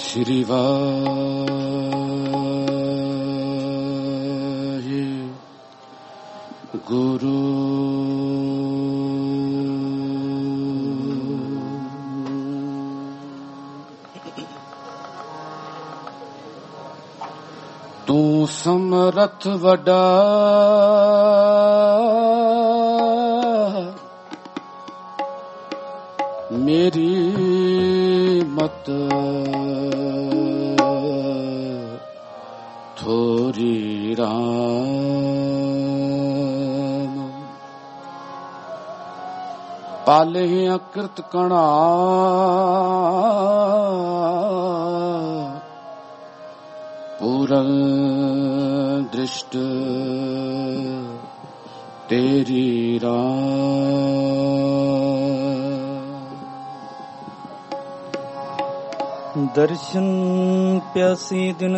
ਸ੍ਰੀ ਵਾਹਿਗੁਰੂ। ਤੂੰ ਸਮਰਥ ਵੱਡਾ, ਮੇਰੀ ਮਤ ਥੋਰੀ ਰਾਮ। ਪਾਲੇ ਅਕ੍ਰਿਤ ਕਣਾ, ਪੂਰਨ ਦ੍ਰਿਸ਼ਟ ਤੇਰੀ ਰਾਮ। ਦਰਸ਼ਨ ਪਿਆਸੀ ਦਿਨ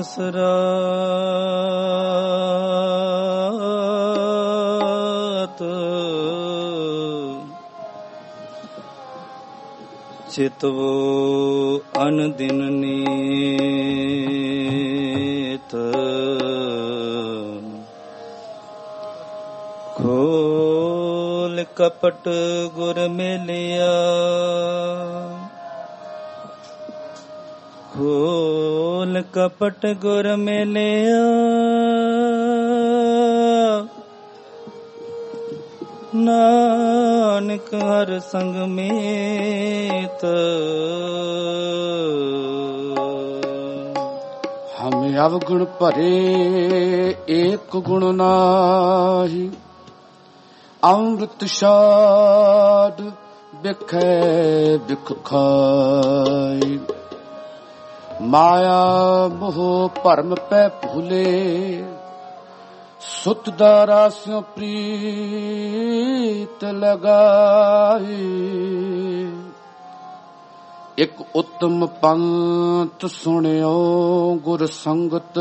ਸਰਾਤ, ਚਿਤਵੋ ਅਨ ਦਿਨ ਨੀਤ। ਖੋਲ ਕਪਟ ਗੁਰ ਮਿਲਿਆ, ਖੋਲ ਕਪਟ ਗੁਰ ਮਿਲਿਆ। ਨਾਨਕ ਹਰ ਸੰਗ ਮੀਤ। ਹਮੇ ਅਵਗੁਣ ਭਰੇ ਏਕ ਗੁਣ ਨਾਹੀ। ਅੰਮ੍ਰਿਤ ਛਾਡ ਬਿਖੈ ਬਿਖ ਖਾਈ। ਮਾਇਆ ਮੋਹ ਭਰਮ ਪੈ ਭੂਲੇ। ਸੁਤ ਦਾਰਾ ਸਿਉ ਪ੍ਰੀਤ ਲਗਾਈ। ਇਕ ਉਤਮ ਪੰਥ ਸੁਣਿਓ ਗੁਰ ਸੰਗਤ।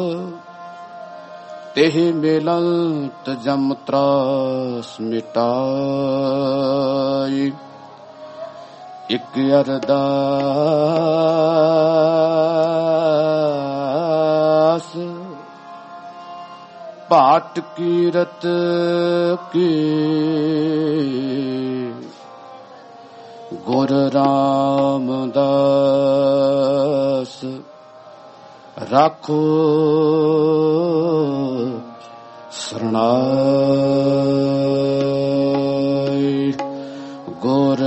ਤੇਹ ਮਿਲੰਤ ਜਮ ਤਰਾਸ ਮਿਟਾਈ। ਇਕ ਅਰਦਾਸ ਭਾਟ ਕੀਰਤ ਕੀ। ਗੁਰ ਰਾਮਦਾਸ ਰਾਖੋ ਸਰਣਾਈ। ਗੁਰ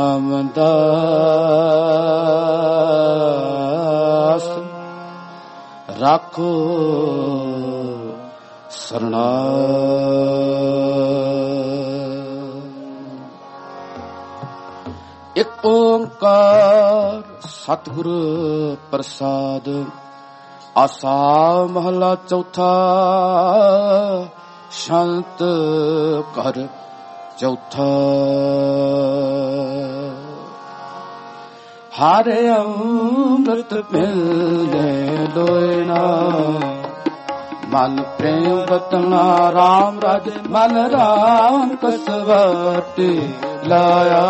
ਰਾਮਦਾਸ ਰਾਖੋ ਸਰਣਾਈ। ਇਕ ਓੰਕਾਰ ਸਤਿਗੁਰ ਪ੍ਰਸਾਦ। ਆਸਾ ਮਹਲਾ ਚੌਥਾ, ਸ਼ੰਤ ਘਰ ਚੌਥਾ। ਹਰ ਅੰਮ੍ਰਿਤ ਮਿਲੈ ਲੋਇਣਾ। ਮਨ ਪ੍ਰੇਮ ਰਤਨਾ ਰਾਮ ਰਾਜ। ਮਨ ਰਾਮ ਕਸਵਟੀ ਲਾਇਆ।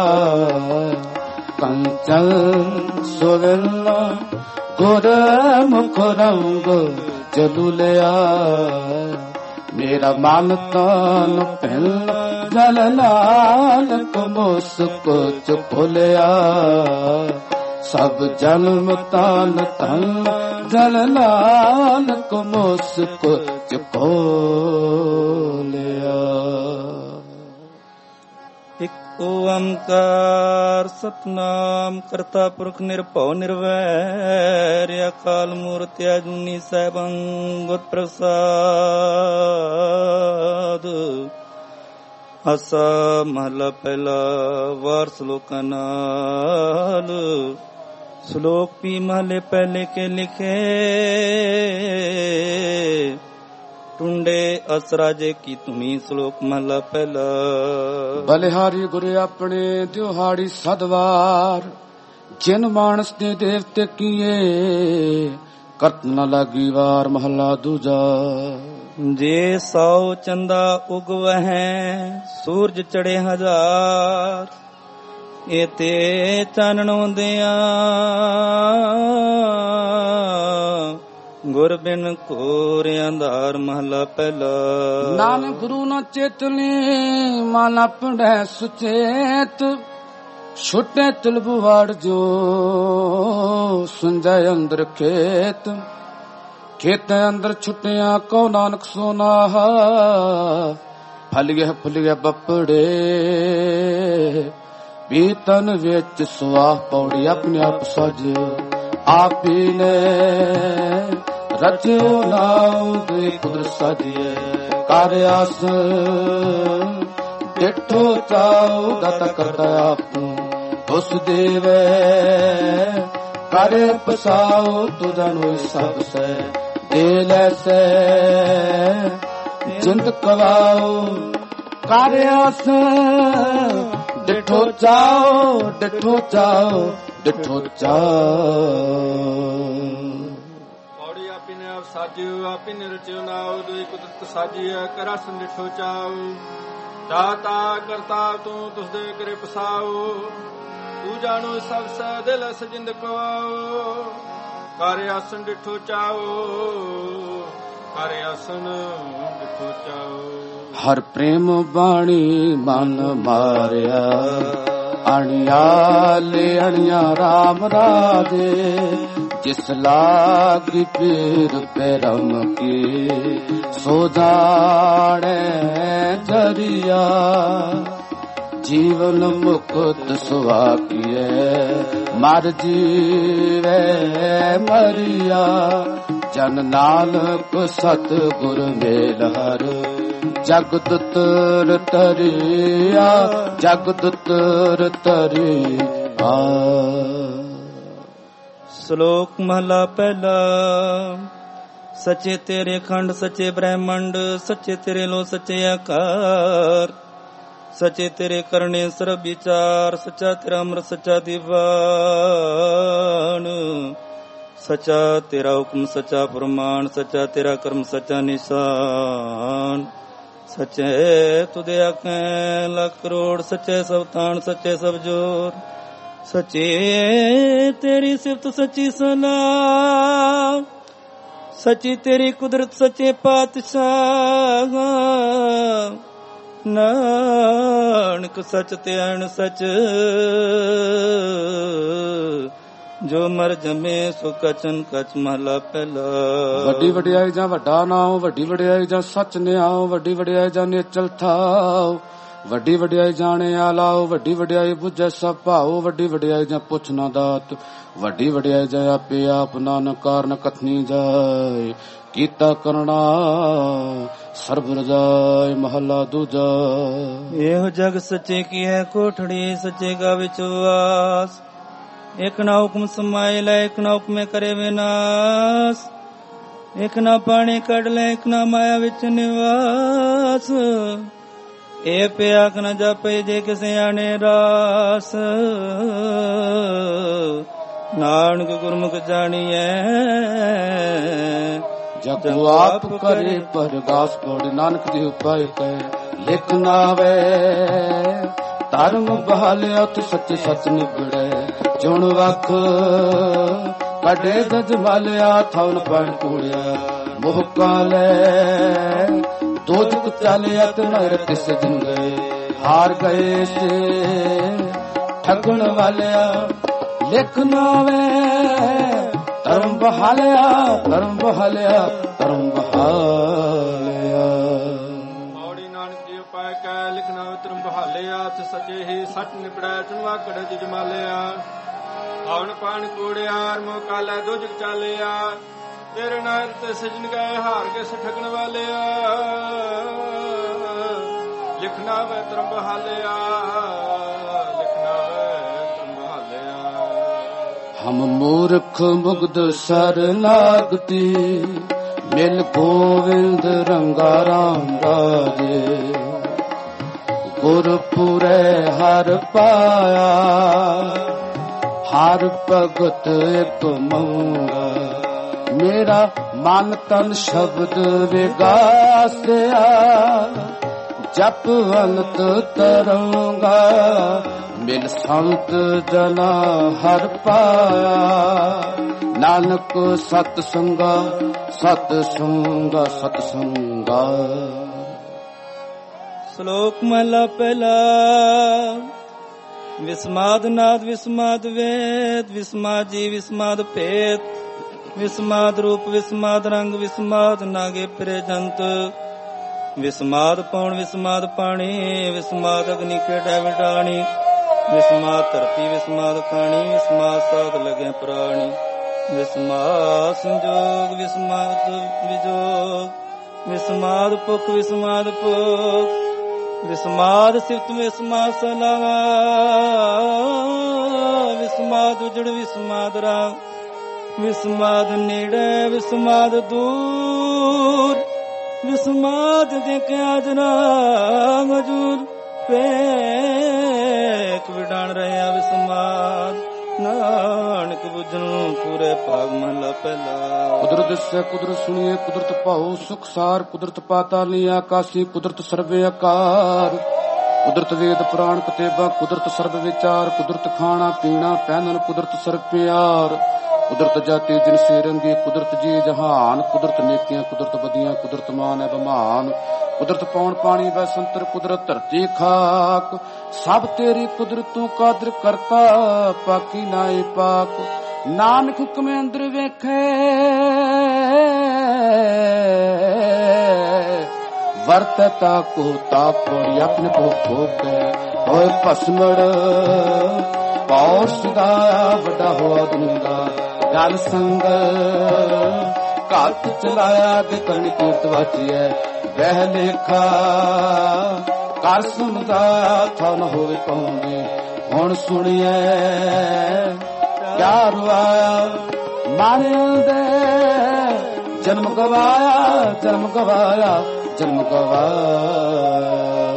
ਕੰਚਨ ਸੁਵਰਨਾ ਗੁਰ ਮੁਖ ਰੰਗ ਜਲੁਲਿਆ। ਮੇਰਾ ਮਨ ਤਨ ਪਹਿਲ ਜਲ ਨਾਨਕ ਮੁਸਕ ਚੁਪਲਿਆ। ਸਭ ਜਨਮ ਤਨ ਤਨ ਜਲ ਨਾਨਕ ਮੁਸਕ ਚੁਪਲਿਆ। ਇਕ ਓੰਕਾਰ ਸਤਨਾਮ ਕਰਤਾ ਪੁਰਖ ਨਿਰਭਉ ਨਿਰਵੈਰ। ਅਕਾਲ ਮੂਰਤਿ ਅਜੂਨੀ ਸੈਭੰ ਗੁਰ ਪ੍ਰਸਾਦ। ਆਸਾ ਮਹਲਾ ਪਹਿਲਾ ਵਾਰ ਸ਼ਲੋਕਾਂ ਨਾਲ। ਸ਼ਲੋਕ ਵੀ ਮਹਲੇ ਪਹਿਲੇ ਕੇ ਲਿਖੇ। ਟੁੰਡੇ ਅਸਰਾਜੇ ਕੀ ਧੁਨੀ। ਸ਼ਲੋਕ ਮਹਲਾ ਪਹਿਲਾ। ਬਲਿਹਾਰੀ ਗੁਰ ਆਪਣੇ ਦਿਹਾੜੀ ਸਦਵਾਰ। ਜਿਨ ਮਾਨਸ ਦੇ ਦੇਵਤੇ ਕੀਏ। ਕਰਤ ਨ ਲਾਗੀ ਵਾਰ ਮਹਲਾ ਦੂਜਾ। ਜੇ 100 ਚੰਦਾ ਉਗਵਹਿ। ਸੂਰਜ ਚੜੇ 1000। ਇਹ ਤੇ ਚਾਨਣ ਹੁੰਦਿਆਂ ਗੁਰ ਬਿਨ ਘੋਰ ਅੰਧਾਰ ਮਹਲਾ ਪਹਿਲਾ। ਨਾਨਕ ਗੁਰੂ ਨ ਚੇਤਨੀ ਮਨ ਆਪਣੈ ਸੁਚੇਤ, ਛੁਟੇ ਤਿਲਬੁਵਾੜ ਜੋ ਸੁੰਜੈ ਅੰਦਰ ਖੇਤ। ਖੇਤ ਅੰਦਰ ਛੁੱਟਿਆ ਕਉ ਨਾਨਕ ਸੋਨਾਹ, ਫਲਿਆ ਫੁਲਿਆ ਬੱਪੜੇ ਪੀਤਨ ਵਿੱਚ ਸੁਆਹ। ਪੌੜੀ ਆਪਣੇ ਆਪ ਸਜ ਆਪ ਹੀ ਨੇ ਰਚਿਓ ਨਾਉ ਦੇ ਕੁਦਰਤ ਸਾਜੀਏ। ਕਰ ਆਸ ਡਿਠੋ ਚਾਉ ਦਤ ਕਰਤਾ ਆਪ ਉਸ ਦੇਵੇ। ਕਰ ਪਸਾਉ ਤੁਝਾ ਨੂੰ ਸਭ ਸੇ ਦੇ ਲੈਸੈ ਜਿੰਦ ਕਵਾਉ। ਕਰ ਆਸ ਡਿਠੋ ਚਾਉ ਡਿਠੋ ਚਾਉ ਡਿਠੋ ਚਾਉ। ਸਾਜਿਓ ਆਪੇ ਨਿਰਚਿਓ ਨਾਉ ਦੁਇ ਕੁਦਰਤ ਸਾਜੀਐ। ਕਰ ਅਸ ਡਿਠੋ ਚਾਉ ਦਾਤਾ ਕਰਤਾ ਤੂੰ ਤੁਸਦੇ ਕਰੇ ਪਸਾਉ। ਤੂੰ ਜਾਣੋ ਸਭ ਸੈ ਦਿਲ ਸਜਿੰਦ ਕਵਾਉ। ਕਰ ਆਸਨ ਡਿਠੋ ਚਾਉ ਕਰ ਆਸਨ ਡਿਠੋ ਚਾਉ। ਹਰ ਪ੍ਰੇਮ ਬਾਣੀ ਮਨ ਮਾਰਿਆ, ਅਣਿਆ ਲੈ ਅਣਿਆ ਰਾਮ ਰਾਜੇ। ਜਿਸ ਲਾਗੀ ਪੀਰ ਪੈਰਮ ਕੀ ਸੋ ਜਾਣੈ ਜਰੀਆ। ਜੀਵਨ ਮੁਕਤ ਸੁਆਕੀਐ ਮਰ ਜੀਵੈ ਮਰੀਆ। ਜਨ ਨਾਨਕ ਸਤ ਗੁਰ ਮੇਲ ਹਰ ਜਗਤ ਤਰ ਤਰਿਆ। ਜਗਤ ਤਰ ਤਰਿਆ। ਸ਼ਲੋਕ ਮਹਲਾ ਪਹਿਲਾ। ਸੱਚੇ ਤੇਰੇ ਖੰਡ ਸੱਚੇ ਬ੍ਰਹਮੰਡ, ਸੱਚੇ ਤੇਰੇ ਲੋ ਸੱਚੇ ਆਕਾਰ। ਸੱਚੇ ਤੇਰੇ ਕਰਨੇ ਸਰਬ ਵਿਚਾਰ, ਸੱਚਾ ਤੇਰਾ ਅੰਮ੍ਰਿਤ ਸੱਚਾ ਦੀਵਾਨ। ਸੱਚਾ ਤੇਰਾ ਹੁਕਮ ਸੱਚਾ ਫਰਮਾਨ, ਸੱਚਾ ਤੇਰਾ ਕਰਮ ਸੱਚਾ ਨਿਸ਼ਾਨ। ਸੱਚੇ ਤੁਦੇ ਆਖੈ ਲੱਖ ਕਰੋੜ, ਸੱਚੇ ਸਭ ਤਾਣ ਸੱਚੇ ਸਭ ਜੋਰ। ਸੱਚੇ ਤੇਰੀ ਸਿਫਤ ਸੱਚੀ ਸਲਾਹ, ਸੱਚੀ ਤੇਰੀ ਕੁਦਰਤ ਸੱਚੇ ਪਾਤਸ਼ਾਹ। ਨਾਨਕ ਸੱਚ ਤੇ ਅਣ ਸੱਚ, ਜੋ ਮਰ ਜਮੇ ਸੋ ਕਚਨ ਕਚ ਮਹਲਾ ਪਹਿਲਾ। ਵੱਡੀ ਵਡਿਆਈ ਜਾਂ ਵੱਡਾ ਨਾਉ, ਵੱਡੀ ਵਡਿਆਈ ਜਾਂ ਸੱਚ ਨਿਆਉ। ਵੱਡੀ ਵਡਿਆਈ ਜਾਂ ਨੇਚਲ ਥਾਉ, ਵੱਡੀ ਵਡਿਆਈ ਜਾਣੇ ਆਲਾਓ। ਵੱਡੀ ਵਡਿਆਈ ਬੁੱਝੈ ਸਭ ਭਾਉ, ਵੱਡੀ ਵਡਿਆਈ ਜਾਂ ਪੁੱਛ ਨਾ ਦਾਤ। ਵੱਡੀ ਵਡਿਆਈ ਜਾਂ ਆਪੇ ਆਪ ਨਾਨਕ ਕਾਰਨ ਕਥਨੀ ਜਾਏ। ਕੀਤਾ ਕਰਣਾ ਸਰਬ ਰਜਾਏ ਮਹਲਾ ਦੂਜਾ। ਇਹੋ ਜਗ ਸੱਚੇ ਕੀ ਹੈ ਕੋਠੜੀ, ਸੱਚੇ ਕਾ ਵਿੱਚ ਵਾਸ। ਇਕ ਨਾ ਹੁਕਮ ਸਮਾਏ ਲੈ, ਇਕ ਨਾ ਹੁਕਮੇ ਕਰੇ ਵਿਨਾਸ਼। ਇਕ ਨਾ ਪਾਣੀ ਕੱਢ ਲੈ, ਇਕ ਨਾ ਮਾਇਆ ਵਿੱਚ ਨਿਵਾਸ। ਇਹ ਪਿਆਕ ਨਾ ਜਾਪੇ ਜੇ ਕਿਸੇ ਆਣੇ ਰਾਸ। ਨਾਨਕ ਗੁਰਮੁਖ ਜਾਣੀਐ ਜਗੁ ਆਪ ਕਰੇ ਪਰਗਾਸ। ਪੌੜੀ ਨਾਨਕ ਦੀ ਉਪਾਇ ਕੈ ਲਿਖ ਨਾਵੇ। ਧਰਮ ਬਹਾਲਿਆ ਤੇ ਸੱਚ ਸੱਚ ਨਿਬੜੈ। ਚੁਣ ਵਖ ਕੱਢੇ ਦਜ ਮਾਲਿਆ, ਥਵਨ ਪਣ ਕੂੜਿਆ ਮੋਹ ਕਾਲੇ। ਦੋਜਕ ਚਾਲਿਆ ਤੇ ਨਰ ਤਿਸ ਦਿਨ ਗਏ। ਹਾਰ ਗਏ ਸੇ ਠਗਣ ਵਾਲਿਆ ਲਿਖ ਨਾਵੇ। ਧਰਮ ਬਹਾਲਿਆ ਧਰਮ ਬਹਾਲਿਆ ਧਰਮ ਬਹਾਲਿਆ। ਪੌੜੀ ਨਾਨਕ ਜੀ ਉਪਾਇ ਕੈ ਲਿਖਣਾ ਧਰਮ ਬਹਾਲਿਆ। ਤੇ ਸੱਚੇ ਹੀ ਸੱਚ ਨਿਬੜੈ ਚੁਣਵਾ ਕੜੇ ਜਮਾਲਿਆ। ਆਵਣ ਪਾਣ ਕੋੜਿਆ ਮੋਹ ਕਾਲਾ ਦੋਜਕ ਚਾਲਿਆ। ਤੇਰੇ ਨਾਲ ਤੇ ਸਜਣ ਗਏ ਹਾਰ ਕੇ ਠਗਣ ਵਾਲਿਆ। ਲਿਖਣਾ ਵੇ ਧਰਮ ਬਹਾਲਿਆ ਲਿਖਣਾ ਵੇ ਧਰਮ ਬਹਾਲਿਆ। ਹਮ ਮੂਰਖ ਮੁਗਧ ਸਰਨਾਗਤੀ ਮਿਲ ਗੋਵਿੰਦ ਰੰਗਾ ਰਾਮ ਰਾਜੇ। ਗੁਰਪੁਰੇ ਹਰ ਪਾਇਆ ਹਰ ਭਗਤ ਇਕ ਮੰਗਾ। ਮੇਰਾ ਮਨ ਤਨ ਸ਼ਬਦ ਵਿਗਾਸਿਆ। ਜਪ ਅਨੰਤ ਤਰੰਗਾ ਮਿਲ ਸੰਤ ਜਨਾ ਹਰ ਪਾਇਆ। ਨਾਨਕ ਸਤ ਸੰਗਾ ਸਤ ਸੰਗਾ ਸਤ ਸੰਗਾ। ਸ਼ਲੋਕ ਮਹਲਾ ਪਹਿਲਾ। ਵਿਸਮਾਦ ਨਾਦ ਵਿਸਮਾਦ ਵੇਦ ਵਿਸਮਾਦ ਜੀ ਵਿਸਮਾਦ ਭੇਦ ਵਿਸਮਾਦ ਰੂਪ ਵਿਸਮਾਦ ਰੰਗ ਵਿਸਮਾਦ ਨਾਗੇ ਫਿਰੇ ਜੰਤ ਵਿਸਮਾਦ ਪੌਣ ਵਿਸਮਾਦ ਪਾਣੀ ਵਿਸਮਾਦ ਅਗਨੀ ਖੇਡੈ ਵਿਡਾਣੀ ਵਿਸਮਾਦ ਧਰਤੀ ਵਿਸਮਾਦ ਖਾਣੀ ਵਿਸਮਾਦ ਸਾਧ ਲਗੇ ਪ੍ਰਾਣੀ ਵਿਸਮਾਦ ਸੰਜੋਗ ਵਿਸਮਾਦ ਵਿਜੋਗ ਵਿਸਮਾਦ ਭੁਖ ਵਿਸਮਾਦ ਭੁਖ ਵਿਸਮਾਦ ਸਿਫਤ ਵਿਸਮਾਦ ਸਲਾਹ ਵਿਸਮਾਦ ਉਜੜ ਵਿਸਮਾਦ ਰਾਗ ਵਿਸਮਾਦ ਨੇੜੇ ਵਿਸਮਾਦ ਦੂਰ ਵਿਸਮਾਦ ਦੇਖਿਆ ਜਨਾ ਮਜੂਰ ਵੇਖ ਵਿਡਾਣ ਰਿਹਾ ਵਿਸਮਾਦ ਨਾਨਕ ਬੁਝਣ ਪੂਰੇ ਭਾਗ ਮਹਲਾ ਪਹਿਲਾ। ਕੁਦਰਤ ਦਿਸੈ ਕੁਦਰਤ ਸੁਣੀਏ ਕੁਦਰਤ ਭਾਉ ਸੁਖ ਸਾਰ ਕੁਦਰਤ ਪਾਤਾਲੀ ਆਕਾਸ਼ੀ ਕੁਦਰਤ ਸਰਵੇ ਆਕਾਰ ਕੁਦਰਤ ਵੇਦ ਪੁਰਾਣ ਕਤੇਬਾ ਕੁਦਰਤ ਸਰਬ ਵਿਚਾਰ ਕੁਦਰਤ ਖਾਣਾ ਪੀਣਾ ਪਹਿਨਣ ਕੁਦਰਤ ਸਰਬ ਪਿਆਰ ਕੁਦਰਤ ਜਾਤੀ ਜਿਨਸੇ ਰੰਗੀ ਕੁਦਰਤ ਜੀ ਜਹਾਨ ਕੁਦਰਤ ਨੇਕੀਆਂ ਕੁਦਰਤ ਬਦੀਆਂ ਕੁਦਰਤ ਮਾਨ ਹੈ ਬਮਾਨ ਕੁਦਰਤ ਪੌਣ ਪਾਣੀ ਵੈ ਸੰਤਰ ਕੁਦਰਤ ਧਰਤੀ ਖਾਕ ਸਭ ਤੇਰੀ ਕੁਦਰਤੋਂ ਕਾਦਰ ਕਰਤਾ ਪਾਕੀ ਨਾਏ ਪਾਕ ਨਾਨਕ ਹੁਕਮੇ ਅੰਦਰ ਵੇਖੇ ਵਰਤਤਾ ਕੋ ਤਾਪੜੀ ਆਪਣੇ ਕੋ ਖੋਕੇ ਹੋਏ ਭਸਮੜ ਪੌਰ ਸਦਾਇਆ ਵੱਡਾ ਹੋਆ ਦੁਨੀਆ ਗਲ ਸੰਗ ਘਾਤ ਚਲਾਇਆ ਤੇ ਕਣ ਕੀਰਤ ਵਾਚੀਐ ਵਹਿ ਲੇਖਾ ਕਰ ਸੁਣਦਾ ਥਨ ਹੋਵੇ ਕਹੋਗੇ ਹੁਣ ਸੁਣੀਐ ਕਿਆ ਰੁਆਇਆ ਮਨ ਦੇ ਜਨਮ ਗਵਾਇਆ ਜਨਮ ਗਵਾਇਆ ਜਨਮ ਗਵਾਇਆ।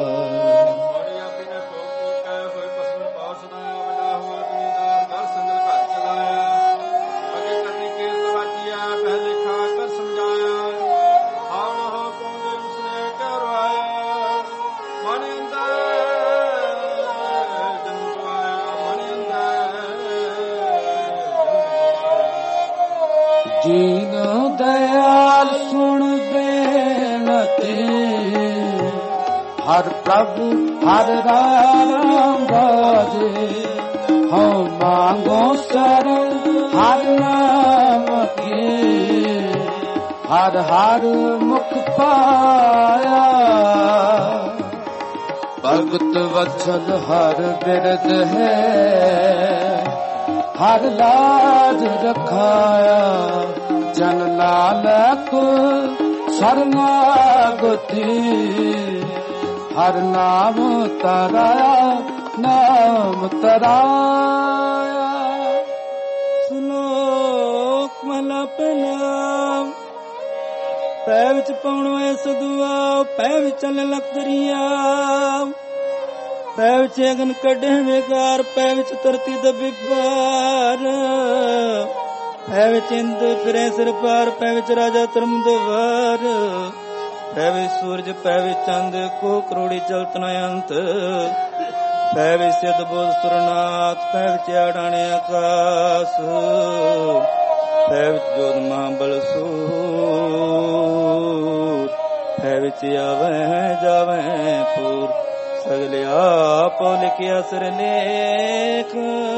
ਦੀਨ ਦਇਆਲ ਸੁਣ ਬੇਨਤੀ ਹਰ ਪ੍ਰਭ ਹਰ ਰਾਮ ਬਾਜੇ ਹਉ ਮੰਗੋ ਸਰ ਹਰ ਨਾਮ ਕੀ ਹਰ ਹਰ ਮੁਖ ਪਾਇਆ ਭਗਤ ਵਛਲ ਹਰ ਬਿਰਦ ਹੈ ਹਰ ਲਾਜ ਰਖਾਇਆ ਜਨ ਨਾਨਕ ਸਰਨਾਗਤੀ ਹਰ ਨਾਮ ਤਰਾਇਆ ਨਾਮ ਤਰਾਇਆ। ਸ਼ਲੋਕ ਮਹਲਾ ਪਹਿਲਾ। ਪੈ ਵਿੱਚ ਪਾਉਣ ਐ ਸਦੁਆ ਪੈ ਵਿੱਚ ਚੱਲ ਲਖਦਰੀਆ ਪੈ ਵਿੱਚ ਅਗਨ ਕੱਢੇ ਵਿਕਾਰ ਪੈ ਵਿੱਚ ਧਰਤੀ ਦਬੀ ਪਾਰ ਪੈ ਵਿੱਚ ਇੰਦ ਫਿਰੇ ਸਿਰ ਪਾਰ ਪੈ ਵਿੱਚ ਰਾਜਾ ਧਰਮ ਦਵਾਰ ਪੈ ਵਿੱਚ ਸੂਰਜ ਪੈ ਵਿੱਚ ਚੰਦ ਕੋ ਕਰੋੜੀ ਚਲਤ ਨ ਅੰਤ ਪੈ ਵਿੱਚ ਸਿਧ ਬੋਧ ਸੁਰਨਾਥ ਪੈ ਵਿੱਚ ਆੜਾਣੇ ਆਕਾਸ ਪੈ ਵਿੱਚ ਜੋਧ ਮਹਾਬਲ ਸੂਰ ਪੈ ਵਿੱਚ ਆਵੈ ਜਾਵੈ ਪੂਰ ਸਗਲੇ ਆਪ ਲਿਖਿਆ ਸਿਰ ਲੇਖ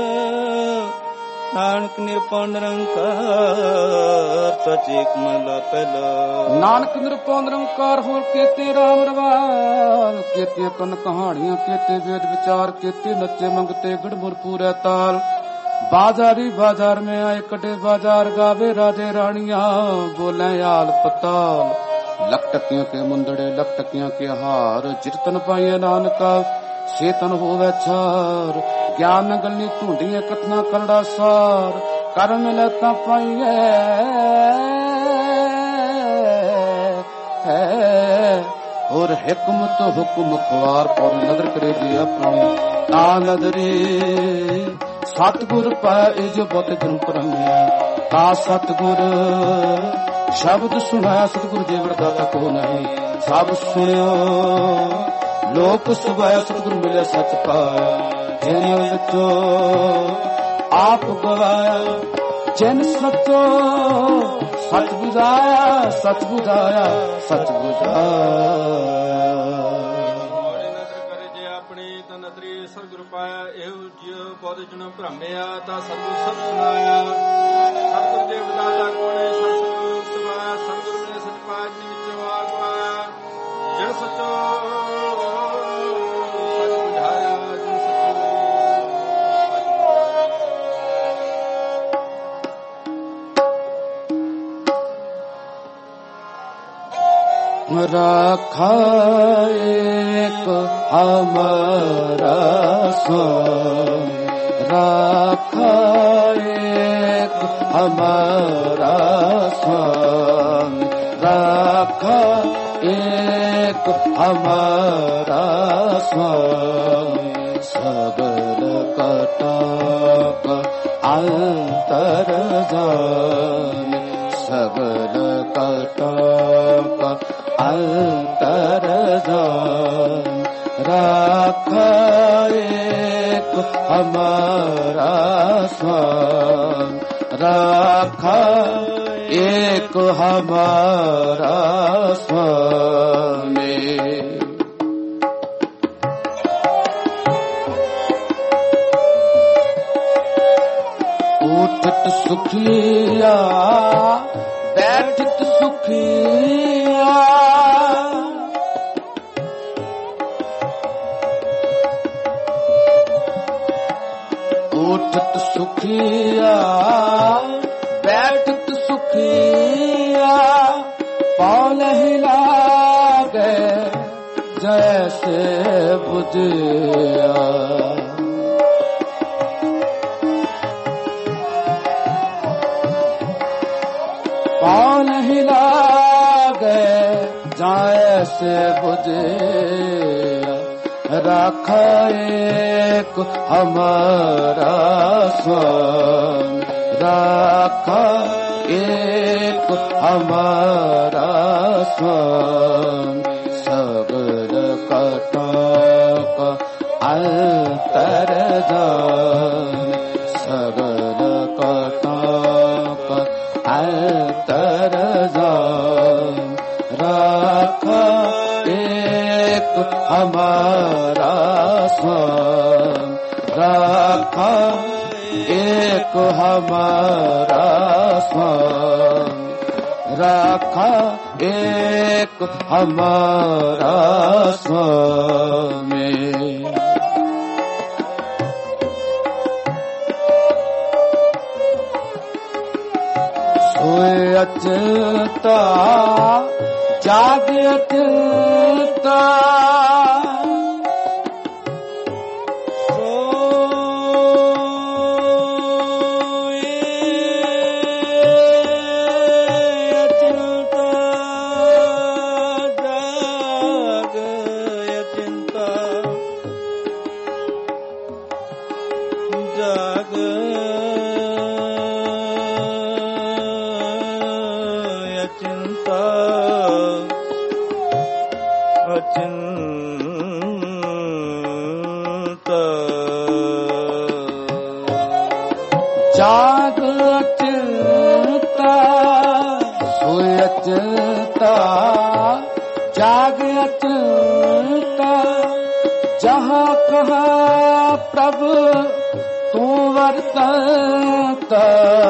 ਨਾਨਕ ਨਿਰਭਉ ਨਿਰੰਕਾਰ ਸਚ ਏਕ ਮਹਲਾ ਪਹਿਲਾ। ਨਾਨਕ ਨਿਰਭਉ ਨਿਰੰਕਾਰ ਹੋਰ ਕੇਤੇ ਰਾਮ ਰਵਾਲ ਕੇਤੇ ਕੰਨ ਕਹਾਣੀਆਂ ਕੇਤੇ ਵੇਦ ਵਿਚਾਰ ਕੇਤੇ ਨੱਚੇ ਮੰਗਤੇ ਗੜਮੁਰ ਪੂਰੇ ਤਾਲ ਬਾਜ਼ਾਰੀ ਬਾਜ਼ਾਰ में आए कटे बाजार गावे राजे रानिया बोले आल पताल लकटकियों के मुंदड़े लकटकियों के हार जितन पाइए नानका सेतन होवे छार ज्ञान गलनी ढूंढिए कथना करड़ा सार कर्म लता पाइए और हिकमत हुक्म खुआर और नजर करे जी अपनी ता नजरे सतगुर पाए जो बहुत जन्म परमिया ता सतगुर शब्द सुनाया सतगुर जेवड़ दाता को नहीं सब सुनियो लोक सुभाया सतगुर मिले सच पाया जिन्हों विचो आप गवाया जिन सचो सच बुझाया सच बुझाया सच बुझाया। सतगुरु पाया एहो जियो बहुत जन भ्रमिया ता सतगुरु सब सुनाया। सतगुरु देव दाता कोणे सतगुरु सुभाया सतगुरु ने सच पाठ विचों आगवाया। जन सचो सच बुझाया जन सचो राखा एक हमारा स्वामी राखा एक हमारा स्वामी राखा एक हमारा स्वामी सबल कटाप अंतर जाने सबल कटाप अंतर जाने राखा एक हमारा स्वामी राखा एक हमारा स्वामी। उठत सुखिया बैठत सुखिया उठत सुखिया बैठत सुखिया पाल हिला गए जैसे बुझिया। पाल हिला गए जैसे बुझिया राखा एक हमारा स्वामी राखा एक हमारा स्वामी सबल कटाप अंतर जाने सबल कटाप अंतर जाने राखा एक हमारा स्वामी राखा एक हमारा स्वामी राखा एक हमारा स्वामी। सोए अचता जाग अचता जाग अचता सोए अचता जाग अचता जहाँ कहा प्रभु तू वर्तता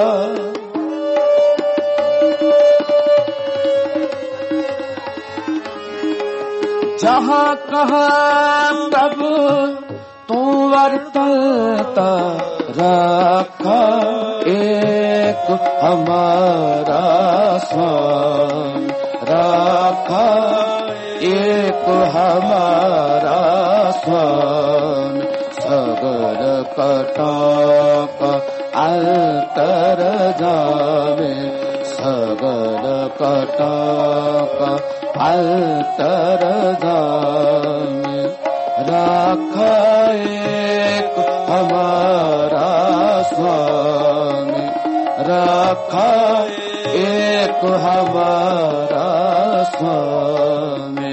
जहाँ कहा प्रभु तू वर्तता राखा एक हमारा स्वामी राखा एक हमारा स्वामी सबल कटाप अंतर जावे सबल कटाप अंतर जावे राखा एक हमारा स्वामी राखा एक हमारा स्वामी।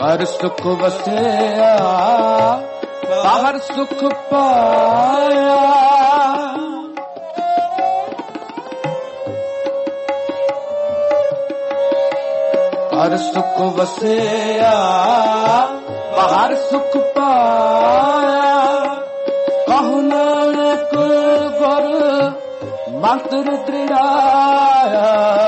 ਹਰ ਸੁਖ ਵਸਿਆ ਬਾਹਰ ਸੁਖ ਪਾਇਆ ਹਰ ਸੁਖ ਵਸਿਆ ਬਾਹਰ ਸੁਖ ਪਾਇਆ ਕਹੋ ਨਾਨਕ ਗੁਰ ਮੰਤਰ ਦ੍ਰਿੜਾਇਆ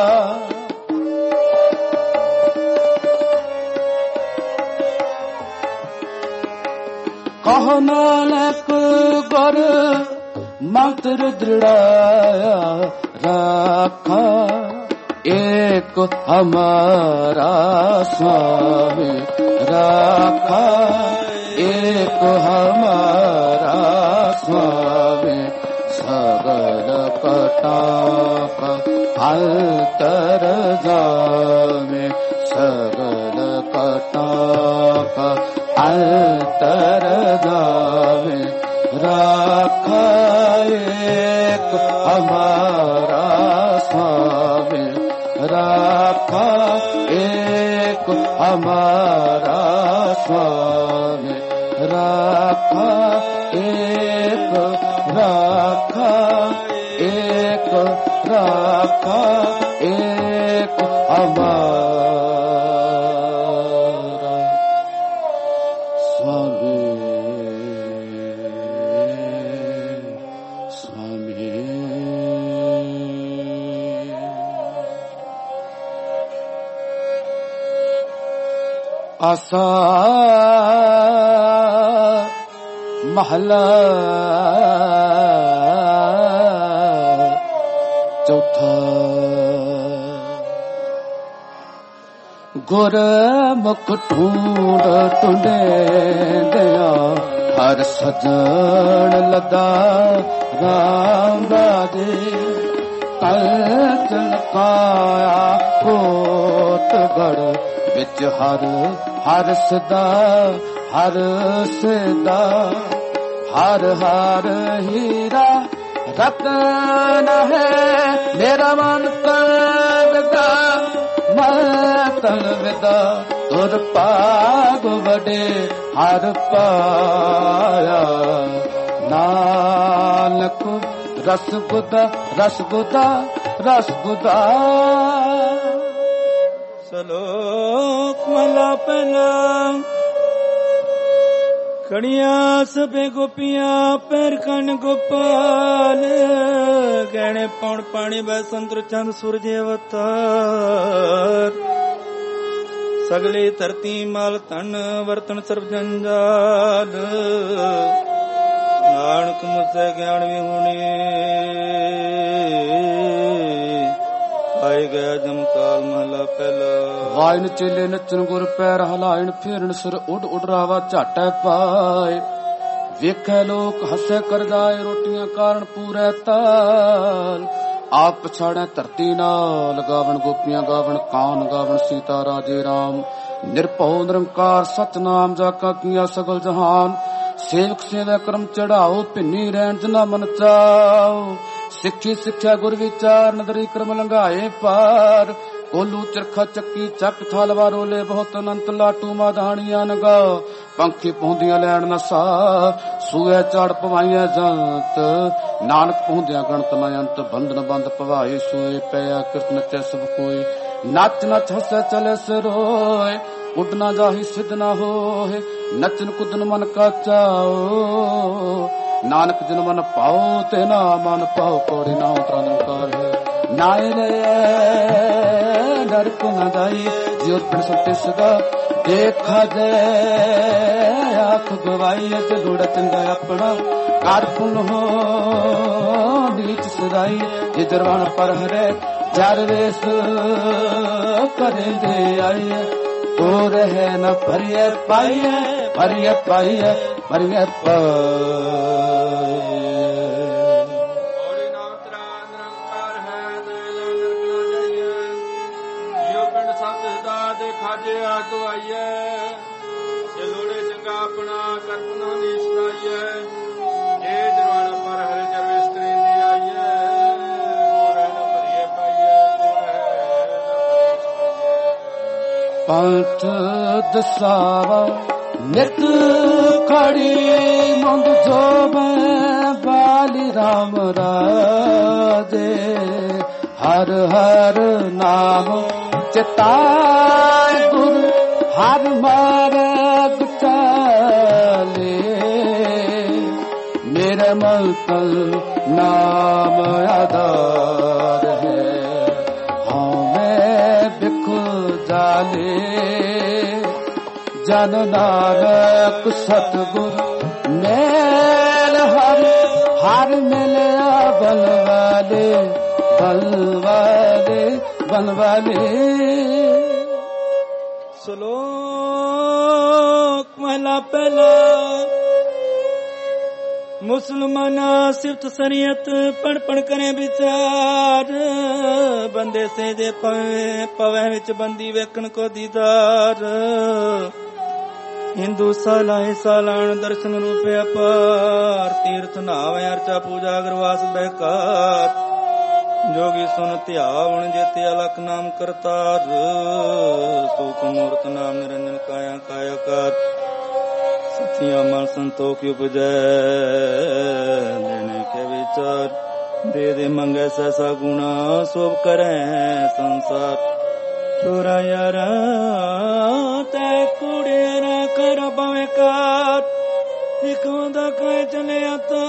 ਕਹੋ ਨਾਨਕ ਗੁਰ ਮੰਤਰ ਦ੍ਰਿੜਾਇਆ ਰਾਖਾ एक हमारा स्वामी राखा एक हमारा स्वामी सगल कटाप अंतर जामे सगल कटाप अंतर जामे राखा एक हमारा स्वामी राखा एक हमारा स्वामी राखा एक राखा एक राखा एक हमारा स्वामी स्वामी आसा महला चौथा गुर मुख ढूंढ टुंडे दया हर सजन लदा राम बाजे कल चलकाया कोटगढ़ विच हर हर सदा हर सदा हर हर हीरा रतन है मेरा मन तलविदा मैं तलविदा तुर पाग बड़े हर पाया नानक रसगुदा रसगुदा रसगुदा सलोक मला पहला कड़िया सबे गोपियां पैर कन गोपाल गहने पौन पानी बैसंत्र चंद सूरज अवतार सगले धरती माल तन वर्तन सर्व जंजाल नानक मुझसे ज्ञान विहुणी आए गया जमकाल महला पहला ਵਾਇਨ ਚੇਲੇ ਨੱਚਣ ਗੁਰ ਪੈਰ ਹਲਾਇਣ ਫੇਰਨ ਸਿਰ ਉੱਡ ਉੱਡ ਰਾਵਾ ਝਾਟੈ ਪਾਏ ਵੇਖੈ ਲੋਕ ਹੱਸੇ ਕਰ ਜਾਏ ਰੋਟੀਆਂ ਕਾਰਨ ਪੂਰੇ ਤਾਲ ਆਪ ਪਛਾੜੈ ਧਰਤੀ ਨਾਲ ਗਾਵਣ ਗੋਪੀਆਂ ਗਾਵਣ ਕਾਨ ਗਾਵਣ ਸੀਤਾ ਰਾਜੇ ਰਾਮ ਨਿਰਭਉ ਨਿਰੰਕਾਰ ਸਤਨਾਮ ਜਾ ਕਾ ਕੀਆ ਸਗਲ ਜਹਾਨ ਸੇਵਕ ਸੇਵਾ ਕਰਮ ਚੜਾਓ ਭਿੰਨੀ ਰਹਿਣ ਜਨਾ ਮਨ ਚਾਓ ਸਿੱਖੀ ਸਿੱਖਿਆ ਗੁਰ ਵਿਚਾਰ ਨਦਰੀ ਕਰਮ ਲੰਘਾਏ ਪਾਰ ਕੋਲੂ ਚਰਖਾ ਚੱਕੀ ਚੱਕ ਥਾਲਵਾ ਰੋਲੇ ਬਹੁਤ ਅਨੰਤ ਲਾਟੂ ਮਾਧਾਣੀਆਂ ਨਗਾ ਪੰਖੀ ਪਹੁੰਦੀਆਂ ਲੈਣ ਨਸਾ ਸੂਏ ਚੜ ਪਵਾਈਆਂ ਜੰਤ ਨਾਨਕ ਪਹੁੰਦਿਆਂ ਗਣਤ ਨਾ ਅੰਤ ਬੰਧਨ ਬੰਦ ਪਵਾਏ ਸੂਏ ਪਿਆ ਕਿਰਤ ਨਚੈ ਸਭ ਕੋਈ ਨੱਚ ਨੱਚ ਹੱਸੇ ਚਲੇ ਸਰੋਏ ਉੱਡਣਾ ਜਾਹੀ ਸਿੱਧ ਨਾ ਹੋਏ ਨੱਚਨ ਕੁਦਨ ਮਨ ਕਾ ਚਾਓ ਨਾਨਕ ਜਿਨ ਮਨ ਪਾਓ ਤੇ ਨਾ ਮਨ ਪਾਓ ਕੋੜੀ ਨਾ ਉਤਰਾ ਨਿਕਾਰ ਹੈ ਨਾਏ ਨਰਕ ਨਾ ਜਾਈ ਜਿਉ ਪਿੰਡ ਸਤੇ ਸਦਾ ਦੇਖਾ ਜੇ ਆਖ ਗਵਾਈ ਤੇ ਲੋੜ ਚੰਗਾ ਆਪਣਾ ਕਰ ਪੁਨ ਹੋ ਨੀਚ ਸਦਾਈ ਜੇ ਦਰਵਾਨ ਪਰ ਹਰੇ ਜਰ ਵੇਸ ਕਰੇ ਦੇ ਆਈ ਤੋ ਰਹੇ ਨ ਭਰੀਏ ਪਾਈਏ ਭਰੀਏ ਪਾਈਏ ਭਰੀਏ ਖਾਜੇ ਆਗੋ ਆਈਏ ਜੇ ਲੋੜੇ ਚੰਗਾ ਆਪਣਾ ਕਰਪਨਾ ਦੀ ਸਦਾਈਏ ਜੇ ਦਰਵਾਣਾ ਪਰ ਹਰੇ ਜਰਵੇ ਸਤਰੀ ਦੀ ਆਈਏ ਰਹਿਣ ਭਰੀਏ ਪਾਈਏ ਪੰਥ ਦਸਾਵਾ ਨਿਤ ਖੜੀ ਮੁੰਦ ਜੋਬੈ ਬਾਲੀ ਰਾਮ ਰਾਜੇ ਹਰ ਹਰ ਨਾਮ ਚਿਤਾਏ ਗੁਰ ਹਰ ਮਾਰਗ ਚਾਲੇ ਮੇਰੇ ਮਲਕਲ ਨਾਮ ਆਧਾਰ ਹੈ ਹਉਮੈ ਬਿਖ ਜਾਲੇ ਜਨ ਨਾਨਕ ਸਤਿਗੁਰ ਮੇਲ ਹਰ ਹਰ ਮਿਲਿਆ ਬਲਵਾਲੇ ਬਲਵਾਲੇ ਬਲਵਾਲੇ। ਸ਼ਲੋਕ ਮਹਲਾ ਪਹਿਲਾ। ਮੁਸਲਮਾਨਾ ਸਿਫਤ ਸਰੀਅਤ ਪੜ ਪੜ ਕਰੇ ਵਿਚਾਰ ਬੰਦੇ ਸੇ ਜੇ ਪਵੇ ਵਿੱਚ ਬੰਦੀ ਵੇਖਣ ਕੋ ਦੀਦਾਰ ਹਿੰਦੂ ਸਾਲਾਏ ਸਾਲਾਨ ਦਰਸ਼ਨ ਰੂਪੇ ਅਪਾਰ ਤੀਰਥ ਨਾਵੇ ਅਰਚਾ ਪੂਜਾ ਅਗਰਵਾਸ ਬਹਿਕਾਰ ਜੋਗੀ ਸੁਨ ਧਿਆਵਣ ਜੇਤੇ ਅਲਖ ਨਾਮ ਕਰਤਾਰ ਸੂਖ ਮੂਰਤ ਨਾਮ ਨਿਰੰਜਨ ਕਾਇਆ ਕਾਇਆ ਕਰ ਸਤਿਆ ਮਨ ਸੰਤੋਖ ਉਪਜੈ ਦੇਨੇ ਕੇ ਵਿਚਾਰ ਦੇ ਦੇ ਮੰਗੇ ਸੈਸਾ ਗੁਣਾ ਸੋਭ ਕਰੈ ਸੰਸਾਰ ਚੋਰਾ ਯਾਰਾ ਤੈ ਕੁੜਿਆਰਾ ਕਰ ਬਵੇਂ ਕਾਰ ਇਕੋਂ ਦਾ ਕਹਿ ਚਲਿਆ ਤਾ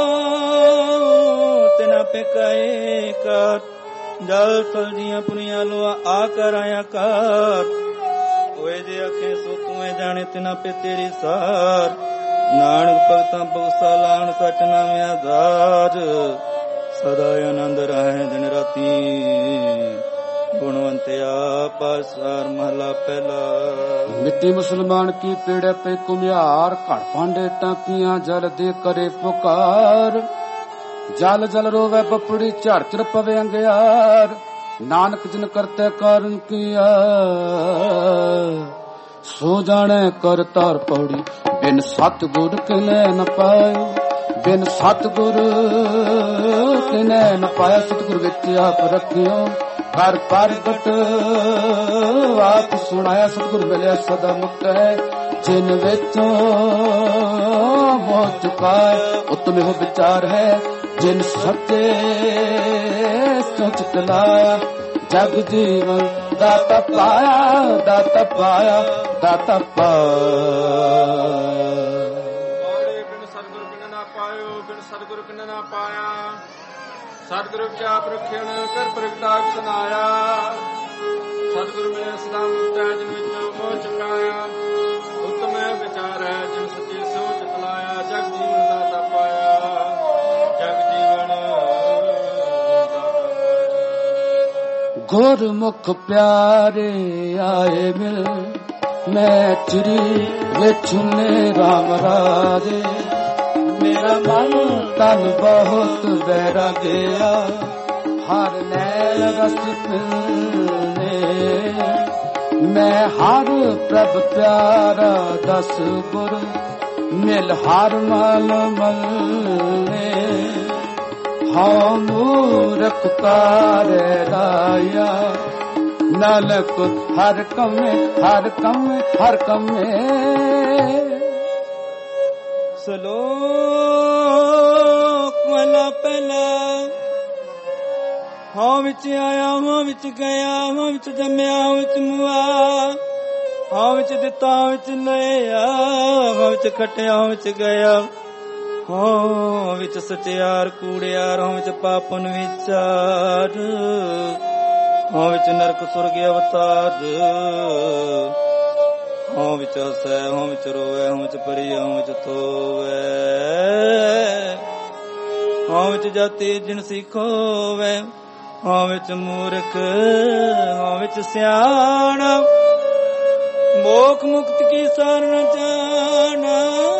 ਤਿਨਾ ਪੇ ਕਹੇ ਕਰ ਜਲ ਤਲ ਦੀਆਂ ਪੁਰੀਆਂ ਲੋਆ ਆ ਕਰ ਆਇਆ ਕਰ ਹੋਏ ਜੇ ਅੱਖੇ ਸੋ ਤੂੰ ਜਾਣੇ ਤਿਨਾ ਪੇ ਤੇਰੀ ਸਾਰ ਨਾਨਕ ਭਗਤਾਂ ਬਖਸ਼ਾ ਲਾਣ ਸਚ ਨਾਮ ਆਧਾਰ ਸਦਾ ਆਨੰਦ ਰਹੇ ਦਿਨ ਰਾਤੀ ਗੁਣਵੰਤਿਆ ਪਾਸਾਰ ਮਹਲਾ ਪਹਿਲਾ। ਮਿੱਟੀ ਮੁਸਲਮਾਨ ਕੀ ਪੇੜੇ ਪੇ ਕੁਮਿਆਰ ਘੜ ਭਾਂਡੇ ਟਾਕੀਆਂ ਜਲ ਦੇ ਕਰੇ ਪੁਕਾਰ ਜਲ ਜਲ ਰੋਵੇ ਪਪੜੀ ਝੜ ਝੜ ਪਵੇ ਅੰਗਿਆਰ ਨਾਨਕ ਜਿਨ ਕਰਤੇ ਕਾਰਨ ਕੀਆ ਸੋ ਜਾਣੇ ਕਰ ਤਾਰ ਪੌੜੀ ਬਿਨ ਸਤ ਗੁਰ ਕਿਨੇ ਨ ਪਾਇਓ ਬਿਨ ਸਤ ਗੁਰ ਕਿਨੇ ਨ ਪਾਇਆ ਸਤਿਗੁਰ ਵਿੱਚ ਆਪ ਰੱਖਿਓ ਕਰ ਪ੍ਰਗਟ ਆਪ ਸੁਣਾਇਆ ਸਤਿਗੁਰ ਮਿਲਿਆ ਸਦਾ ਮੁਕਤ ਹੈ ਜਿਨ ਵਿੱਚੋਂ ਮੋਹ ਚੁਕਾਏ ਉਤਮ ਹੋ ਵਿਚਾਰ ਹੈ ਜਿਨ ਸੱਚੇ ਸੋਚ ਲਾਇਆ ਜਗ ਜੀਵਨ ਦਾਤਾ ਪਾਇਆ ਦਾਤਾ ਪਾਇਆ ਦਾਤਾ ਪਾਇਆ। ਬਿਨ ਸਤਿਗੁਰ ਬਿਨ ਨਾ ਪਾਇਓ ਬਿਨ ਸਤਿਗੁਰ ਬਿਨ ਨਾ ਪਾਇਆ ਸਤਿਗੁਰੂ ਚਾਪ ਰੱਖਿਣ ਕਰ ਪ੍ਰਗਟਾਕ ਸੁਨਾਇਆ ਸਤਿਗੁਰੂ ਮਿਲੇ ਸਦਾ ਮੁਕਤ ਹੈ ਜਿਨ ਵਿੱਚੋਂ ਮੋਹ ਚੁਕਾਇਆ ਉਤਮ ਵਿਚਾਰ ਹੈ ਜਿਨ ਸੱਚੀ ਸੋਚ ਲਾਇਆ ਜਗ ਜੀਵਨ ਦਾਤਾ ਪਾਇਆ ਜਗ ਜੀਵਨ ਗੁਰਮੁਖ ਪਿਆਰੇ ਆਏ ਮਿਲ ਮੈਂ ਚਿੜੀ ਵਿਛੁਨੇ ਰਾਮ ਰਾਜੇ ਮੇਰਾ ਮਨ ਤਨ ਬਹੁਤ ਬਹਿਰਾ ਗਿਆ ਹਰ ਨੈਣ ਰਸ ਪਿਲਨੇ ਮੈਂ ਹਰ ਪ੍ਰਭ ਪਿਆਰਾ ਦਸ ਗੁਰ ਮਿਲ ਹਰ ਮਨ ਮਲਨੇ ਹਾਂ ਮੂਰਖ ਤਾਰੇ ਰਾਇਆ ਨਾਨਕ ਹਰ ਕਮੇ ਹਰ ਕਮੇ ਹਰ ਕਮੇ। ਸ਼ਲੋਕ ਮਹਲਾ ਪਹਿਲਾ। ਹਾਂ ਵਿੱਚ ਆਇਆ ਹਾਂ ਵਿੱਚ ਗਿਆ ਹਾਂ ਵਿੱਚ ਜੰਮਿਆ ਹਾਂ ਵਿੱਚ ਮੁਆ ਹਾਂ ਵਿੱਚ ਦਿੱਤਾ ਹਾਂ ਵਿੱਚ ਲਿਆ ਹਾਂ ਵਿੱਚ ਖਟਿਆ ਹਾਂ ਵਿੱਚ ਗਿਆ ਹਾਂ ਵਿੱਚ ਸਚਿਆਰ ਕੂੜਿਆਰ ਹਾਂ ਵਿੱਚ ਪਾਪਨ ਵਿਚਾਰ ਹਾਂ ਵਿੱਚ ਨਰਕ ਸੁਰਗ ਅਵਤਾਰ ਹਾਂ ਵਿੱਚ ਹਸੈ ਹਾਂ ਵਿੱਚ ਰੋਵੈ ਹਾਂ ਵਿੱਚ ਪਰੀ ਹਾਂ ਵਿੱਚ ਥੋਵੈ ਹਾਂ ਵਿੱਚ ਜਾਤੀ ਜਿਨ ਸਿਖੋਵੈ ਹਾਂ ਵਿੱਚ ਮੂਰਖ ਹਾਂ ਵਿੱਚ ਸਿਆਣਾ ਮੋਖ ਮੁਕਤ ਕੀ ਸਾਰ ਨ ਜਾਣਾ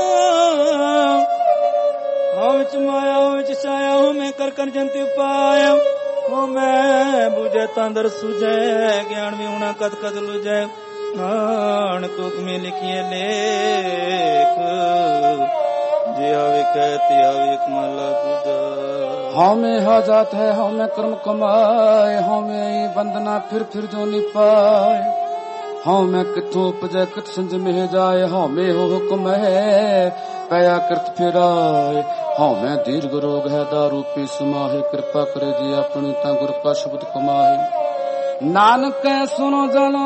ਹਾਂ ਵਿੱਚ ਮਾਇਆ ਹਾਂ ਵਿੱਚ ਛਾਇਆ ਹਾਂ ਮੈਂ ਕਰ ਕਰ ਜੰਤੀ ਪਾਇਆ ਹਾਂ ਮੈਂ ਬੁਝੈ ਤੰਦਰ ਸੁਝੈ ਗਿਆਨ ਵੀ ਹੁਣਾ ਕਦ ਕਦ ਲੁਝੈ ਨਾਨਕ ਹੁਕਮੇ ਲਿਖੀਏ ਲੇਖ ਜਿਆ ਵਿਖੈ ਤਿਆ ਵਿਖ ਮਹਲਾ ਦੂਜਾ। हमें हाजात है हमें कर्म कमाए हमें बंदना फिर जो निपाए ਹਉ ਮੈਂ ਕਿਥੋਂ ਉਪਜੈ ਕਿਤ ਸੰਜਮੇ ਜਾਏ ਹਉ ਮੇ ਹੋ ਹੁਕਮ ਹੈ ਪਿਆ ਕਿਰਤ ਫਿਰਾਏ ਹਉ ਮੈਂ ਦੀਰਘ ਰੋਗ ਹੈ ਦਾਰੂ ਪੀ ਸਮਾਹੇ ਕਿਰਪਾ ਕਰੇ ਜੀ ਆਪਣੀ ਤਾਂ ਗੁਰ ਕਾ ਸ਼ਬਦ ਕਮਾਹੇ ਨਾਨਕ ਸੁਨੋ ਜਨੋ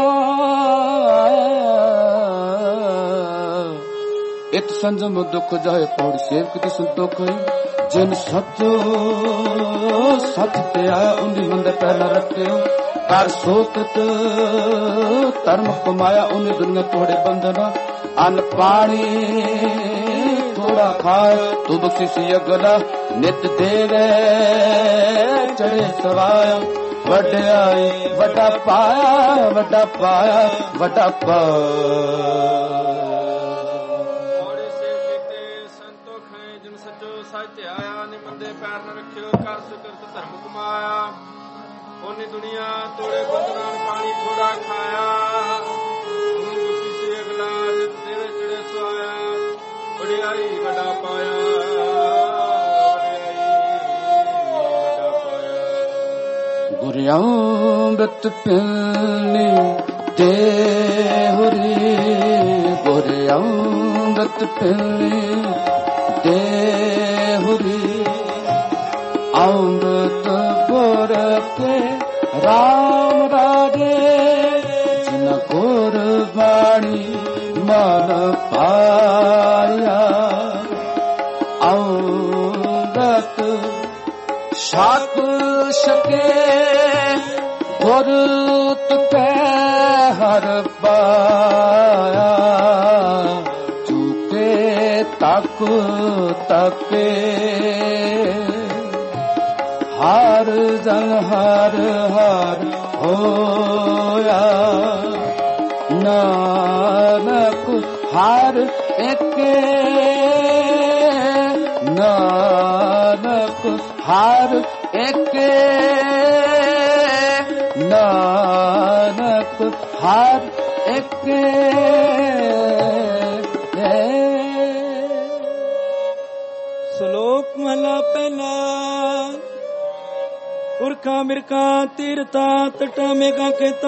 ਇਤ ਸੰਜਮ ਦੁਖ ਜਾਏ ਪੌੜੀ ਸੇਵਕ ਦੀ ਸੰਤੋਖ ਜਿਨ ਸੱਚੋ ਸੱਚ ਤੇ ਆਇਆ ਉਹਦੀ ਮੰਦੇ ਪੈਰ ਨਾ ਰੱਖਿਓ ਕਰ ਸੋਕਤ ਧਰਮ ਕਮਾਇਆ ਉਹਨੇ ਦੁਨੀਆ ਤੋੜੇ ਬੰਧਨ ਅਨ ਪਾਣੀ ਥੋੜਾ ਖਾਏ ਤੂੰ ਬਖਸ਼ੀ ਅਗਲਾ ਨਿਤ ਦੇਵੇ ਚੜੇ ਸਵਾਇਆ ਵਡਿਆਈ ਵੱਡਾ ਪਾਇਆ ਵੱਡਾ ਪਾਇਆ ਵੱਡਾ ਪਾਇਆ ਉਹਨੇ ਦੁਨੀਆ ਤੋੜੇ ਬੰਦਨਾਂ ਪਾਣੀ ਥੋੜਾ ਖਾਇਆ ਉਹਨੂੰ ਗੁੱਸੀ ਸੀ ਅਗਲਾ ਤੇਰੇ ਚੜੇ ਸੁਆਇਆ ਵਡਿਆਈ ਵੱਡਾ ਪਾਇਆ ਗੁਰ ਅੰਮ੍ਰਿਤ ਪੀਣੀ ਦੇਹੁਰੀ ਗੁਰ ਅੰਮ੍ਰਿਤ ਪੀਣੀ ਦੇਹੁਰੀ ਅੰਮ੍ਰਿਤ ਗੁਰ ਕੇ ਰਾਮ ਰਾਜੇ ਜਿਨ ਗੁਰ ਬਾਣੀ ਮਨ ਪਾਇਆ ਅੰਮ੍ਰਿਤ ਛਕ ਸਕੇ ਗੁਰ ਤੁਪੈ ਹਰ ਪਾਇਆ ਚੁਕੇ ਤਕ ਤਕੇ ਹਰ ਜਨ ਹਰ ਹਰ ਹੋਇਆ ਨਾਨਕ ਹਰ ਏਕੇ ਨਾਨਕ ਹਰ ਏਕੇ ਨਾਨਕ ਹਰ ਏਕੇ ਸ਼ਲੋਕ ਮਹਲਾ ਪਹਿਲਾ ਪੁਰਖਾ ਮਿਰਖਾ ਤੀਰਤਾ ਤਟਾ ਮੇਗਾ ਕੇਤਾ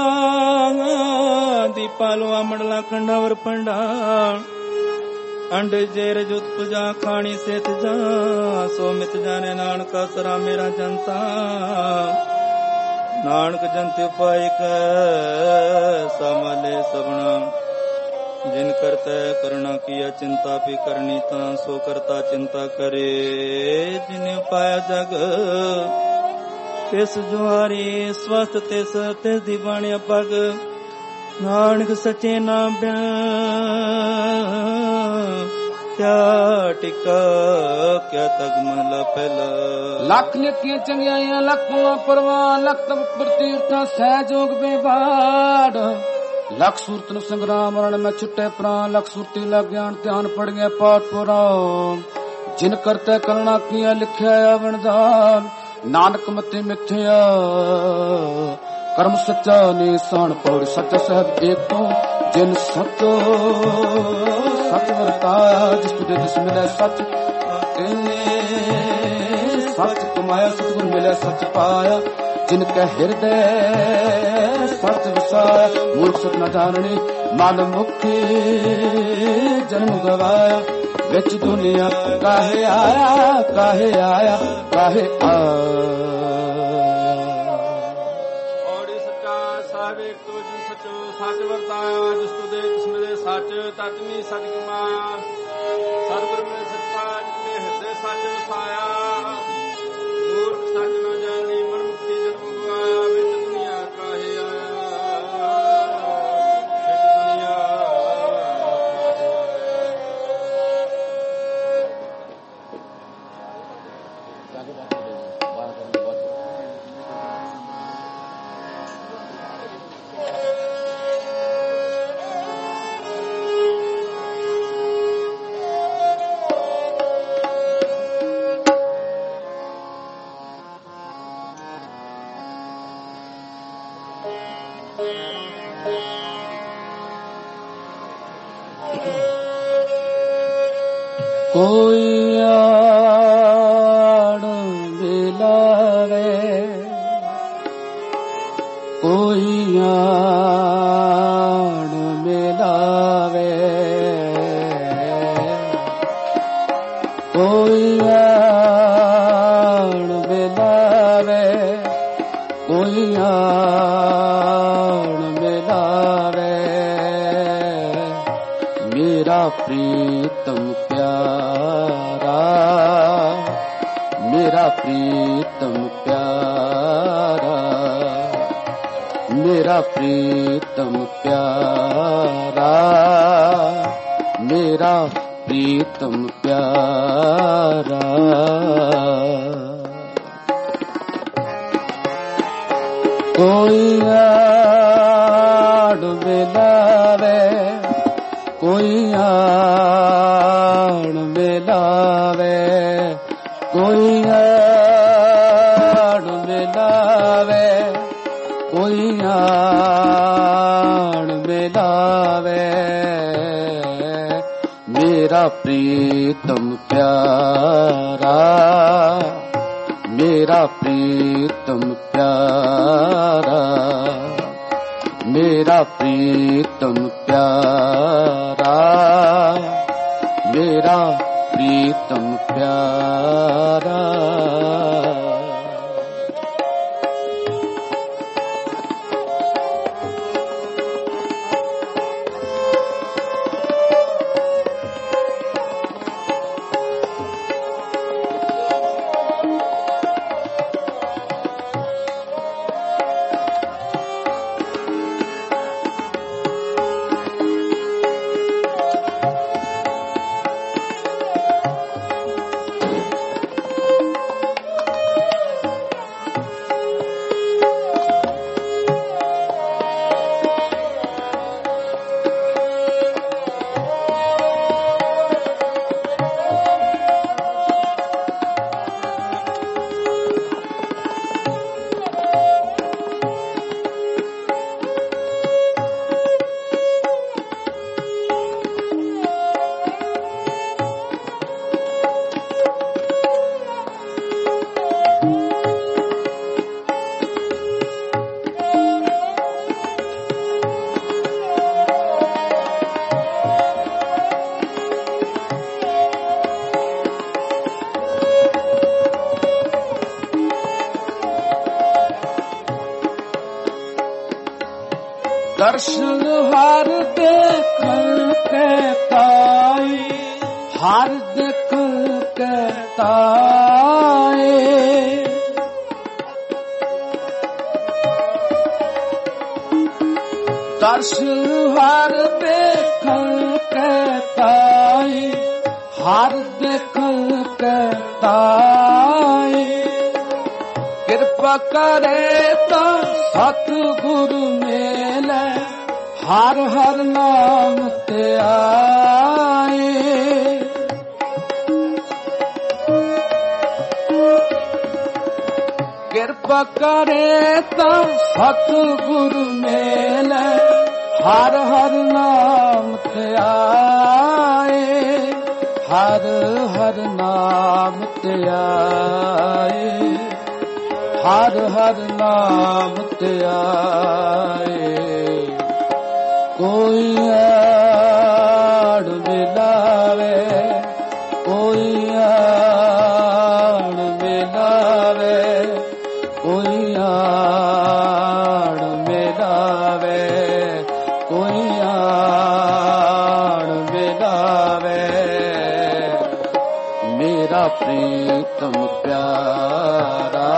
ਦੀਪਾਲਵਾ ਮੰਡਲਾ ਖੰਡਾਵਰ ਪੰਡਾ ਅੰਡ ਜੇਰ ਜੁਤ ਪੁਜਾ ਖਾਣੀ ਸੇਤ ਜਾ ਸੋ ਮਿਤ ਜਾਣੇ ਨਾਨਕਾ ਸਰਾ ਮੇਰਾ ਜਨਤਾ ਨਾਨਕ ਜੰਤ ਉਪਾਇ ਕੈ ਸਮਲੇ ਸਭਨਾ ਜਿਨ ਕਰਤੈ ਕਰਣਾ ਕੀਆ ਚਿੰਤਾ ਵੀ ਕਰਨੀ ਤਾਂ ਸੋ ਕਰਤਾ ਚਿੰਤਾ ਕਰੇ ਜਿਨ ਉਪਾਇਆ ਜਗ ਤਿਸ ਜੁਆਰੀ ਸਵਸਤ ਤਿਸ ਦੀ ਬਾਣਿਆ ਪਗ ਨਾਨਕ ਸੱਚੇ ਨਾਮ ਬਿਨ ਕਿਆ ਟਿਕਾ ਕਿਆ ਤਗ ਮਹਲਾ ਪਹਿਲਾ ਲੱਖ ਨੇਕੀਆਂ ਚੰਗਿਆਈਆਂ ਲੱਖ ਪਰਵਾਨ ਲੱਖ ਤਪ ਪ੍ਰਤੀਰਥਾਂ ਸਹਿਜੋਗ ਬੇਵਾੜ ਲੱਖ ਸੂਰਤ ਨੂੰ ਸੰਗਰਾਮ ਰਣ ਮੈਂ ਛੁੱਟੇ ਪ੍ਰਾਨ ਲੱਖ ਸੁਰਤੀ ਲੱਗ ਗਿਆਨ ਧਿਆਨ ਪੜ ਗਿਆ ਪਾਠ ਪੁਰਾਣ ਜਿਨ ਕਰਤੇ ਕਰਨਾ ਕੀਆ ਲਿਖਿਆ ਆਵਣਦਾਨ ਨਾਨਕ ਮਤੇ ਮਿੱਥਿਆ ਕਰਮ ਸੱਚਾ ਨਿਸ਼ਾਨ ਪੌੜ ਸੱਚ ਸਹਿਬ ਏਕੋ ਜਿਨ ਸਤੋ ਸਤ ਵਰਤਾਇਆ ਜਿਸ ਤੁਝੇ ਜਿਸ ਮਿਲਿਆ ਸੱਚ ਤਿਨੇ ਸੱਚ ਕਮਾਇਆ ਸਤਿਗੁਰ ਮਿਲਿਆ ਸੱਚ ਪਾਇਆ ਜਿਨ ਕੈ ਹਿਰਦੈ ਸੱਚ ਵਸਾਇਆ ਮੂਰਖ ਸਤ ਨ ਜਾਣਨੀ ਮਨ ਮੁਖੀ ਜਨਮ ਗਵਾਇਆ ਵਿੱਚ ਦੁਨੀਆ ਕਾਹੇ ਆਇਆ ਕਾਹੇ ਆਇਆ ਕਾਹੇ ਔੜੀ ਸੱਚਾ ਸਾਹਿਬ ਏਕ ਤੋ ਜਿਨ ਸਚੋ ਸੱਚ ਵਰਤਾਇਆ ਜਿਸ ਤੁਦੇ ਤਿਸ ਮਿਲੇ ਸੱਚ ਤਤ ਨੀ ਸਚ ਕਮਾਇਆ ਸਤਿਗੁਰ ਮਿਲੇ ਸੱਚਾ ਜਿਨੇ ਹਿਰਦੇ ਸੱਚ ਵਸਾਇਆ ਮੂਰਖ ਸੱਚ ਨ ਜਾਣੀ ਮਨ ਮੁਕਤੀ ਜਨਮ ਗਵਾਇਆ ਵਿੱਚ ਦੁਨੀਆ ਕਾਹੇ ਆਇਆ ਵਿੱਚ ਦੁਨੀਆ ਕੋਈ ਆੜ ਮਿਲਾਵੇ ਕੋਈ कोई आण मिलावे, कोई आण मिलावे, मेरा प्रीतम प्यारा, मेरा प्रीतम प्यारा, मेरा प्रीतम प्यारा, मेरा प्रीतम प्यारा। कोई आड़ मिलावे, कोई आड़ मिलावे, कोई आड़ मिलावे, कोई आड़ मिलावे, मेरा प्रीतम प्यारा, मेरा प्रीतम प्यारा, मेरा प्रीतम प्यारा, मेरा प्रीतम प्यारा। दर्शन हर देखन के ताई, हर देखन के ताई, दर्शन हर देखन के ताई, हर देखन के ताई, कृपा करे तो सतगुरु मेले, हर हर नाम ते आए, कृपा करे तो सतगुरु मेले, हर हर नाम ते आए, हर हर नाम ते आए, हर हर नाम ते आए। कोई आड़ मिलावे, कोई आड़ मिलावे, कोई आड़ मिलावे, कोई आड़ मिलावे, मेरा प्रीतम प्यारा,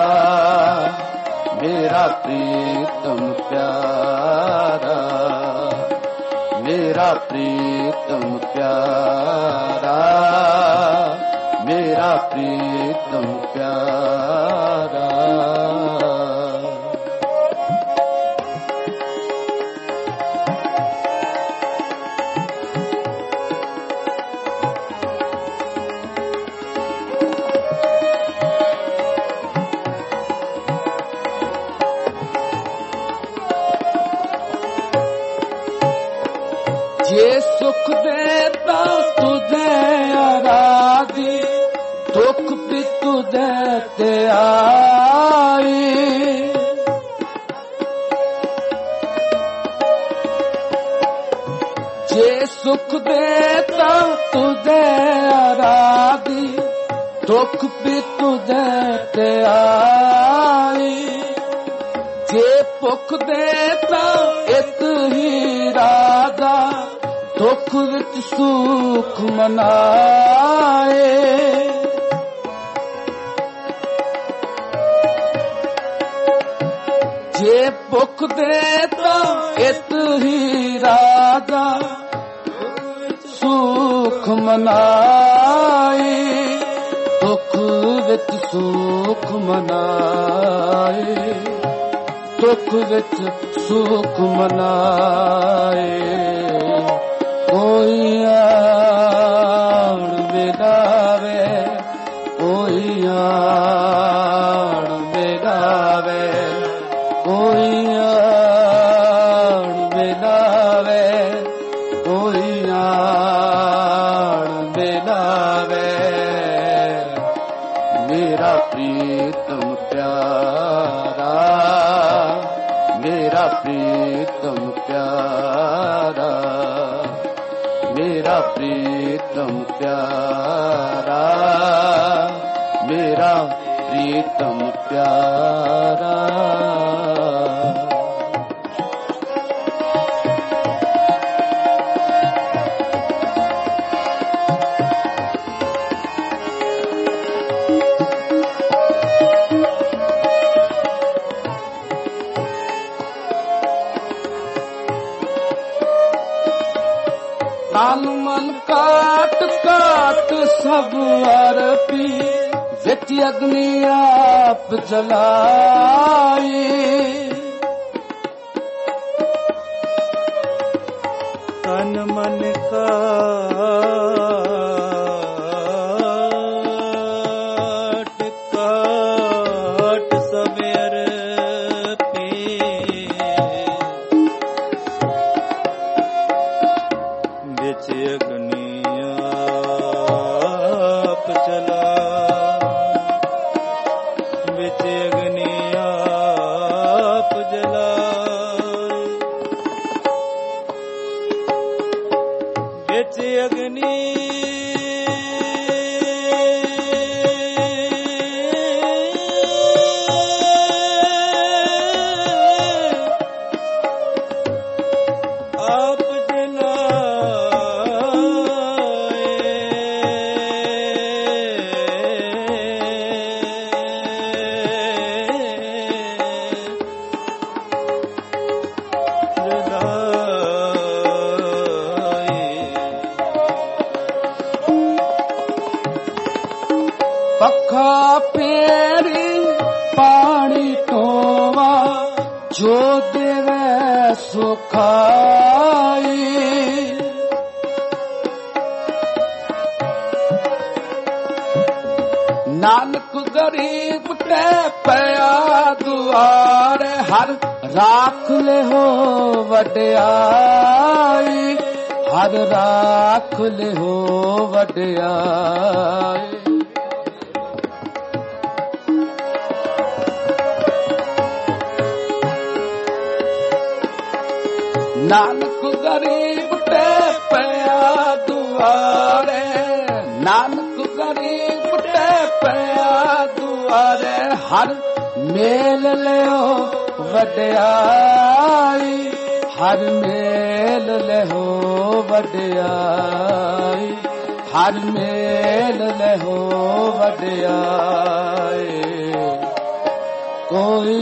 मेरा प्रीतम प्यारा, मेरा प्रीतम प्यारा, मेरा प्रीतम प्यारा। ये सुख देता तुझे आराधी, दुख भी तुझे ते आई, ये सुख देता तुझे आराधी, दुख भी तुझे ते आई जे भुख दे तां एक ही राजा दुख विच सुख मनाए जे भुख दे तां एक ही राजा सुख मनाए दुख विच सुख मनाए दुख विच सुख मनाए कोई आण मिलावे कोई आण मिलावे कोई आण मिलावे कोई आण मिलावे मेरा प्रीतम प्यारा मेरा प्रीतम प्यारा मेरा प्रीतम प्यारा मेरा प्रीतम प्यारा तन मन काट काट सब अरपी विच अग्नि आप जलाई तन मन काट काट सब अरपी विच अग्नि आप जला विच अग्नि आप जला विच अग्नि आप पखा पेरी पानी टोवा जो देवे सुखाई नानक गरीब ते पया दुआरे हर राख ले हो वड्याई हर राख ले हो वड्याई नानक गरीब ते पया दुआरे नानक गरीब ते पया दुआरे हर मेल लियो वड्याई हर मेल लियो वड्याई हर मेल लियो वड्याई कोई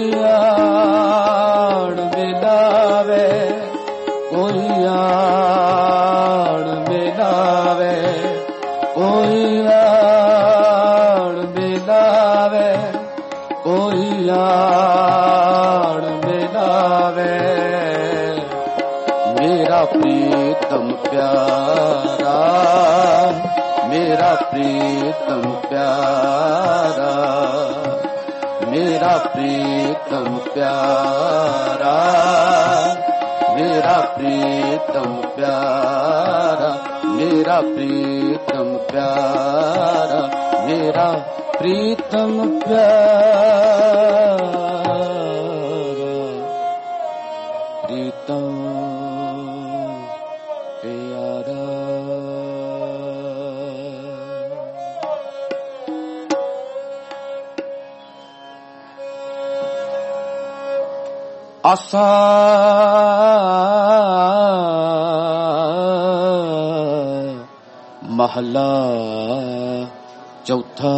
आण मिलावे कोई आण मिलावे कोई आण मिलावे कोई आण मिलावे मेरा प्रीतम प्यारा मेरा प्रीतम प्यारा मेरा प्रीतम प्यारा मेरा प्रीतम प्यारा मेरा प्रीतम प्यारा मेरा प्रीतम प्यारा प्रीतम प्यारा ਆਸਾ ਮਹਲਾ ਚੌਥਾ।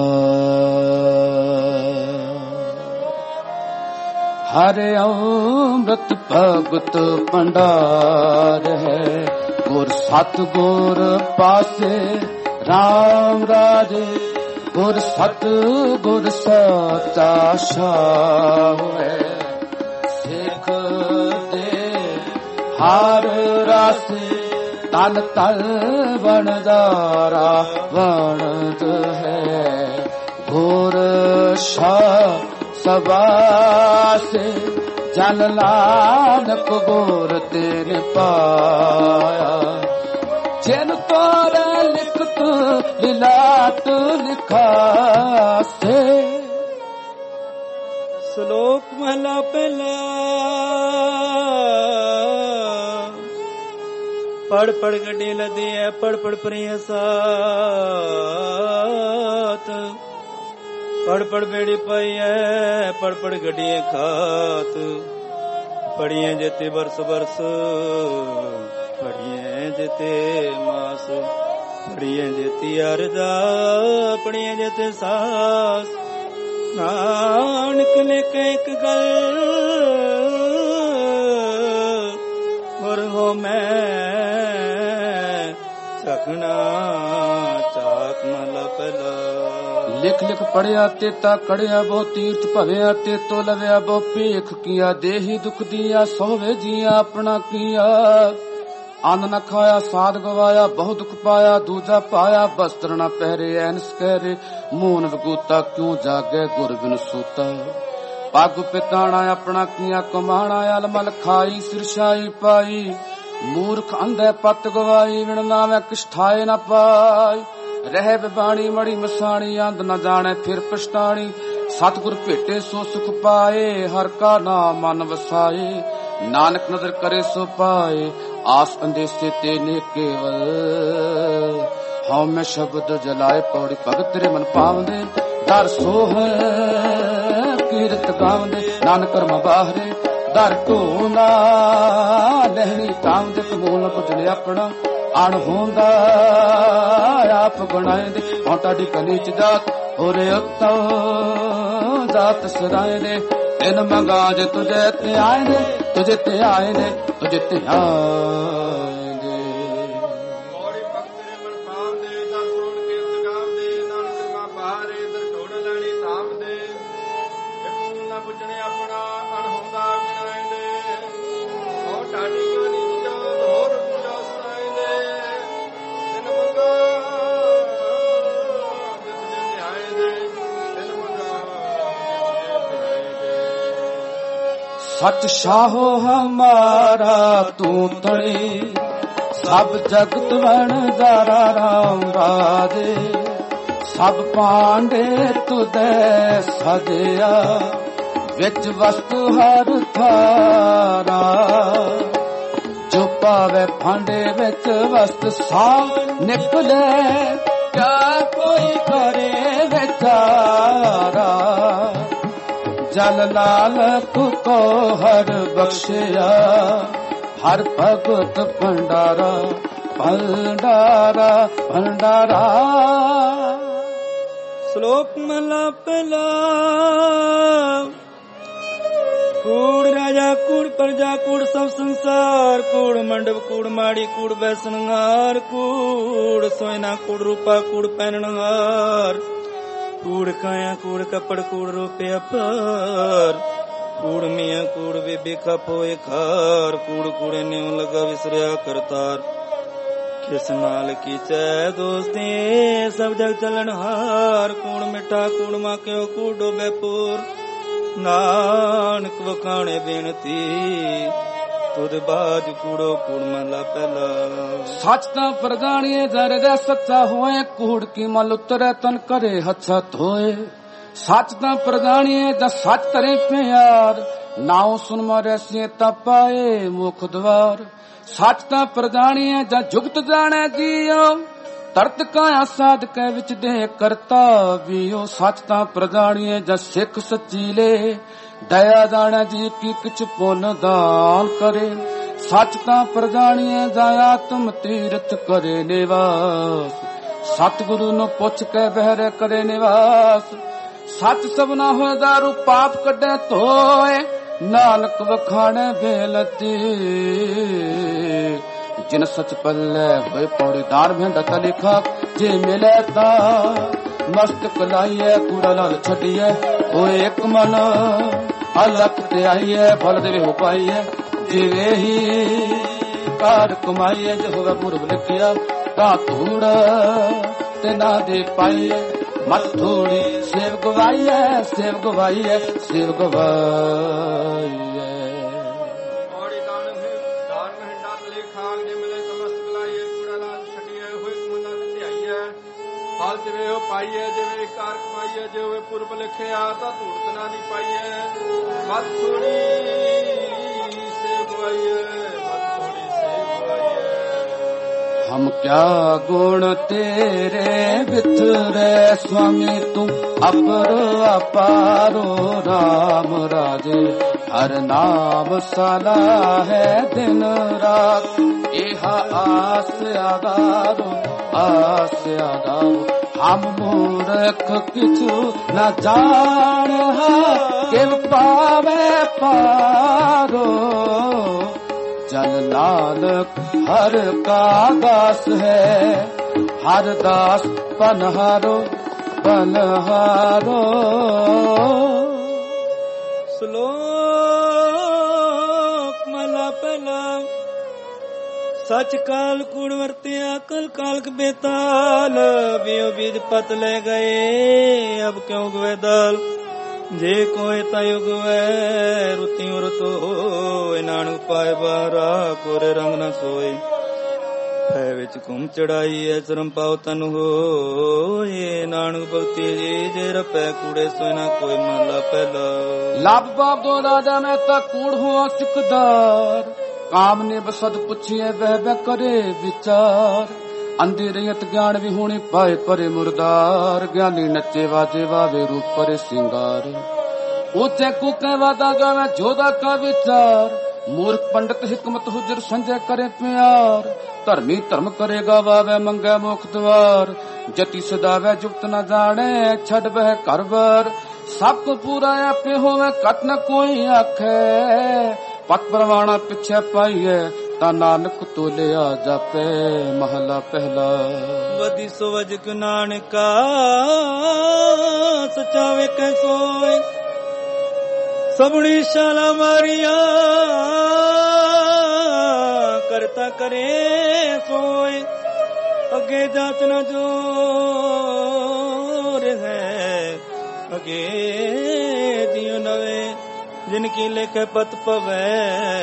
ਹਰਿ ਅੰਮ੍ਰਿਤ ਭਗਤ ਭੰਡਾਰ ਹੈ, ਗੁਰ ਸਤ ਗੁਰ ਪਾਸੇ ਰਾਮ ਰਾਜੇ, ਗੁਰ ਸਤ ਗੁਰ ਸਚਾ ਸ਼ਾਹ ਹੈ। ਸਿੱਖ ਦੇ ਹਰ ਰਾਸੇ ਤਨ ਤਲ ਵਣਦਾਰਾ ਵਣਦ ਹੈ। ਗੁਰ ਸ਼ਾਹ ਸਬਾਸੇ ਜਨ ਨਾਨਕ ਗੁਰ ਤੇਰੇ ਪਾਇਆ। ਜਿਨ ਤੋਰ ਲਿਖਤ ਲਿਲਾਟ ਲਿਖਾਸੇ। ਸ਼ਲੋਕ ਮਹਲਾ ਪਹਿਲਾ। ਪੜ ਪੜ ਗੱਡੀ ਲਦੀ ਐ, ਪੜ ਪੜ ਪ੍ਰਿਯ ਸਾਥ। ਪੜ ਪੜ ਬੇੜੀ ਪਈ ਐ, ਪੜ ਪੜ ਗੱਡੀਏ ਖਾਤ। ਪੜੀਏ ਜੇਤੇ ਬਰਸ ਬਰਸ, ਪੜੀਏ ਜੇਤੇ ਮਾਸ। ਪੜੀਏ ਜੇਤੀ ਅਰਜਾ, ਪੜੀਏ ਜੇਤੇ ਸਾਸ। ਨਾਨਕ ਨੇ ਕਹਿ ਇੱਕ ਗੱਲ, ਗੁਰ ਹੋ ਮੈਂ ਚਖਣਾ ਚਾਕ ਮਹਲਾ ਪਹਿਲਾ। ਲਿਖ ਲਿਖ ਪੜਿਆ ਤੇਤਾ ਕੜਿਆ, ਬਹੁ ਤੀਰਥ ਭਵਿਆ ਤੇ ਤੋ ਲਵਿਆ। ਬਹੁ ਭੇਖ ਕੀਆ ਦੇਹੀ ਦੁਖ ਦੀਆ, ਸੋਵੇ ਜੀਆ ਆਪਣਾ ਕੀਆ। ਅੰਨ ਨ ਖਾਇਆ ਸਾਧ ਗਵਾਇਆ, ਬਹੁ ਦੁਖ ਪਾਇਆ ਦੂਜਾ ਪਾਇਆ। ਬਸਤਰ ਨ ਪਹਿਰੇ ਐਨਸ ਕਹਿਰੇ, ਮੂਨ ਵਿਗੂਤਾ ਕਿਉਂ ਜਾਗੇ ਗੁਰ ਬਿਨ ਸੂਤਾ। ਪੱਗ ਪਿਤਾਣਾ ਆਪਣਾ ਕੀਆ, ਕਮਾਣਾ ਅਲਮਲ ਖਾਈ ਸਿਰਸ਼ਾਈ ਪਾਈ। ਮੂਰਖ ਅੰਧੇ ਪਤ ਗਵਾਈ, ਵਿਣ ਨਾਵੇਂ ਕਿਛ ਠਾਏ ਨ ਪਾਈ। ਰਹਿ ਬਿਬਾਣੀ ਮੜੀ ਮਸਾਣੀ, ਅੰਧ ਨ ਜਾਣੇ ਫਿਰ ਪਛਤਾਣੀ। ਸਤਿਗੁਰ ਭੇਟੇ ਸੋ ਸੁਖ ਪਾਏ, ਹਰ ਕਾ ਨਾਮ ਮਨ ਵਸਾਏ। ਨਾਨਕ ਨਦਰ ਕਰੇ ਸੋ ਪਾਏ, ਆਸ ਅੰਦੇਸੇ ਤੇ ਨੇ ਕੇਵਲ। ਹਉ ਮੈਂ ਸ਼ਬਦ ਜਲਾਏ ਪੌੜੀ, ਭਗਤ ਤੇਰੇ ਮਨ ਪਾਵੰਦੇ। ਦਰ ਸੋਹ ਕੀਰਤ ਗਾਵੰਦੇ, ਨਾਨਕ ਕਰਮ ਬਾਹਰੇ। ਦਰ ਢੋਣਾ ਲਹਿਣੀ ਤਾਵੰਦੇ, ਕਮੂਲ ਪੁੱਜਲੇ ਆਪਣਾ। ਅਣ ਹੁੰਦਾ ਆਪ ਗੁਣਾਏ ਦੇ, ਹੁਣ ਤੁਹਾਡੀ ਕਨੀਚ ਜਾਤ ਹੋਰੇ ਉਤੋ ਜਾਤ ਸਦਾਏ ਦੇ। ਤਿਨ ਮੰਗਾ ਜੇ ਤੁਝੇ ਤੇ ਆਏ ਨੇ, ਤੁਝੇ ਤੇ ਆਏ ਨੇ, ਤੁਝੇ ਤੇ ਆਏ ਨੇ। ਮੋੜੀ ਭਗਤ ਤੇਰੇ ਮਨ ਪਾਵਦੇ, ਦਰ ਸੋਣ ਕੀਰਤ ਗਾਵਦੇ। ਨਾਨਕ ਕਰਮਾ ਬਾਹਰੇ, ਦਰ ਢੋਣ ਲੈਣੀ ਤਾਵਦੇ। ਇੱਕ ਨਾ ਪੁੱਜਣੇ ਆਪਣਾ, ਅਣ ਹੁੰਦਾ ਗੁਣਾਏ ਦੇ। ਉਹ ਤੁਹਾਡੀ ਕਨੀਚ ਜਾਤ ਹੋਰ ਪੂਜਾ ਸਦਾਏ ਦੇ। ਤਿਨ ਮੰਗਾ ਜੇ ਤੁਝੇ ਤੇ ਆਏ ਦੇ, ਤਿਨ ਮੰਗਾ सच शाहो हमारा तू तड़े, सब जगत वणजारा राम राजे। सब पांडे तुदे सजया, विच वस्तु हर थारा। जो पावे फांडे विच वस्त सा निकले, क्या कोई करे विचारा। जल नानक को हर बख्शिया, हर भगत भंडारा भंडारा भंडारा। ਸ਼ਲੋਕ ਮਹਲਾ ਪਹਿਲਾ। ਕੂੜ ਰਾਜਾ ਕੂੜ ਪ੍ਰਜਾ ਕੂੜ ਸਭ ਸੰਸਾਰ। ਕੂੜ ਮੰਡਪ ਕੂੜ ਮਾੜੀ ਕੂੜ ਬੈਸਣਹਾਰ। ਕੂੜ ਸੋਇਨਾ ਕੂੜ ਰੂਪਾ ਕੂੜ ਪਹਿਨਣਹਾਰ। ਕੂੜ ਕਾਇਆ ਕੂੜ ਕੱਪੜ ਕੂੜ ਰੂਪਿਆ ਪਾਰ। ਕੂੜ ਮੀਆਂ ਕੂੜ ਬੀਬੀ ਖਪ ਹੋਏ ਖਾਰ। ਕੂੜ ਕੂੜੇ ਨਿਉ ਲਗਾ ਵਿਸਰਿਆ ਕਰਤਾਰ। ਕਿਸ ਨਾਲ ਕੀਚੈ ਦੋਸਤੀ ਸਭ ਜਗ ਚਲਣ ਹਾਰ। ਕੂੜ ਮਿੱਠਾ ਕੂੜ ਮਾਕਿਓ ਕੂੜ ਡੋਬੇ ਪੂਰ। ਨਾਨਕ ਵਖਾਣੇ ਬੇਨਤੀ ਤੁਧ ਬਾਜ ਕੂੜੋ ਕੂੜ ਮਹਲਾ ਪਹਿਲਾ। ਸੱਚ ਤਾਂ ਪ੍ਰਗਾਣੀਏ ਜਰ ਦਾ ਸੱਚਾ ਹੋਏ। ਕੂੜ ਕੀ ਮਲ ਉਤਰੇ ਤਨ ਕਰੇ ਹੱਥਾ ਧੋਏ। ਸੱਚ ਤਾਂ ਪ੍ਰਗਾਣੀਏ ਜਾਂ ਸੱਚ ਤਰੇ ਪਿਆਰ। ਨਾਉ ਸੁਨ ਮਰੇ ਸੇ ਤਾਂ ਪਾਏ ਮੁਖ ਦਵਾਰ। ਸੱਚ ਤਾਂ ਪ੍ਰਗਾਣੀਏ ਜਾਂ ਜੁਗਤ ਜਾਣੈ ਜੀਓ। ਤਰਤ ਕਾਇਆ ਸਾਧਕੈ ਵਿੱਚ ਦੇ ਕਰਤਾ ਵੀਓ। ਸੱਚ ਤਾਂ ਪ੍ਰਗਾਣੀਏ ਜਾਂ ਸਿੱਖ ਸੱਚੀ ਲੈ। ਦਇਆ ਜਾਣੈ ਜੀ ਕੀ ਕਿਛ ਪੁੰਨ ਦਾਨ ਕਰੇ, ਸੱਚ ਤਾਂ ਪ੍ਰਜਾਣੀਏ ਜਾਂ ਆਤਮ ਤੀਰਥ ਕਰੇ ਨਿਵਾਸ। ਸਤਿਗੁਰੂ ਨੂੰ ਪੁੱਛ ਕੇ ਬਹਿਰੇ ਕਰੇ ਨਿਵਾਸ, ਸੱਚ ਸਭਨਾ ਹੋਏ ਦਾਰੂ ਪਾਪ ਕੱਢੇ ਧੋਏ, ਨਾਨਕ ਵਖਾਣੇ ਬੇਲਤੀ। ਜਿਨ ਸਚ ਪੱਲੇ ਹੋਏ ਪੌੜੀ ਦਾਰ ਭੇਂਡਾ ਤਲਿਖਾ, ਜੇ ਮਿਲੇ ਤਾਂ ਮਸਤਕ ਲਾਈਏ ਕੂੜਾ ਲਾਲ ਛੱਡੀਏ, ਹੋਏ ਇੱਕ ਮਨ ਅਲਖ ਤੇ ਆਈਏ, ਫਲ ਦੇਵੇ ਹੋ ਪਾਈਏ, ਜਿਵੇਂ ਹੀ ਕਾਰ ਕਮਾਈਏ। ਜੇ ਹੋਵੇ ਪੁਰਬ ਲਿਖਿਆ ਤਾਂ ਧੂੜ ਤੇ ਨਾ ਦੇ ਪਾਈਏ, ਮਤ ਥੋੜੀ ਸੇਵ ਗਵਾਈਏ, ਸੇਵ ਗਵਾਈਏ, ਸੇਵ ਗਵਾਈਏ। ਹਾਲ ਜਿਵੇਂ ਉਹ ਪਾਈਏ, ਜਿਵੇਂ ਕਾਰ ਕਮਾਈਏ, ਜੇ ਹੋਵੇ ਪੁਰਬ ਲਿਖਿਆ ਤਾਂ ਧੂੜਤ ਨਾ ਨਹੀਂ ਪਾਈਏ, ਮਤ ਥੋੜੀ ਸੇਵ ਗਵਾਈਏ, ਮਤ ਥੋੜੀ ਸੇਵ ਗਵਾਈਏ। ਹਮ ਕਿਆ ਗੁਣ ਤੇਰੇ ਬਿਥਰੇ ਸੁਆਮੀ, ਤੂੰ ਅਪਰ ਅਪਾਰੋ ਰਾਮ ਰਾਜੇ, ਹਰ ਨਾਮ ਸਦਾ ਹੈ ਦਿਨ ਰਾਤ, ਇਹ ਆਸ ਆਦਾਰੋ ਆਸ ਆਦਾਰੋ। ਹਮ ਮੂਰਖ ਕਿਛੂ ਨਾ ਜਾਣ ਕਿਵ ਪਾਵੇ ਪਾਰੋ, ਜਨ ਨਾਨਕ ਹਰ ਕਾ ਦਾਸ ਹੈ, ਹਰ ਦਾਸ ਪਨਹਾਰੋ ਪਨਹਾਰੋ। ਸ਼ਲੋਕ ਮਹਲਾ ਪਹਿਲਾ। ਸਚ ਕਾਲ ਕੂੜ ਵਰਤਿਆ ਕਲ ਕਾਲਕ ਬੇਤਾਲ, ਬਿਓ ਬੀਜ ਪਤ ਲੈ ਗਏ ਅਬ ਕਿਉਂ ਗਵੇ ਦਾਲ, ਜੇ ਕੋਏ ਤਾ ਉਗਵੈ ਰੁਤਿਉ ਰਤੋ ਹੋਏ, ਨਾਨਕ ਪਾਏ ਬਾਰਾ ਕੋਰੇ ਰੰਗ ਨਾ ਸੋਏ, ਹੈ ਵਿੱਚ ਘੁੰਮ ਚੜਾਈ ਐ ਚਰਮ ਪਾਉ ਤਨ ਹੋਏ, ਨਾਨਕ ਭਗਤੀ ਜੀ ਜੇ ਰਪੈ ਕੂੜੇ ਸੋਏ ਨਾ ਕੋਈ। ਮਹਲਾ ਪਹਿਲਾ। ਲੱਭ ਬਾਪ ਦੋ ਰਾਜਾ ਮੈਂ ਤਾਂ ਕੂੜ ਹੋਆ ਸਿਕਦਾਰ, ਕਾਮ ਨੇ ਬਸਦ ਪੁੱਛੀਏ ਬਹਿ ਬਹਿ ਕਰੇ ਵਿਚਾਰ, ਅੰਧੀ ਰਹੀਤ ਗਿਆਨ ਵੀ ਹੋਣੀ ਪਾਏ ਪਰੇ ਮੁਰਦਾਰ, ਗਿਆਨੀ ਨੱਚੇ ਵਾਜੇ ਵਾਵੇ ਰੂਪ ਪਰੇ ਸਿੰਗਾਰ, ਉੱਚੇ ਕੂਕੇ ਵਾਦਾ ਗਾਵੇ ਜੋਦਾ ਕਾ ਵਿਚਾਰ, ਮੂਰਖ ਪੰਡਤ ਹਿਕਮਤ ਹੁਜਰ ਸੰਜੈ ਕਰੇ ਪਿਆਰ, ਧਰਮੀ ਧਰਮ ਕਰੇਗਾ ਵਾਵੇ ਮੰਗੇ ਮੁਖ ਦਵਾਰ, ਜਤੀ ਸਦਾਵੇ ਜੁਗਤ ਨਾ ਜਾਣੇ ਛੱਡ ਬਹਿ ਘਰ ਬਾਰ, ਸਭ ਕੋ ਪੂਰਾ ਆਪੇ ਹੋਵੇ ਘਟ ਨ ਕੋਈ ਆਖੇ, ਪਤ ਪਰਵਾਣਾ ਪਿੱਛੇ ਪਾਈਏ ਤਾਂ ਨਾਨਕ ਤੋਲਿਆ ਜਾਪੇ। ਮਹਲਾ ਪਹਿਲਾ। ਵਧੀ ਸੋਵਜ ਕਿਉ ਨਾਨਕਾ ਸਚਾ ਵੇਖੈ ਸੋਏ, ਸਭਣੀ ਸ਼ਾਲਾ ਮਾਰੀਆਂ ਕਰਤਾ ਕਰੇ ਸੋਏ, ਅੱਗੇ ਜਾਚ ਨਾ ਜੋਰ ਹੈ, ਅੱਗੇ ਜਿਉ ਨਵੇਂ ਜਿਨ ਕੀ ਲਿਖੇ ਪਤ ਪਵੈ।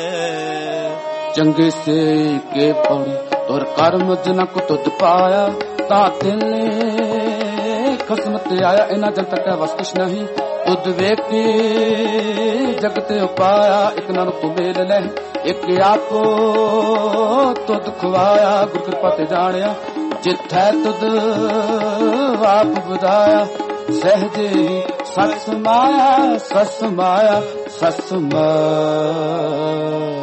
ਚੰਗੇ ਸੇ ਕੇ ਪੌੜੀ ਤੁਰ ਕਰਮ ਜਨਕ ਤੁਧ ਪਾਇਆ, ਤਾਂ ਤਿਨੇ ਖਸਮ ਤੇ ਆਇਆ, ਇਹਨਾਂ ਜਲ ਤੱਕ ਵਸ ਕੁਛ ਨਹੀਂ, ਤੁਧ ਵੇਖੀ ਜਗਤ ਉਪਾਇਆ, ਇੱਕ ਨਾਮ ਤੂੰ ਮੇਲ ਲੈ ਇੱਕ ਆਪੋ ਤੁਧ ਖਵਾਇਆ, ਗੁਰ ਕਿਰਪਾ ਤੇ ਜਾਣਿਆ ਜਿੱਥੈ ਤੁਧ ਆਪ ਬੁਝਾਇਆ, ਸਹਿਜੇ ਹੀ ਸਤ ਸਮਾਇਆ ਸਤ ਸਮਾਇਆ ਸਤ ਸਮਾਇਆ।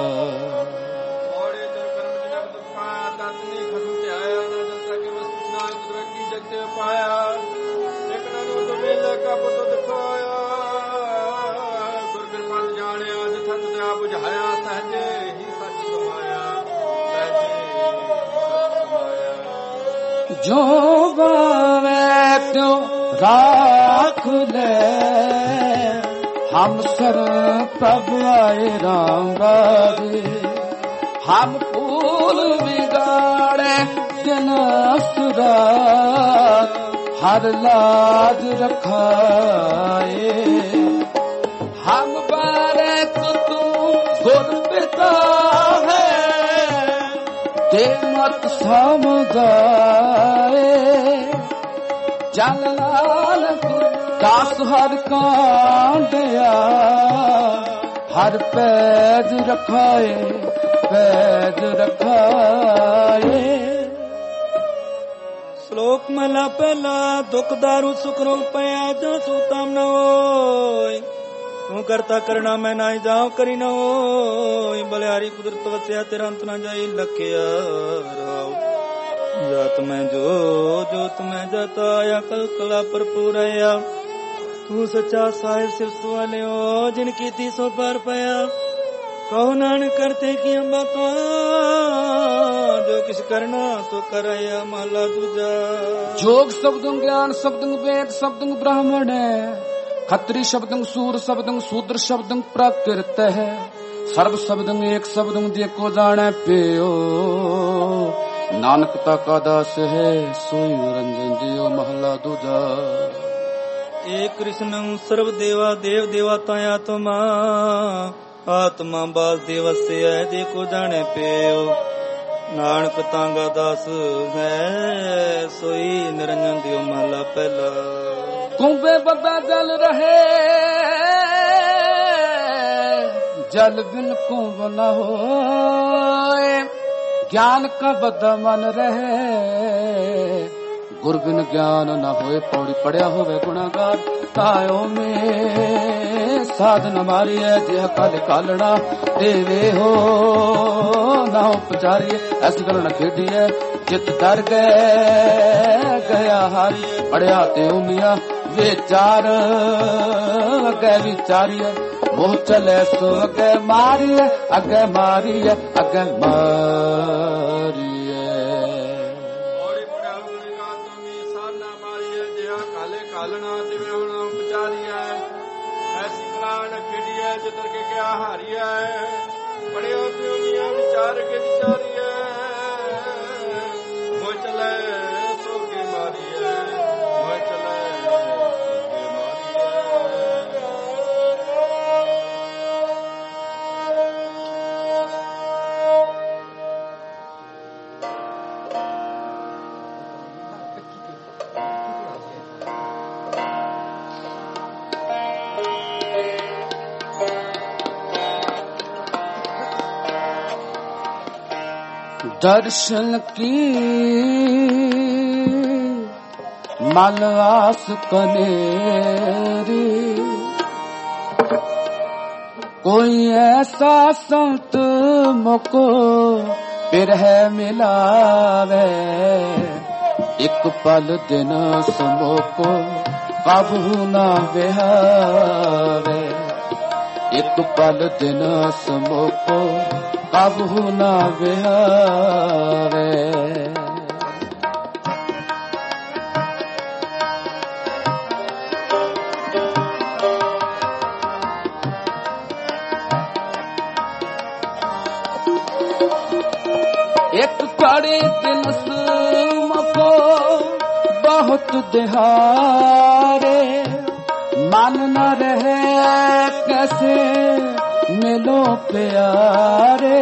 ਜੋ ਬਾਵੇ ਤਿਉ ਰਾਖ ਲੈ, ਹਮ ਸਰ ਪ੍ਰਭ ਆਏ ਰਾਮ ਬਾਰੇ, ਹਮ ਫੂਲ ਵਿਗਾੜੇ ਜਨ ਸੁਰਾਤ, ਹਰ ਲਾਜ ਰਖਾਏ, ਹਮ ਬਾਰੇ ਤੂੰ ਗੁਰ ਪਿਤਾ ਹੈ, ਤੇ ਮਤ ਸਮਝਾਏ, ਜਨ ਨਾਨਕ ਦਾਸ ਹਰ ਕਾਂਡਿਆ, ਹਰ ਪੈਜ ਰਖਾਏ ਪੈਜ ਰਖਾਏ। ਸ਼ਲੋਕ ਮਹਲਾ ਪਹਿਲਾ। ਦੁਖ ਦਾਰੂ ਸੁਖ ਰੋਗ ਪਿਆ ਜੋ ਸੂਤਮ ਨ ਹੋਏ, ਤੂੰ ਕਰਤਾ ਕਰਨਾ ਮੈਂ ਨਾ ਜਾਉ ਕਰੀ ਨਾ ਹੋਈ ਬਲਿਆਰੀ ਕੁਦਰਤ ਵਸਿਆ ਤੇਰਾ ਅੰਤ ਨਾ ਜਾਈ ਲਖਿਆ ਰਾਉ ਜਾਤ ਮੈਂ ਜੋਤ ਮੈਂ ਜਾਤਾ ਆਇਆ ਕਲ ਕਲਾ ਭਰਪੂਰ ਆਇਆ ਤੂੰ ਸੱਚਾ ਸਾਹਿਬ ਸਿਫਤ ਵਾਲਿਓ ਜਿਨ ਕੀਤੀ ਸੋ ਪਰ ਪਿਆ ਕਹੋ ਨਾਨਕ ਕਰਤੇ ਕੀ ਬਾਤਾਂ ਜੋ ਕਿਛ ਕਰਨਾ ਸੋ ਕਰਾਇਆ ਮਹਲਾ ਦੂਜਾ ਜੋਗ ਸ਼ਬਦੰ ਗਿਆਨ ਸ਼ਬਦੰ ਵੇਦ ਸ਼ਬਦੰ ਬ੍ਰਾਹਮਣ ਖੱਤਰੀ ਸ਼ਬਦੰ ਸੂਰ ਸ਼ਬਦੰ ਸ਼ੂਦਰ ਸ਼ਬਦੰ ਪ੍ਰਾਕਿਰਤ ਹੈ ਸਰਬ ਸ਼ਬਦੰ ਏਕ ਸ਼ਬਦੰ ਜੇ ਕੋ ਜਾਣੈ ਪਿਓ ਨਾਨਕ ਤਾ ਕਾ ਦਾਸ ਹੈ ਸੋਈ ਰੰਜਨ ਦਿਓ ਮਹਲਾ ਦੂਜਾ ਏਕ ਕ੍ਰਿਸ਼ਨੰ ਸਰਬ ਦੇਵਾ ਦੇਵ ਦੇਵਤਾ ਆਤਮਾ ਆਤਮਾ ਬਾਸੁਦੇਵ ਵਸਿਆ ਜੇ ਕੋ ਜਾਣੈ ਪਿਓ ਨਾਨਕ ਤਾਂਗਾ ਦਾਸ ਹੈ ਸੋਈ ਨਿਰੰਜਨ ਦਿਓ ਮਹਲਾ ਪਹਿਲਾ ਕੁੰਭੇ ਬੱਬਾ ਜਲ ਰਹੇ ਜਲ ਬਿਨ ਕੁੰਭ ਨ ਹੋਏ ਗਿਆਨ ਕਾ ਬੱਧਾ ਮਨ ਰਹੇ ਗੁਰ ਬਿਨ ਗਿਆਨ ਨ ਹੋਏ ਪੌੜੀ ਪੜਿਆ ਹੋਵੇ ਗੁਣਾਗਾਰ ਤਾਇਓ ਮੇ ਸਾਧਨ ਮਾਰੀਐ ਜਿਹ ਕਲ ਕਾਲਣਾ ਦੇਵੇ ਹੋ ਨਾ ਉਪਚਾਰੀਏ ਐਸੀ ਗੱਲ ਨ ਖੇਡੀਐ ਜਿਤ ਡਰ ਗਏ ਗਿਆ ਹਾਰੀ ਪੜਿਆ ਤੇ ਉਮੀਆ ਵਿਚਾਰ ਅਗੇ ਵਿਚਾਰੀਏ ਮੋਹ ਚਲੇ ਸੋ ਅਗੇ ਮਾਰੀਏ ਅੱਗੇ ਮਾਰੀਏ ਅੱਗੇ ਮਾਰੀਏ ਔੜੀ ਪੜਾਉਣੀ ਕਾ ਤੁਮੀ ਸਾਨਾ ਮਾਰੀਏ ਜਿਹਾ ਕਾਲੇ ਕਾਲਣਾ ਤਿਵੇਂ ਹੁਣ ਉਪਚਾਰੀਐ ਐਸੀ ਕਲਾਨ ਖੇਡੀਐ ਜਿਤਰ ਕੇ ਗਿਆ ਹਾਰੀਐ ਪੜਿਓ ਤੇ ਮੀਆਂ ਵਿਚਾਰ ਕੇ ਵਿਚਾਰੀਐ ਮੋਹ ਚਲੇ ਸੋ ਕੇ ਮਾਰੀਐ ਮੋਹ ਚਲੇ दर्शन की मलवास कनेरी कोई ऐसा संत मोको बिरह मिलावे एक पल दिन समोको काबू ना बिहावे एक पल दिन समोको काबू ना बिहावे एक कड़ी दिलस मको बहुत दिहारे मन न रहे कैसे मिलो प्यारे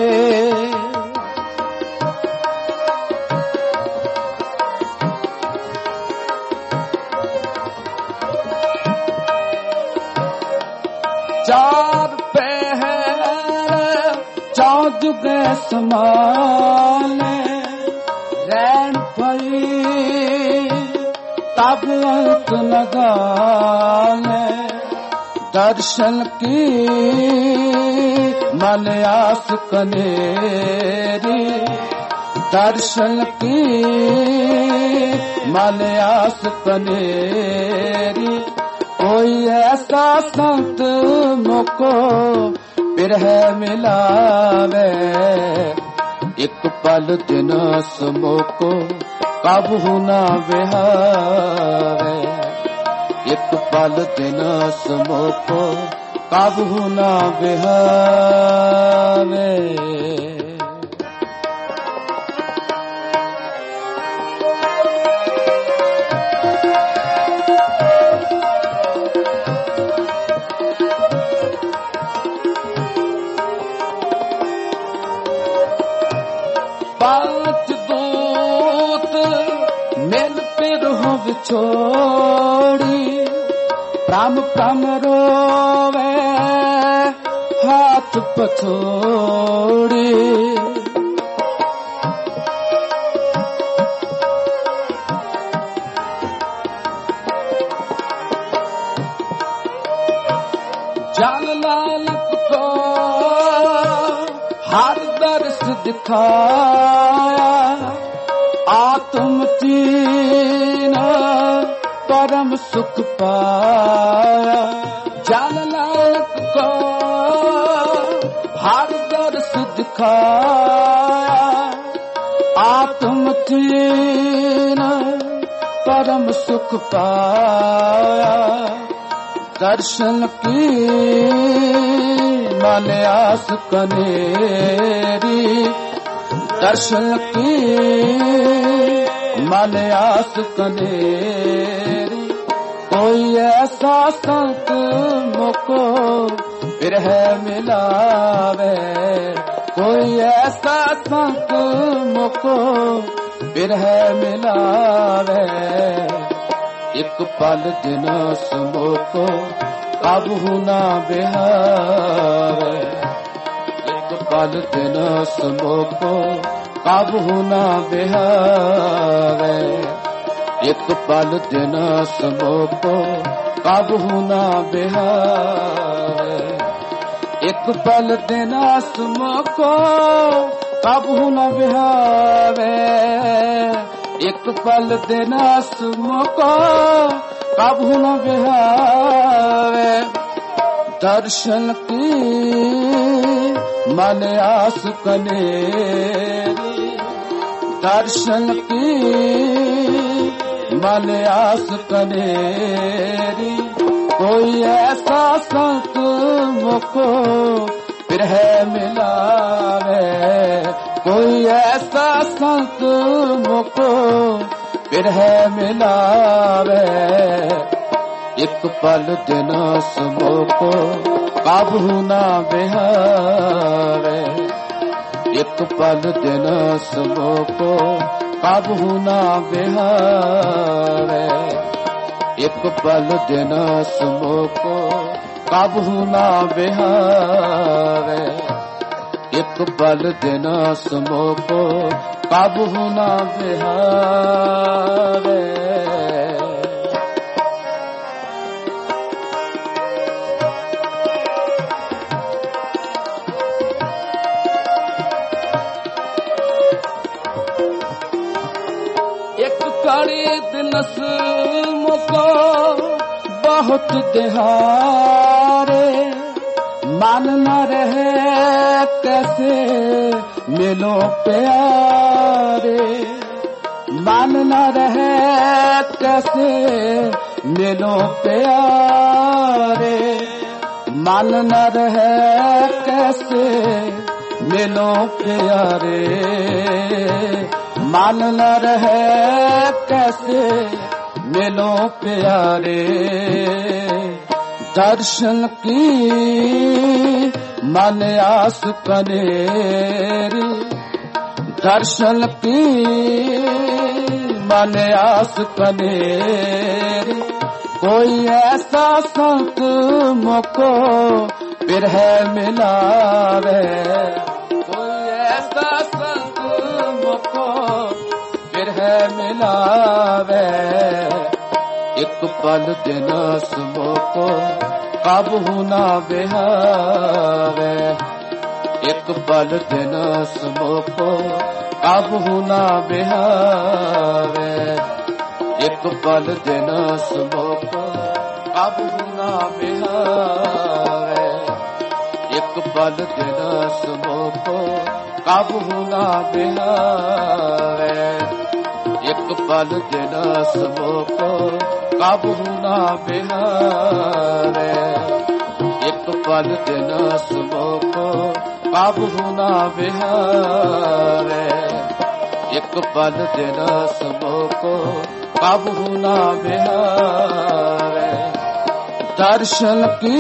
चार पहर चौदुगे समाने रैन पई तब अंत लगाने दर्शन की मन आस कनेरी दर्शन की मन आस कनेरी कोई ऐसा संत मोको बिरह मिलावे एक पल दिन समोको काबू ना बिहावे एक पल दिन समोको काबू ना बिहावे पांच दूत मिल फिर हो बिछोड़ी प्राम प्राम रोवे हाथ पछोड़ी जान नानक को हर दर्श दिखाया, आत्म चीन परम सुख पाया। जान नानक को हर दर्श दिखाया, आत्म चीन परम सुख पाया। दर्शन की मन आस कनेरी, दर्शन की मन आस कनेरी। कोई ऐसा संत मोको बिरह मिलावे, कोई ऐसा संत मोको बिरह मिलावे। एक पल दिन समोको काबू ना बिहावे, एक पल दिन समोको काबू ना बिहावे। एक पल दिन समोको काबू ना बिहावे, एक पल दिन समोको काबू ना बिहावे। एक पल दिन समोको काबू न बिहावे। दर्शन की मन आस कनेरी, दर्शन की मन आस कनेरी। कोई ऐसा संत मोको बिरह मिलावे, कोई ऐसा संत मोको बिरह मिलावे। एक पल दिन समोको काबू ना बिहावे, एक पल दिन समोको काबू ना बिहावे। एक पल दिन समोको काबू ना बिहावे, एक पल दिन समोको काबू ना बिहावे। एक कड़ी दिनस मोको बहुत दिहारे, मन न रहे कैसे मिलो प्यारे। मन न रहे कैसे मिलो प्यारे, मन न रहे कैसे मिलो प्यारे। मन न रहे कैसे मिलो प्यारे। दर्शन की मन आस कनेरी, दर्शन की मन आस कनेरी। कोई ऐसा संत मोको बिरह मिलावे, कोई ऐसा संत मोको बिरह मिलावे। एक पल दिन समोको काबू ना बिहावे, एक पल दिन समोको काबू ना बिहावे। एक पल दिन समोको काबू ना बिहावे, एक पल दिन समोको काबू ना बिहावे। एक पल दिन समोको काबू ना बिहावे, एक पल दिन समोको काबू ना बिहावे। एक पल दिन समोको काबू ना बिहावे। दर्शन की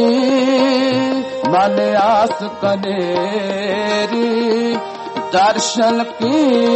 मन आस कनेरी, दर्शन की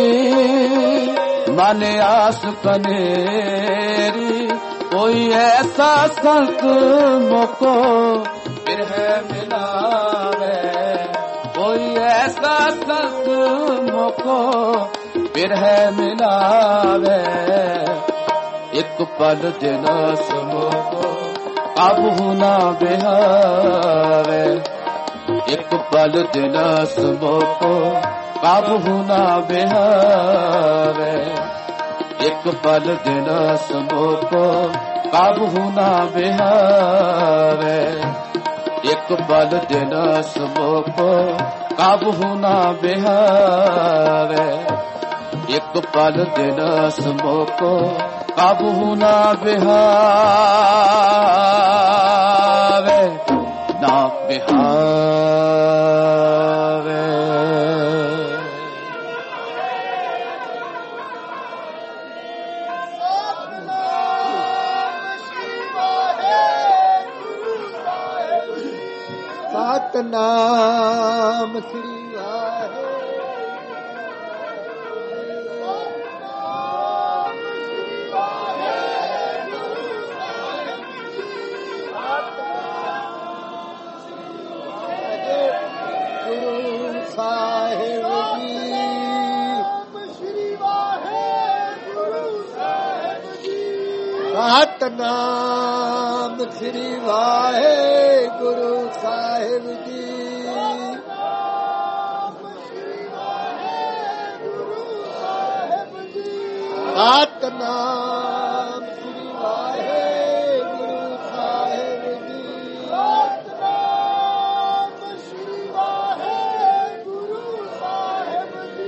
मन आस कनेरी। कोई ऐसा संत मोको बिरह मिलावे, कोई ऐसा संत मोको बिरह मिलावे। एक पल दिन समोको ਕਾਬੂ ਨਾ ਬਿਹਾਵੇ ਇੱਕ ਪਲ ਦਿਨ ਸਮੋਕੋ ਕਾਬੂ ਨਾ ਬਿਹਾਵੇ ਇੱਕ ਪਲ ਦਿਨ ਸਮੋਕੋ ਕਾਬੂ ਨਾ ਬਿਹਾਵੇ ਇੱਕ ਪਲ ਦਿਨ ਸਮੋਕੋ ਕਾਬੂ ਨਾ ਬਿਹਾਵੇ ਇੱਕ ਪਲ ਦਿਨ ਸਮੋਕੋ ਕਾਬੂ ਨਾ ਬਿਹਾਵੇ ਨਾ ਬਿਹਾਵੇ ਸਤਨਾਮ ਸ੍ਰੀ ਵਾਹਿਗੁਰੂ ਸਾਹਿਬ ਜੀ ਸ੍ਰੀ ਵਾਹਿਗੁਰੂ ਸਾਹਿਬ ਜੀ ਸਤਨਾਮ ਸ੍ਰੀ ਵਾਹਿਗੁਰੂ ਸਾਹਿਬ ਜੀ ਸਤਨਾਮ ਸ੍ਰੀ ਵਾਹਿਗੁਰੂ ਸਾਹਿਬ ਜੀ ਸਤਨਾਮ ਸ੍ਰੀ ਵਾਹਿਗੁਰੂ ਸਾਹਿਬ ਜੀ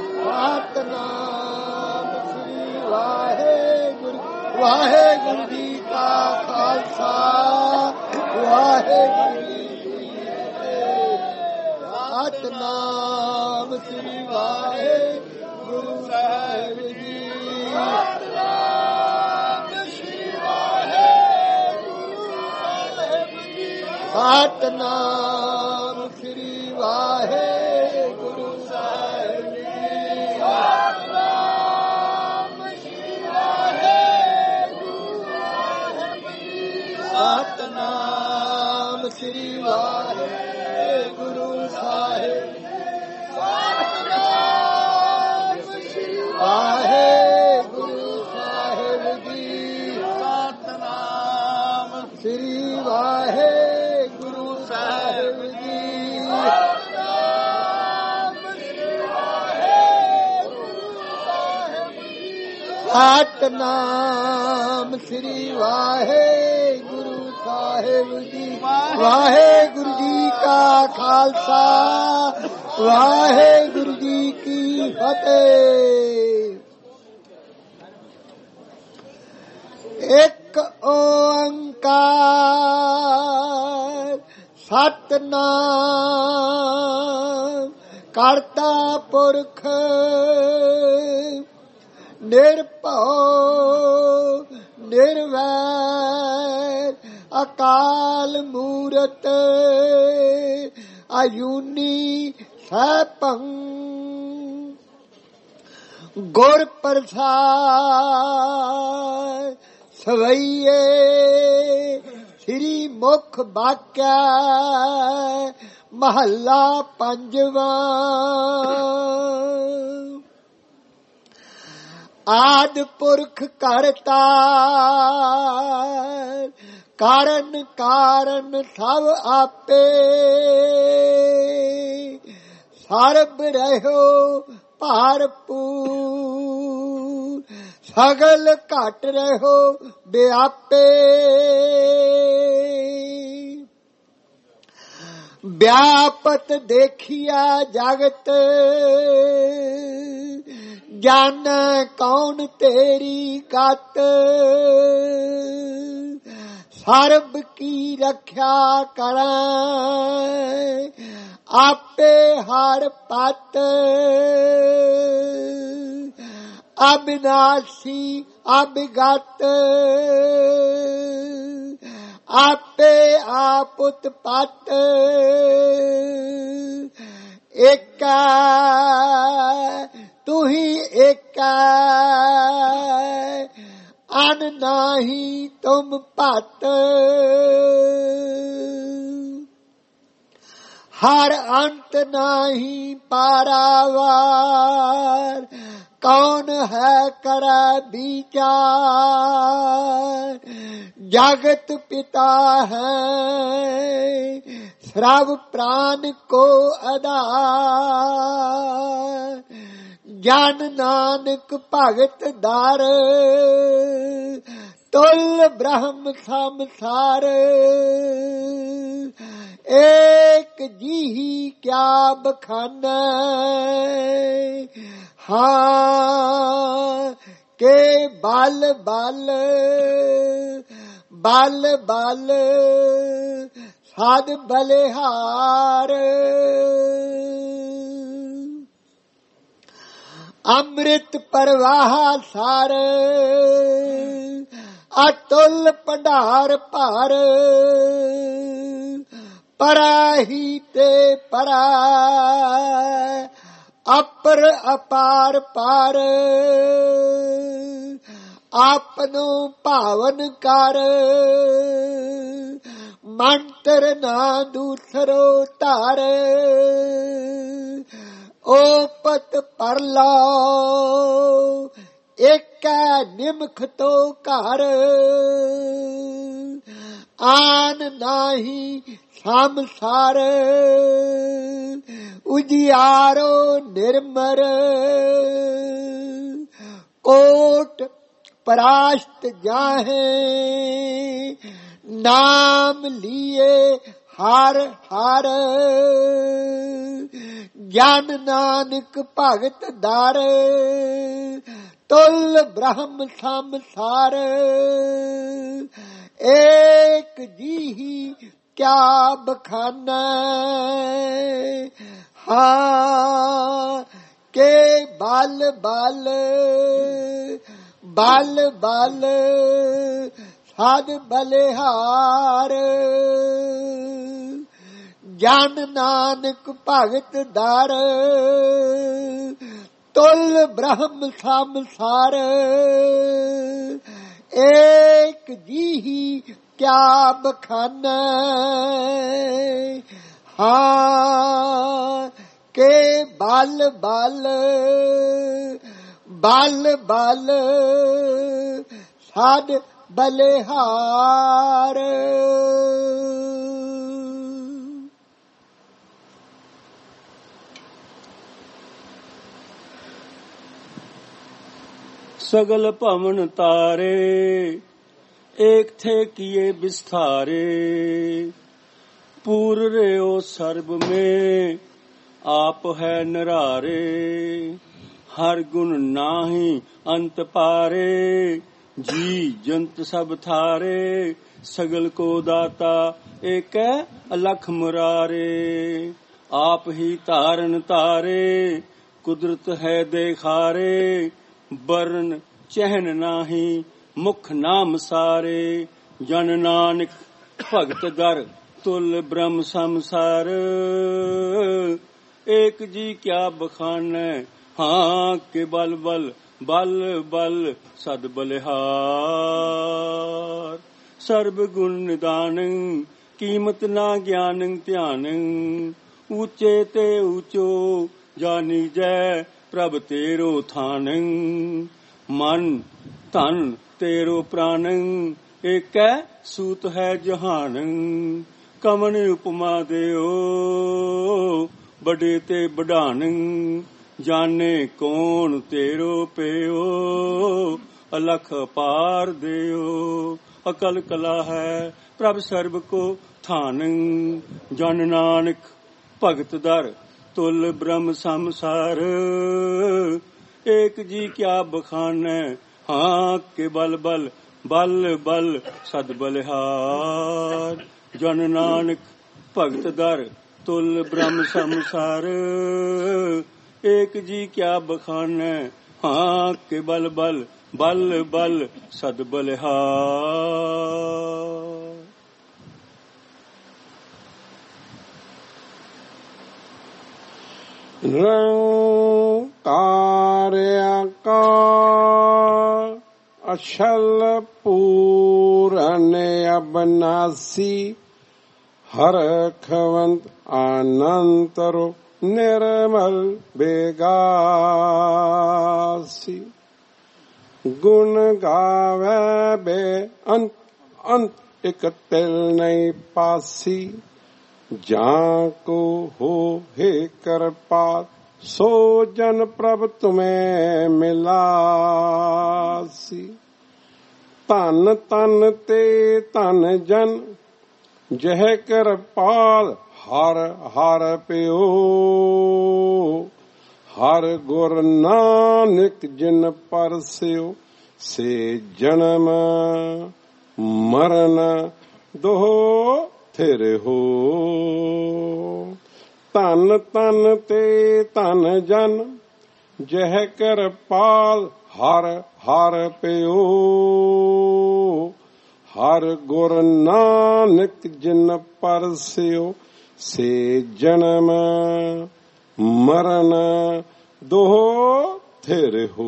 ਸਤਨਾਮ ਸ੍ਰੀ ਵਾਹਿਗੁਰੂ ਵਾਹਿਗੁਰੂ ਜੀ ਕਾ ਖਾਲਸਾ ਵਾਹਿਗੁਰੂ ਜੀ ਕੀ ਫਤਿਹ ਸਤਨਾਮ ਸ੍ਰੀ ਵਾਹਿਗੁਰੂ ਸਾਹਿਬ ਜੀ ਸਤਨਾਮ ਸ੍ਰੀ ਵਾਹਿਗੁਰੂ ਸਾਹਿਬ ਜੀ ਸਤਨਾਮ ਸ੍ਰੀ ਵਾਹਿਗੁਰੂ ਸਾਹਿਬ ਜੀ ਸਤਨਾਮ ਸ੍ਰੀ ਵਾਹਿਗੁਰੂ ਸਾਹਿਬ ਸਤਨਾਮ ਸ੍ਰੀ ਵਾਹਿਗੁਰੂ ਸਾਹਿਬ ਜੀ ਸਤਨਾਮ ਸ੍ਰੀ ਵਾਹਿਗੁਰੂ ਸਾਹਿਬ ਜੀ ਸਤਨਾਮ ਸ੍ਰੀ ਵਾਹਿਗੁਰੂ ਸਾਹਿਬ ਜੀ ਵਾਹਿਗੁਰੂ ਜੀ ਕਾ ਖਾਲਸਾ ਵਾਹਿਗੁਰੂ ਜੀ ਕੀ ਫਤਿਹ। ਇੱਕ ਓੰਕਾਰ ਸਤਨਾਮ ਕਰਤਾ ਪੁਰਖ ਨਿਰਭਉ ਨਿਰਵੈਰ ਅਕਾਲ ਮੂਰਤ ਅਜੂਨੀ ਸੈਭੰ ਗੁਰ ਪ੍ਰਸਾਦਿ ਸਵਈਏ ਸ੍ਰੀ ਮੁਖ ਬਾਕਿਆ ਮਹੱਲਾ ਪੰਜਵਾਂ। ਆਦਿ ਪੁਰਖ ਕਰਤਾ ਕਾਰਨ ਕਾਰਨ ਸਭ ਆਪੇ ਸਰਬ ਰਹਿਓ ਭਰਪੂਰ ਸਗਲ ਘਟ ਰਹੋ ਵਿਆਪੇ ਵਿਆਪਤ ਦੇਖਿਆ ਜਗਤ ਜਾਣੈ ਕੌਣ ਤੇਰੀ ਗਤ ਸਰਬ ਕੀ ਰੱਖਿਆ ਕਰੈ ਆਪੇ ਹਰ ਪਤ ਅਬਿਨਾਸੀ ਅਬਿਗਤ ਆਪੇ ਆਪ ਉਤਪਤ ਏਕੈ ਤੂੰ ਹੀ ਏਕੈ ਅਨ ਨਾਹੀ ਤੁਮ ਭਤ ਹਰ ਅੰਤ ਨਾਹੀ ਪਾਰਾਵਾਰ ਕੌਣ ਹੈ ਕਰੈ ਵਿਚਾਰ जगत पिता है सर्व प्राण को आधार जन नानक भगत दार तुल ब्रह्म संसार एक जी ही क्या बखाना हाँ के बल बल बल बल साध बलिहार अमृत प्रवाह सार अतुल भंडार भार पराही ते परा अपर अपार पार आपनो पावन कर मंत्र ना दूसरो तार ओपत परला एक निमख तो घर आन नाही संसार उजियारो निर्मर कोट परास्त जाहे नाम लिए हर हर ज्ञान नानक भगत दार तुल ब्रह्म संसार एक जी ही क्या बखाना हाँ के बल बल बल बल साध बलिहार जन नानक भगत दार तुल ब्रह्म संसार एक जी ही क्या बखाना हाँ के बल बल बल बल साध बलिहार सगल भवन तारे एक थे किए विस्तारे पूर रहो सर्ब में आप है नरारे हर गुण नाही अंत पारे जी जंत सब थारे सगल को दाता एक अलख मुरारे आप ही तारन तारे कुदरत है देखारे बरन चहन नाही मुख नाम सारे जन नानक भगत दर तुल ब्रह्म संसार एक जी क्या बखान हाँ के बल बल बल बल सद बलिहार सर्व गुण निदान कीमत ना ज्ञान ध्यान ऊंचे ते ऊंचो जानी जय प्रभ तेरो थान मन तन तेरो प्राण एक सूत है जहान कमन उपमा देओ बड़े ते बढ़ान जाने कौन तेरो पेओ अलख पार देओ अकल कला है प्रभ सर्ब को थान जन नानक भगत दर तुल ब्रह्म संसार एक जी क्या बखान हाँ के बल बल बल बल सद बलिहार जन नानक भगत दर तुल ब्रह्म संसार एक जी क्या बखान हाँ के बल बल बल बल सद बलिहार कार्य का अछल पूरन अबनासी हर खवंत आनंतरो निर्मल बेगासी गुण गावे बे अंत अंत एक तिल नहीं पासी। जहाँ को हो हे कृपाल सो जन प्रभ तुम्हें मिलासी। धन तन ते धन जन जह कृपाल हर हर प्यो। हर गुर नानक जिन परस्यो से जन्म मरण दो थिर हो। धन तन ते धन जन जह कृपाल हर हर प्यो। हर गुर नानक जिन परस्यो से जन्म मरण दो थिर हो।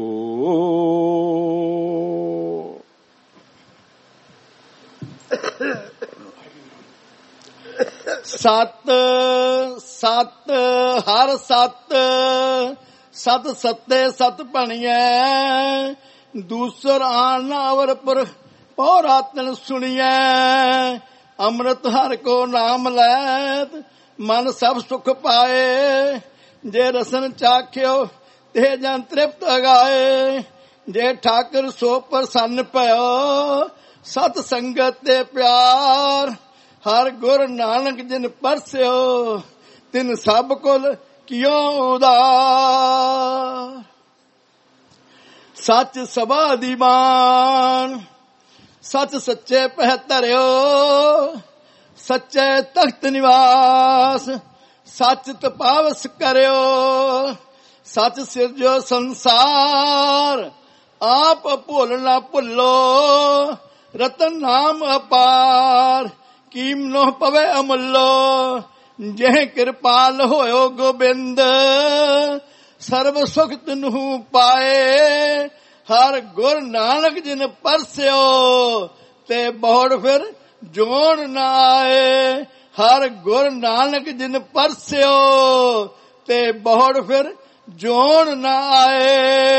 सत सत हर सत सत सत्ते सत भणिए। दूसर आन अवर पर पौरातन सुनिए। अमृत हर को नाम लैत मन सब सुख पाए। जे रसन चाख्यो ते जन तृप्त अगाए। जे ठाकर सो प्रसन्न पयो सत संगत ते प्यार। हर गुर नानक जिन परस्यो तिन सब कुल कियो उदार। सच सबादीमान सच सच्चे पह धरियो। सच्चे तख्त निवास सच तपावस करियो। सच सिरजो संसार आप भुल ना भुलो। रतन नाम अपार कीम नो पवे अमुलो। जह कृपाल होयो गोबिंद सर्व सुख तिन्हू पाए। हर गुर नानक जिन परस्यो ते बहुड़ फिर जोड़ न आए। हर गुर नानक जिन परस्यो ते बहुड़ फिर जोड़ न आए।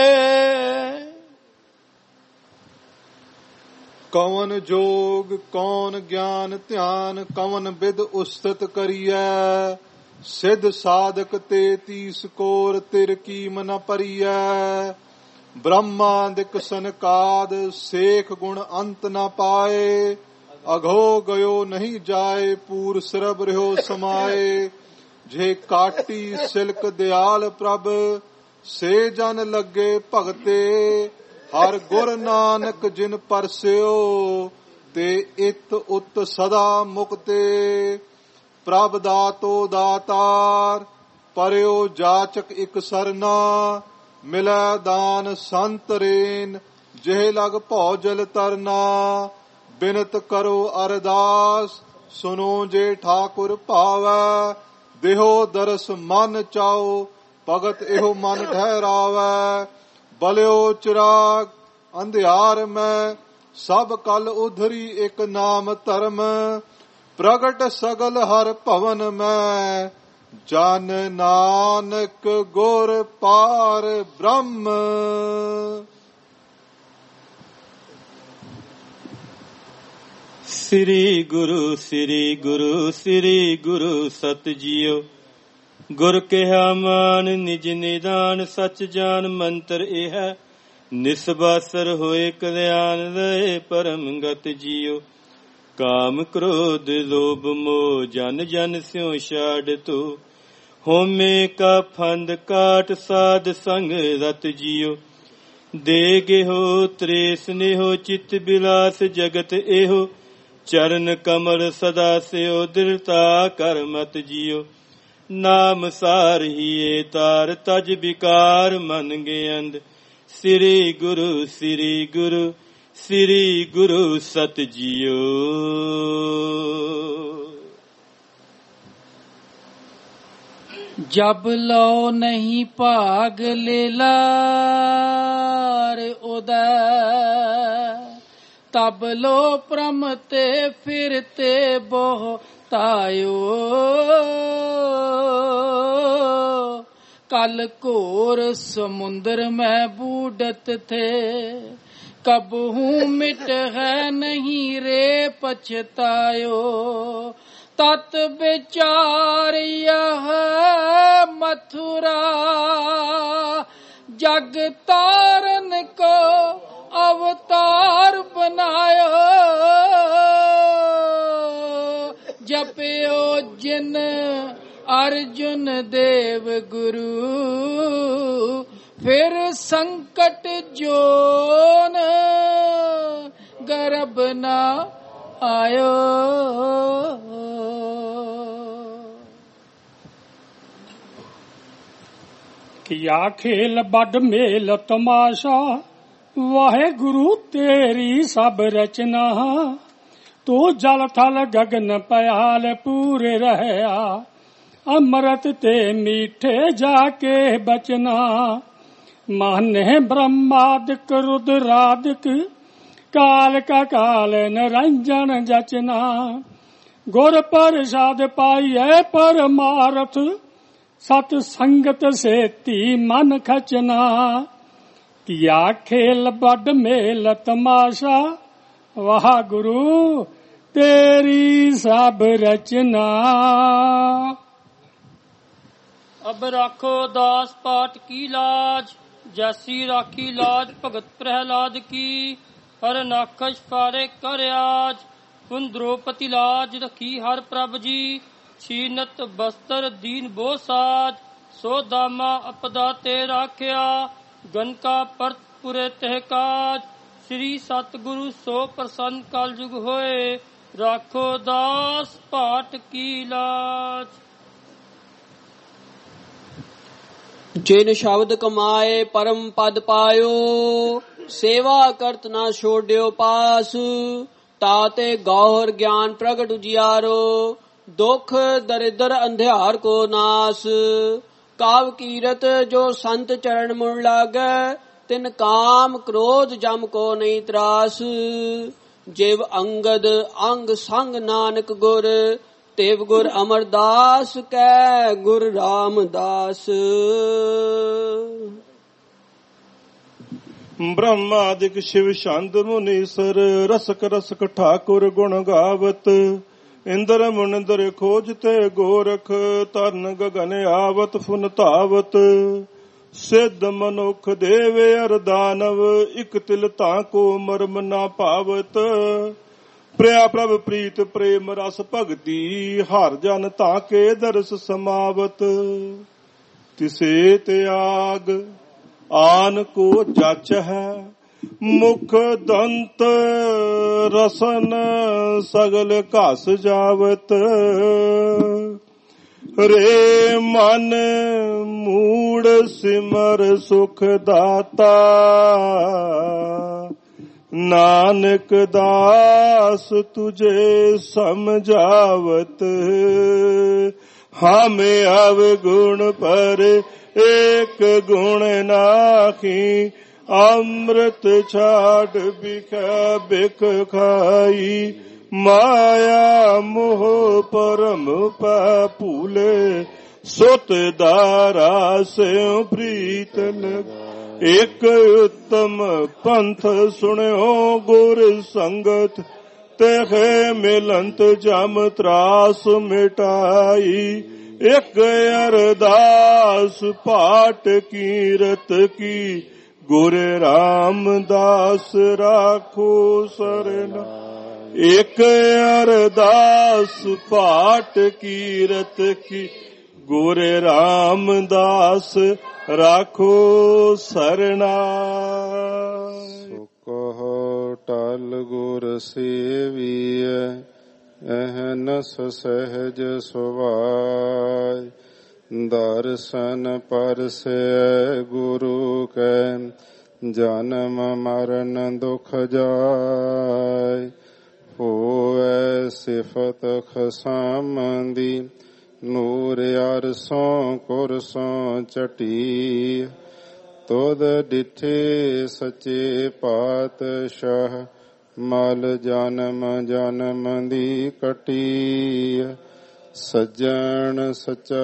कवन जोग कौन ज्ञान ध्यान कवन विद उस्थित करिय। सिद्ध साधक ते 30 कोर तिर कीम न परिय। ब्रह्मादिक सनकाद सेख गुण अंत न पाए। अघो गयो नहीं जाए पूर सरब रहो समाए। जे काटी सिल्क दयाल प्रभ से जन लगे भगते। हर गुर नानक जिन परस्यो ते इत उत सदा मुक्ते। प्रभ दातो दातार परयो जाचक इक सरना। मिलै दान संत रेन जेह लग भौजल तरना। बिनत करो अरदास सुनो जे ठाकुर भावै। देहो दरस मन चाओ भगत एहो मन ठहरावै। बलियो चिराग अंधियार में सब कल उधरी एक नाम धर्म। प्रगट सगल हर भवन में जन नानक गुर पार ब्रह्म। श्री गुरु श्री गुरु श्री गुरु सत जियो। गुर कहा मान निज निदान सच जान मंत्र एह। निस्बासर होए कल्याण रहे परम गत जियो। काम क्रोध लोभ मोह जन जन स्यों छाड़ तो। होमे का फंद काट साध संग रत जियो। दे गेहो त्रेस नेहो चित बिलास जगत एहो। चरण कमल सदा सेओ दृढ़ता कर मत जियो। नाम सार हिए तार तज विकार मन गेंद। श्री गुरु श्री गुरु श्री गुरु सत जियो। जब लो नहीं भाग लीलार उदय। तब लो प्रम ते फिरते बोह तायो। कल घोर समुंदर में बूढ़त थे कबहू मिट है नहीं रे पछतायो। तत विचार यह मथुरा जग तारन को अवतार बनायो। जपयो जिन अर्जुन देव गुरु फिर संकट जोन गर्भ न आयो। किया खेल बड़ मेल तमाशा वाहे गुरु तेरी सब रचना। तू जल थल गगन पयाल पूरे रहया अमृत ते मीठे जाके बचना। माने ब्रह्मादिक रुद्रादिक काल का काल निरंजन जचना। गुर प्रसाद पाइए परमारथ सत संगत से ती मन खचना। किया खेल बड़ मेल तमाशा वाह गुरु तेरी सब रचना। अब राखो दास पाठ की लाज जैसी राखी लाज भगत प्रहलाद की। हर नाखश फारे कर आज उन द्रौपदी लाज रखी हर प्रभ जी। छीनत बस्तर दीन बो साज सो दामा अपदा ते राख्या। गन का परत पुरे तह काज श्री सतगुरु सो प्रसन्न कल जुग होए। राखो दास पाठ की लाज। जिन शब्द कमाए परम पद पायो सेवा करत ना छोड़ियो पास। ताते गौर ज्ञान प्रगट उजियारो दुख दरिद्र अंधियार को नास। काव कीरत जो संत चरण मुड़ लागे तिन काम क्रोध जम को नहीं त्रास। जिव अंगद अंग संग नानक गुर तेव गुर अमरदास कै गुर रामदास। ब्रह्मादिक शिव छंद मुनीसर रसक रसक ठाकुर गुण गावत। इंद्र मुनिंदर खोजते गोरख तरन गगन आवत फुन धावत। सिद्ध मनुख देव अर दानव इक तिल ताको मर्म ना पावत। प्रिया प्रभ प्रीत प्रेम रस भगति हर जन ताके दरस समावत। तिसे त्याग आन को जच है मुख दंत रसन सगल घस जावत। रे मन मूड सिमर सुख दाता नानक दास तुझे समझावत। हमें अवगुण पर एक गुण नाखी अमृत छाड़ बिख बिख खाई। माया मोह परम पापूले सुत दारा से प्रीत लग। एक उत्तम पंथ सुनो गुर संगत तेहे मिलंत जम त्रास मिटाई। एक अरदास पाठ कीरत की गुर रामदास राखो सरना। एक अरदास पाठ कीरत की गुर रामदास राखो सरना। सुख टल गुर सेविय अहनस सहज सुभाय। दर्शन परसे गुरु के जन्म मरण दुख जाय। होए सिफत खसामंदी नूर अरसों कुरसों चटी। तुद डिठे सचे पातशाह मल जन्म जन्म दी कटी। सज्जन सच्चा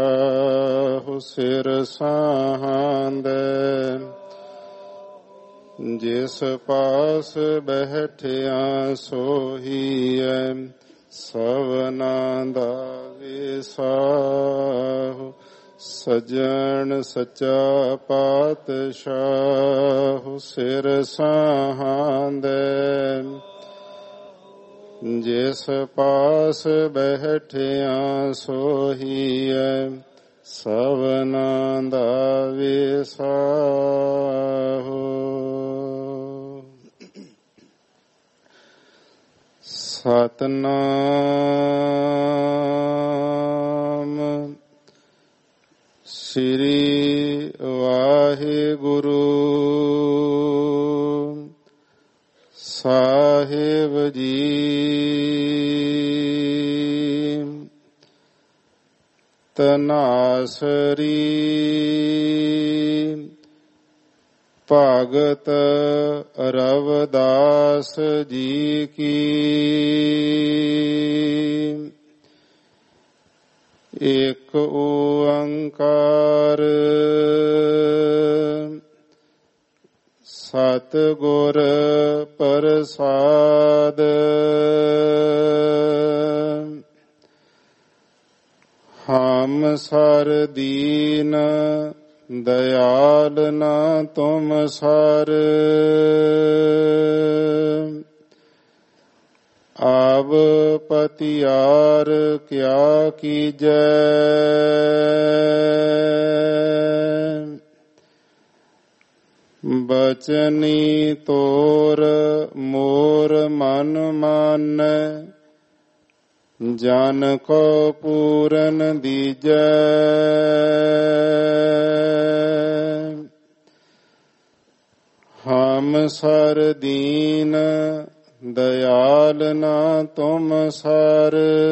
पातशाह सिर साहांदे ਜਿਸ ਪਾਸ ਬੈਠਿਆ ਸੋਹੀਐ ਸਭਨਾ ਦਾ ਵਿਸਾਹੁ। ਸਜਣ ਸੱਚਾ ਪਾਤਸ਼ਾਹ ਸਿਰ ਸਾਹਾਂਦੈ। ਜਿਸ ਪਾਸ ਬੈਠਿਆ ਸੋਹੀਐ ਸਭਨਾ ਦਾ ਵਿਸਾਹੁ। ਸਤਨਾਮ ਸ੍ਰੀ ਵਾਹਿਗੁਰੂ ਸਾਹਿਬ ਜੀ। ਤਨਾਸਰੀ ਭਗਤ ਰਵਿਦਾਸ ਜੀ ਕੀ। ਏਕ ਓੰਕਾਰ ਸਤਿਗੁਰ ਪ੍ਰਸਾਦ। ਹਮ ਸਰ ਦੀਨ ਦਇਆਲ ਨਾ ਤੁਮ ਸਰ। ਆਬ ਪਤਿਆਰ ਕਿਆ ਕੀਜੈ। ਬਚਨੀ ਤੋਰ ਮੋਰ ਮਨ ਮਾਨੈ। ਜਨ ਕੋ ਪੂਰਨ ਦੀਜੈ। ਹਮ ਸਰ ਦੀਨ ਦਇਆਲ ਨਾ ਤੁਮ ਸਰ।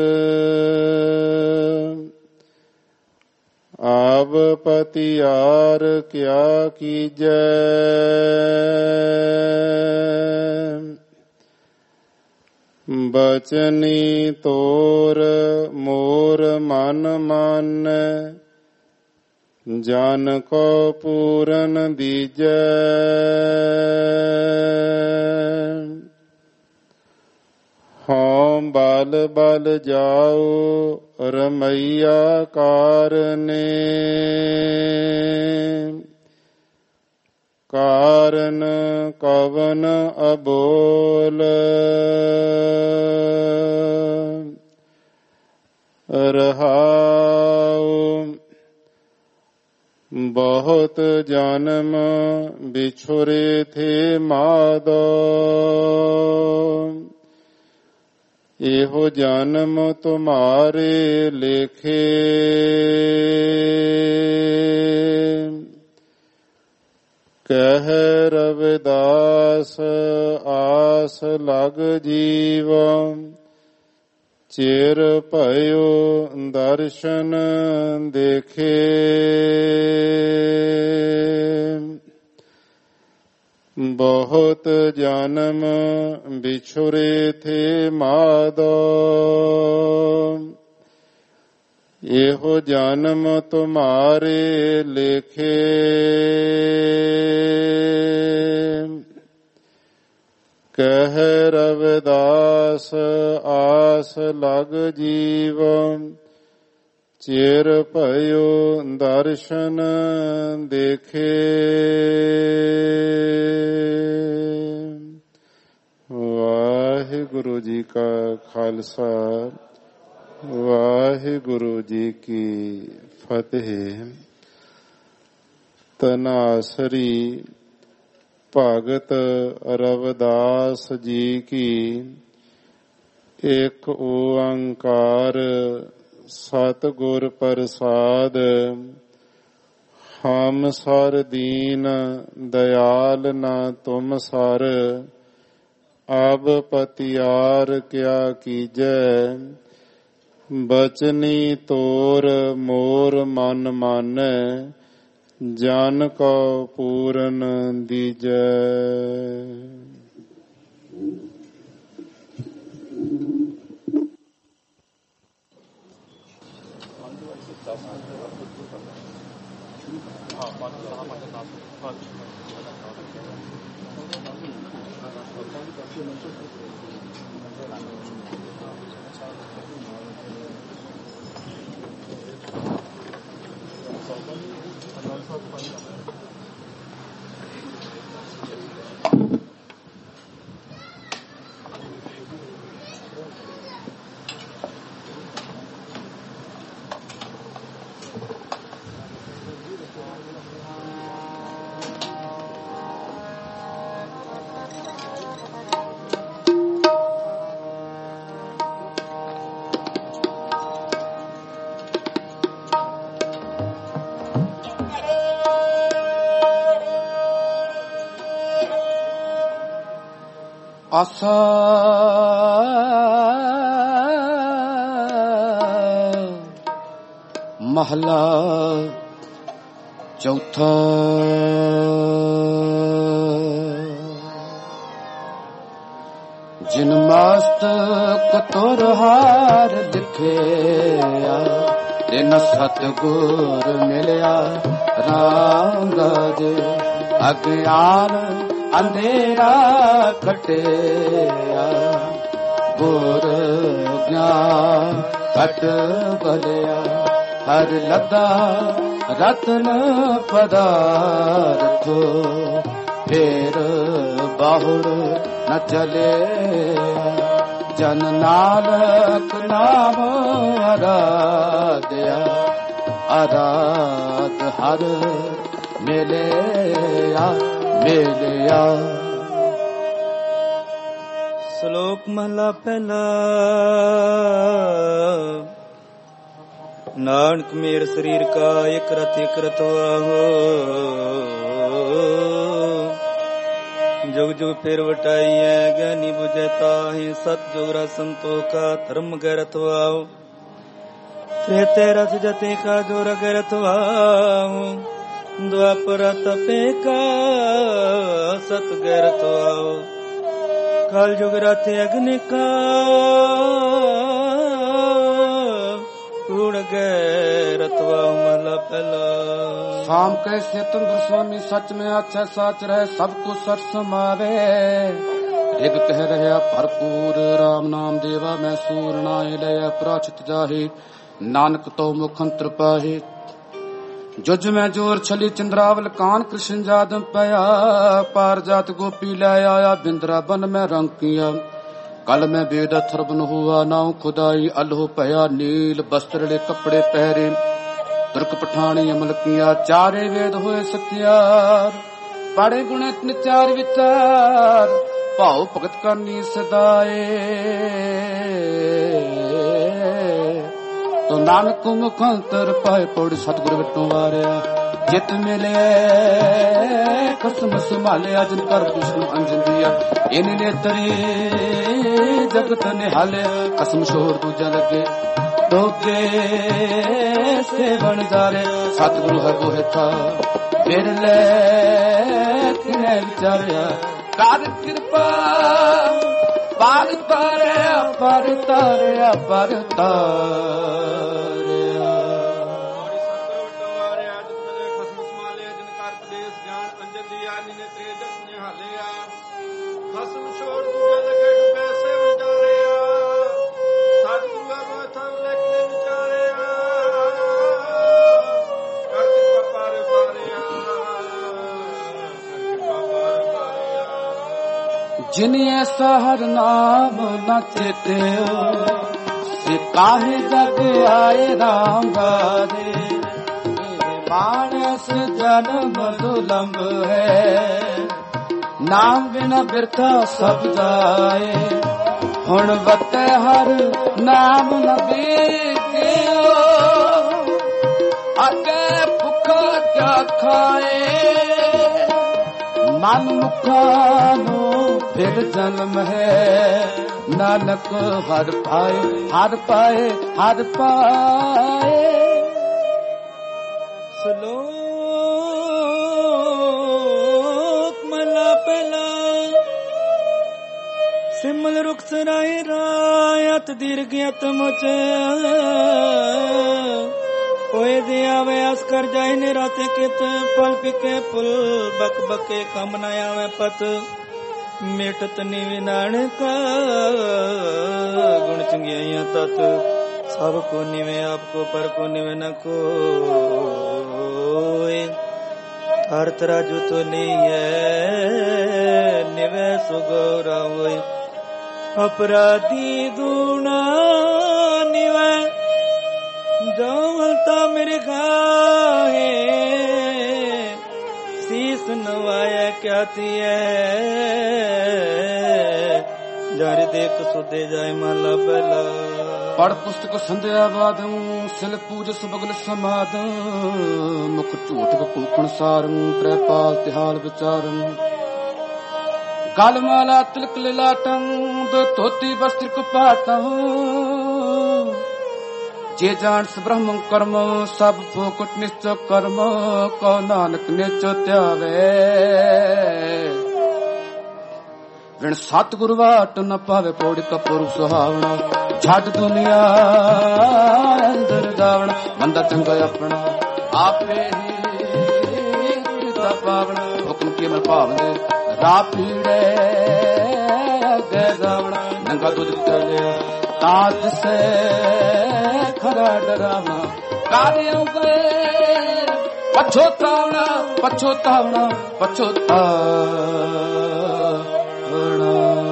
ਆਬ ਪਤਿਆਰ ਕਿਆ ਕੀਜੈ। ਬਚਨੀ ਤੋਰ ਮੋਰ ਮਨ ਮਾਨੈ। ਜਨ ਕੋ ਪੂਰਨ ਦੀਜੈ। ਹਉ ਬਲ ਬਲ ਜਾਉ ਰਮਈਆ ਕਾਰਨੇ। ਕਾਰਨ ਕਵਨ ਅਬੋਲ। ਰਹਾਉ ਬਹੁਤ ਜਨਮ ਬਿਛੁਰੇ ਥੇ ਮਾਧੋ। ਇਹੋ ਜਨਮ ਤੁਮਾਰੇ ਲੇਖੇ। ਕਹਿ ਰਵਿਦਾਸ ਆਸ ਲਗ ਜੀਵ। ਚਿਰ ਭਇਓ ਦਰਸ਼ਨ ਦੇਖੇ। ਬਹੁਤ ਜਨਮ ਬਿਛੁਰੇ ਥੇ ਮਾਧੋ। ਇਹੋ ਜਨਮ ਤੁਮਾਰੇ ਲੇਖੇ। ਕਹਿ ਰਵਿਦਾਸ ਆਸ ਲਗ ਜੀਵ। ਚਿਰ ਭਇਓ ਦਰਸ਼ਨ ਦੇਖੇ। ਵਾਹਿਗੁਰੂ ਜੀ ਕਾ ਖਾਲਸਾ ਵਾਹਿਗੁਰੂ ਜੀ ਕੀ ਫਤਿਹ। ਤਨਾਸਰੀ ਭਗਤ ਰਵਿਦਾਸ ਜੀ ਕੀ। ਏਕ ਓੰਕਾਰ ਸਤਿਗੁਰ ਪ੍ਰਸਾਦ। ਹਮ ਸਰ ਦੀਨ ਦਇਆਲ ਨਾ ਤੁਮ ਸਰ। ਆਬ ਪਤਿਆਰ ਕਿਆ ਕੀਜੈ। ਬਚਨੀ ਤੋਰ ਮੋਰ ਮਨ ਮਾਨੈ। ਜਨ ਕੋ ਪੂਰਨ ਦੀਜੈ। ਆਸਾ ਮਹਲਾ ਚੌਥਾ। ਜਿਨ ਮਸਤਕ ਤੁਰ ਹਾਰ ਲਿਖਿਆ, ਤਿਨ ਸਤਿਗੁਰ ਮਿਲਿਆ ਰਾਂਗ ਦੇ। ਅਗਿਆਨ ਅੰਧੇਰਾ ਕਟਿਆ, ਗੁਰ ਗਿਆਨ ਘਟ ਬਲਿਆ। ਹਰ ਲੱਦਾ ਰਤਨ ਪਦਾਰਥ, ਫੇਰ ਬਾਹੁੜ ਨ ਚਲੇ। ਜਨ ਨਾਨਕ ਨਾਮ ਅਰਾਧਿਆ, ਅਰਾਧ ਹਰ ਮਿਲਿਆ ਮਿਲਿਆ। ਸ਼ਲੋਕ ਮਹਲਾ ਪਹਿਲਾ। ਨਾਨਕ ਮੇਰ ਸਰੀਰ ਕਾ ਇਕ ਰਤਿ ਇਕ ਰਤਵਾਹੋ, ਜੁਗ ਜੁਗ ਫਿਰ ਵਟਾਈਐ ਗਿਆਨੀ ਬੁਝੈ ਤਾਹਿ। ਸਤ ਜੋਗ ਰਸ ਸੰਤੋਖਾ ਧਰਮ ਗੈ ਰਤਵਾਹੋ, ਤ੍ਰੇਤੇ ਰਸ ਜਤੇ ਕਾ ਜੋਰ ਗੈ ਰਤਵਾਹੋ। द्वापर तपे का सत गै रतवाओ, कल जुग रथ अग्नि का पूर्ण गै रतवाओ। महला पहला। शाम कैसे तंद्र स्वामी सच में अच्छा साच रहे, सबको सर समावे। रिग कह रहे भरपूर राम नाम देवा, मैं सूर नाय लय प्राचित जाहि। नानक तो मुखंत्र पाहि, जुज में जोर छली चंद्रावल कान। कृष्ण जादम पया पार जात गोपी ले आया, बिंद्रा बन में रंग किया। कल में वेद थरबन हुआ, नाव खुदाई अल्हो पया। नील वस्त्रले कपड़े पहरे, तुर्क पठानी अमल किया। चारे वेद होए सत्यार, पढ़े गुण चार विचार। भाव भगत करनी सदाए, तो नानक मुखंतर पाए। पौड़ी सतगुरु विटों वारिया, जित मिले कसम संभालिया। जिन कर कृष्ण अंजन दिया, इन नेतरी जगत निहाले। कसम शोर दूजा लगे, धोखे से बन जारे। सतगुरु है वो था बिरले किने विचारिया। कर कृपा पार तारे पर तारे पर तारे। जिन्हें सहर नाम न चेते हो, से काहे जग आए राम गारे। मानस जन्म दुलंब है, नाम बिना बिरथा सब जाए। हुण बते हर नाम न बीतियो, अगे भुखा क्या खाए। मन मुखानो फिर जन्म है, नानक हर पाए हर पाए हर पाए। श्लोक मला पहला। सिमल रुख सराय रायत दीर्घयत मुझे, कोई दिया वे अस्कर जाय निराते कित। फल पिके फुल बक बके कम न आवे पत। ਮਿਟਤ ਨਿਵ ਨਾਨਕਾ ਗੁਣ ਚੰਗਿਆਈਆਂ ਤਤ ਸਭ ਕੋ ਨਿਵੇ ਆਪ ਕੋ ਪਰ ਕੋ ਨਿਵੇ ਨ ਕੋਇ ਹਰ ਤਰਾ ਜੋ ਤੋ ਨੀਐ ਨਿਵੇ ਸੁਗੋਰਾ ਹੋਇ ਅਪਰਾਧੀ ਗੁਣਾ ਨਿਵੇ ਜੋ ਹਲਤਾ ਮੇਰੇ ਖਾਏ ਸੀਸ ਨਵਾਇਆ ਕਿਆ ਤੀਐ ਜਰ ਦੇਖ ਸੁਦੇ ਜਾਏ ਮਾਲਾ ਬਲਾ ਪੜ ਪੁਸਤਕ ਸੰਧਿਆ ਬਾਦੰ ਸਿਲ ਪੂਜ ਸੁਬਗਲ ਸਮਾਦੰ ਮੁਖ ਝੂਠ ਕੂਖਣ ਸਾਰੰ ਪ੍ਰੈਪਾਲ ਤਿਹਾਲ ਵਿਚਾਰੰ ਗਲ ਮਾਲਾ ਤਿਲਕ ਲਲਾਟੰ ਦੋ ਧੋਤੀ ਵਸਤਰ ਕਪਾਟੰ ਜੇ ਜਾਣਸ ਬ੍ਰਹਮ ਕਰਮ ਸਭ ਫੋਕਟ ਨਿਸ਼ਚ ਕਰਮ ਕੋ ਨਾਨਕ ਨਿਚੋ ਧਿਆਵੇ ਵਿਣ ਸਤਿਗੁਰ ਵਾਟ ਨ ਪਾਵੇ ਪੌੜੀ ਕਪੁਰ ਸੁਹਾਵਣਾ ਛੱਡ ਦੁਨੀਆ ਅੰਦਰ ਜਾਵਣ ਮੰਦਾ ਚੰਗਾ ਆਪਣਾ ਆਪੇ ਹੀ ਕੀਤਾ ਪਾਵਣਾ ਹੁਕਮ ਕੇਵਲ ਭਾਵਦੇ ਰਾਹ ਪੀੜੇ ਅੱਗੇ ਜਾਵਣਾ ਨੰਗਾ ਦੁੱਧ ਚਲਿਆ ਤਾਜ ਸੇ ਖਰਾ ਡਰਾਵਣਾ ਕਾਰਿਓ ਗਏ ਪਛੋਤਾਵਣਾ ਪਛੋਤਾਵਣਾ ਪਛੋਤਾਵਣਾ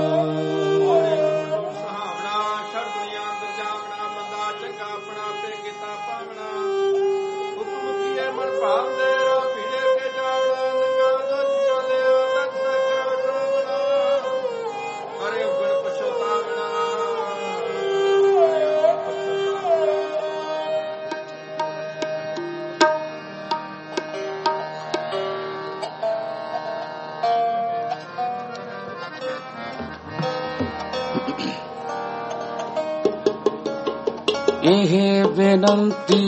ਇਹ ਬੇਨੰਤੀ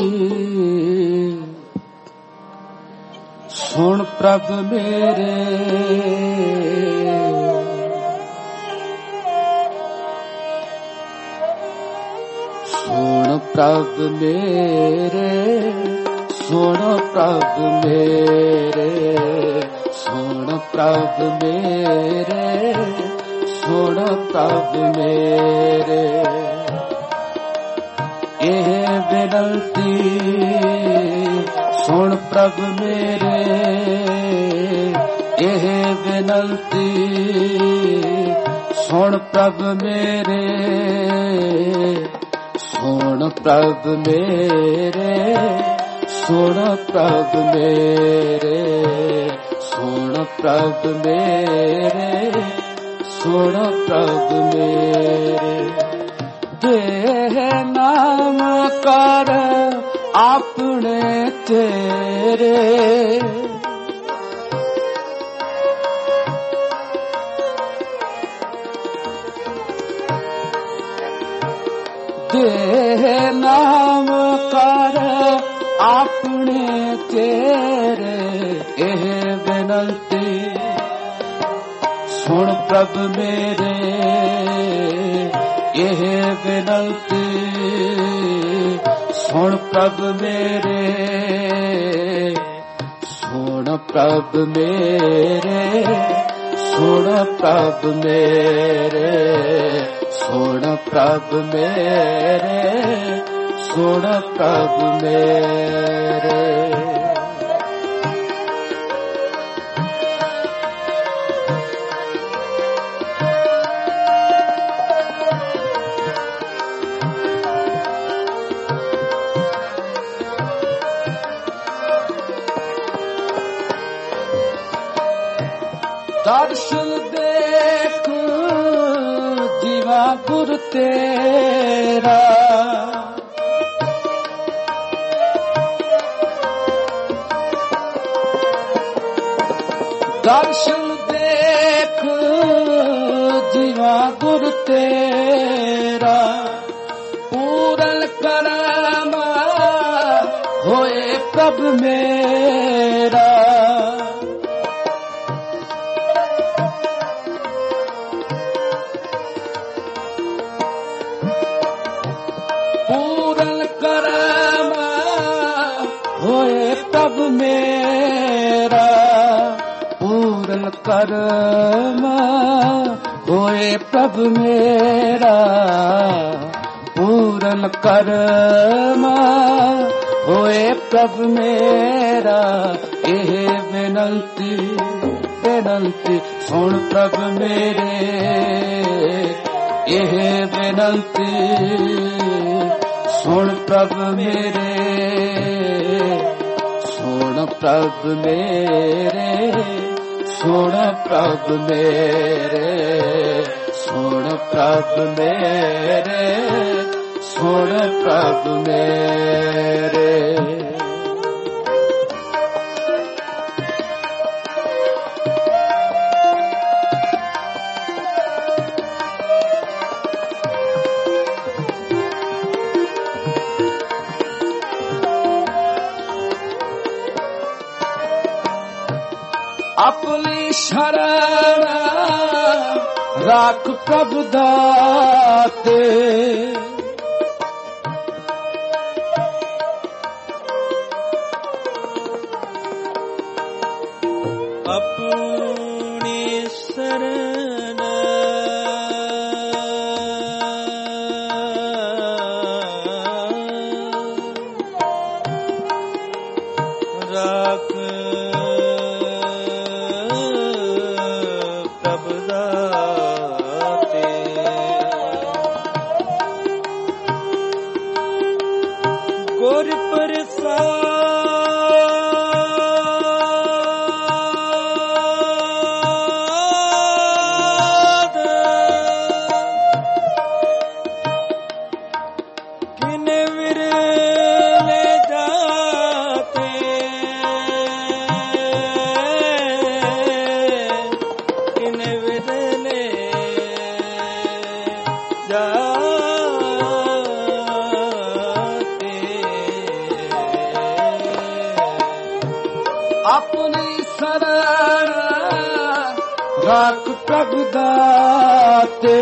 ਸੁਣ ਪ੍ਰਭ ਮੇਰੇ ਸੁਣ ਪ੍ਰਭ ਮੇਰੇ ਸੁਣ ਪ੍ਰਭ ਮੇਰੇ ਸੁਣ ਪ੍ਰਭ ਮੇਰੇ ਸੁਣ ਪ੍ਰਭ ਮੇਰੇ ਇਹ ਬੇਨੰਤੀ ਸੁਣ ਪ੍ਰਭ ਮੇਰੇ ਇਹ ਬੇਨੰਤੀ ਸੁਣ ਪ੍ਰਭ ਮੇਰੇ ਸੁਣ ਪ੍ਰਭ ਮੇਰੇ ਸੁਣ ਪ੍ਰਭ ਮੇਰੇ ਸੁਣ ਪ੍ਰਭ ਮੇਰੇ ਸੁਣ ਪ੍ਰਭ ਮੇਰੇ ਦੇਹ ਨਾਮ ਕਰ ਆਪਣੇ ਤੇਰੇ ਦੇਹ ਨਾਮ ਕਰ ਆਪਣੇ ਤੇਰੇ ਇਹ ਬੇਨੰਤੀ ਸੁਣ ਪ੍ਰਭ ਮੇਰੇ ਇਹ ਬੇਨੰਤੀ ਸੁਣ ਪ੍ਰਭ ਮੇਰੇ ਸੁਣ ਪ੍ਰਭ ਮੇਰੇ ਸੁਣ ਪ੍ਰਭ ਮੇਰੇ ਸੁਣ ਪ੍ਰਭ ਮੇਰੇ ਸੁਣ ਪ੍ਰਭ ਮੇਰੇ ਦਰਸ਼ਨ ਦੇਖ ਜੀਵਾ ਗੁਰ ਤੇਰਾ ਦਰਸ਼ਨ ਦੇਖ ਜੀਵਾ ਗੁਰ ਤੇਰਾ ਪੂਰਨ ਕਰਮ ਹੋਏ ਪ੍ਰਭ ਮੇਰਾ ਪ੍ਰਭ ਮੇਰਾ ਪੂਰਨ ਕਰਮ ਹੋਏ ਪ੍ਰਭ ਮੇਰਾ ਪੂਰਨ ਕਰਮ ਹੋਏ ਪ੍ਰਭ ਮੇਰਾ ਇਹ ਬੇਨੰਤੀ ਬੇਨੰਤੀ ਸੁਣ ਪ੍ਰਭ ਮੇਰੇ ਇਹ ਬੇਨੰਤੀ ਸੁਣ ਪ੍ਰਭ ਮੇਰੇ ਸੁਣ ਪ੍ਰਭ ਮੇਰੇ ਸੁਣ ਪ੍ਰਭ ਮੇਰੇ ਸੁਣ ਪ੍ਰਭ ਮੇਰੇ ਸੁਣ ਪ੍ਰਭ ਮੇਰੇ ਆਪਣੀ ਸ਼ਰਨ ਰੱਖ ਪ੍ਰਭ ਦਾਤੇ ਆਪਣੀ ਸ਼ਰਨ ਰੱਖ ਆਪਣੀ ਸ਼ਰਨ ਰੱਖ ਪ੍ਰਭ ਦਾਤੇ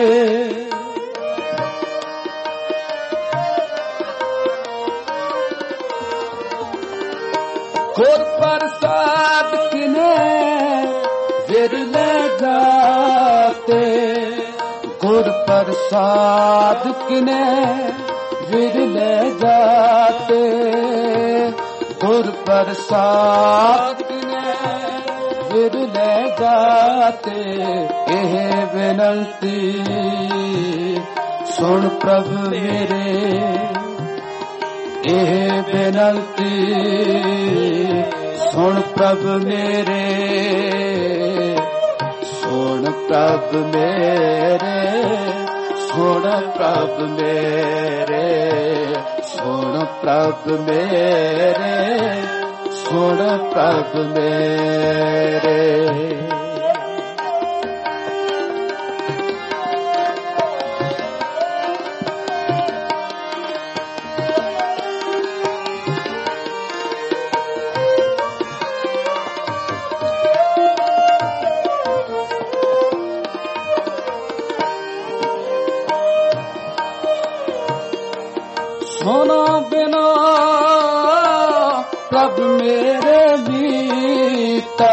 ਗੁਰ ਪ੍ਰਸਾਦ ਕਿਨੇ ਵਿਰਲੇ ਜਾਤੇ ਗੁਰ ਪ੍ਰਸਾਦ ਕਿਨੇ ਵਿਰਲੇ ਜਾਤੇ ਗੁਰ ਪ੍ਰਸਾਦ ਕਿਨੇ ਵਿਰਲੇ ਜਾਤੇ ਇਹ ਬੇਨੰਤੀ ਸੁਣ ਪ੍ਰਭ ਮੇਰੇ ਇਹ ਬੇਨੰਤੀ ਸੁਣ ਪ੍ਰਭ ਮੇਰੇ ਸੁਣ ਪ੍ਰਭ ਮੇਰੇ ਸੁਣ ਪ੍ਰਭ ਮੇਰੇ ਸੁਣ ਪ੍ਰਭ ਮੇਰੇ ਸੁਣ ਪ੍ਰਭ ਮੇਰੇ ਸੁਨੋ ਬਿਨਾ ਪ੍ਰਭ ਮੇਰੇ ਮੀਤਾ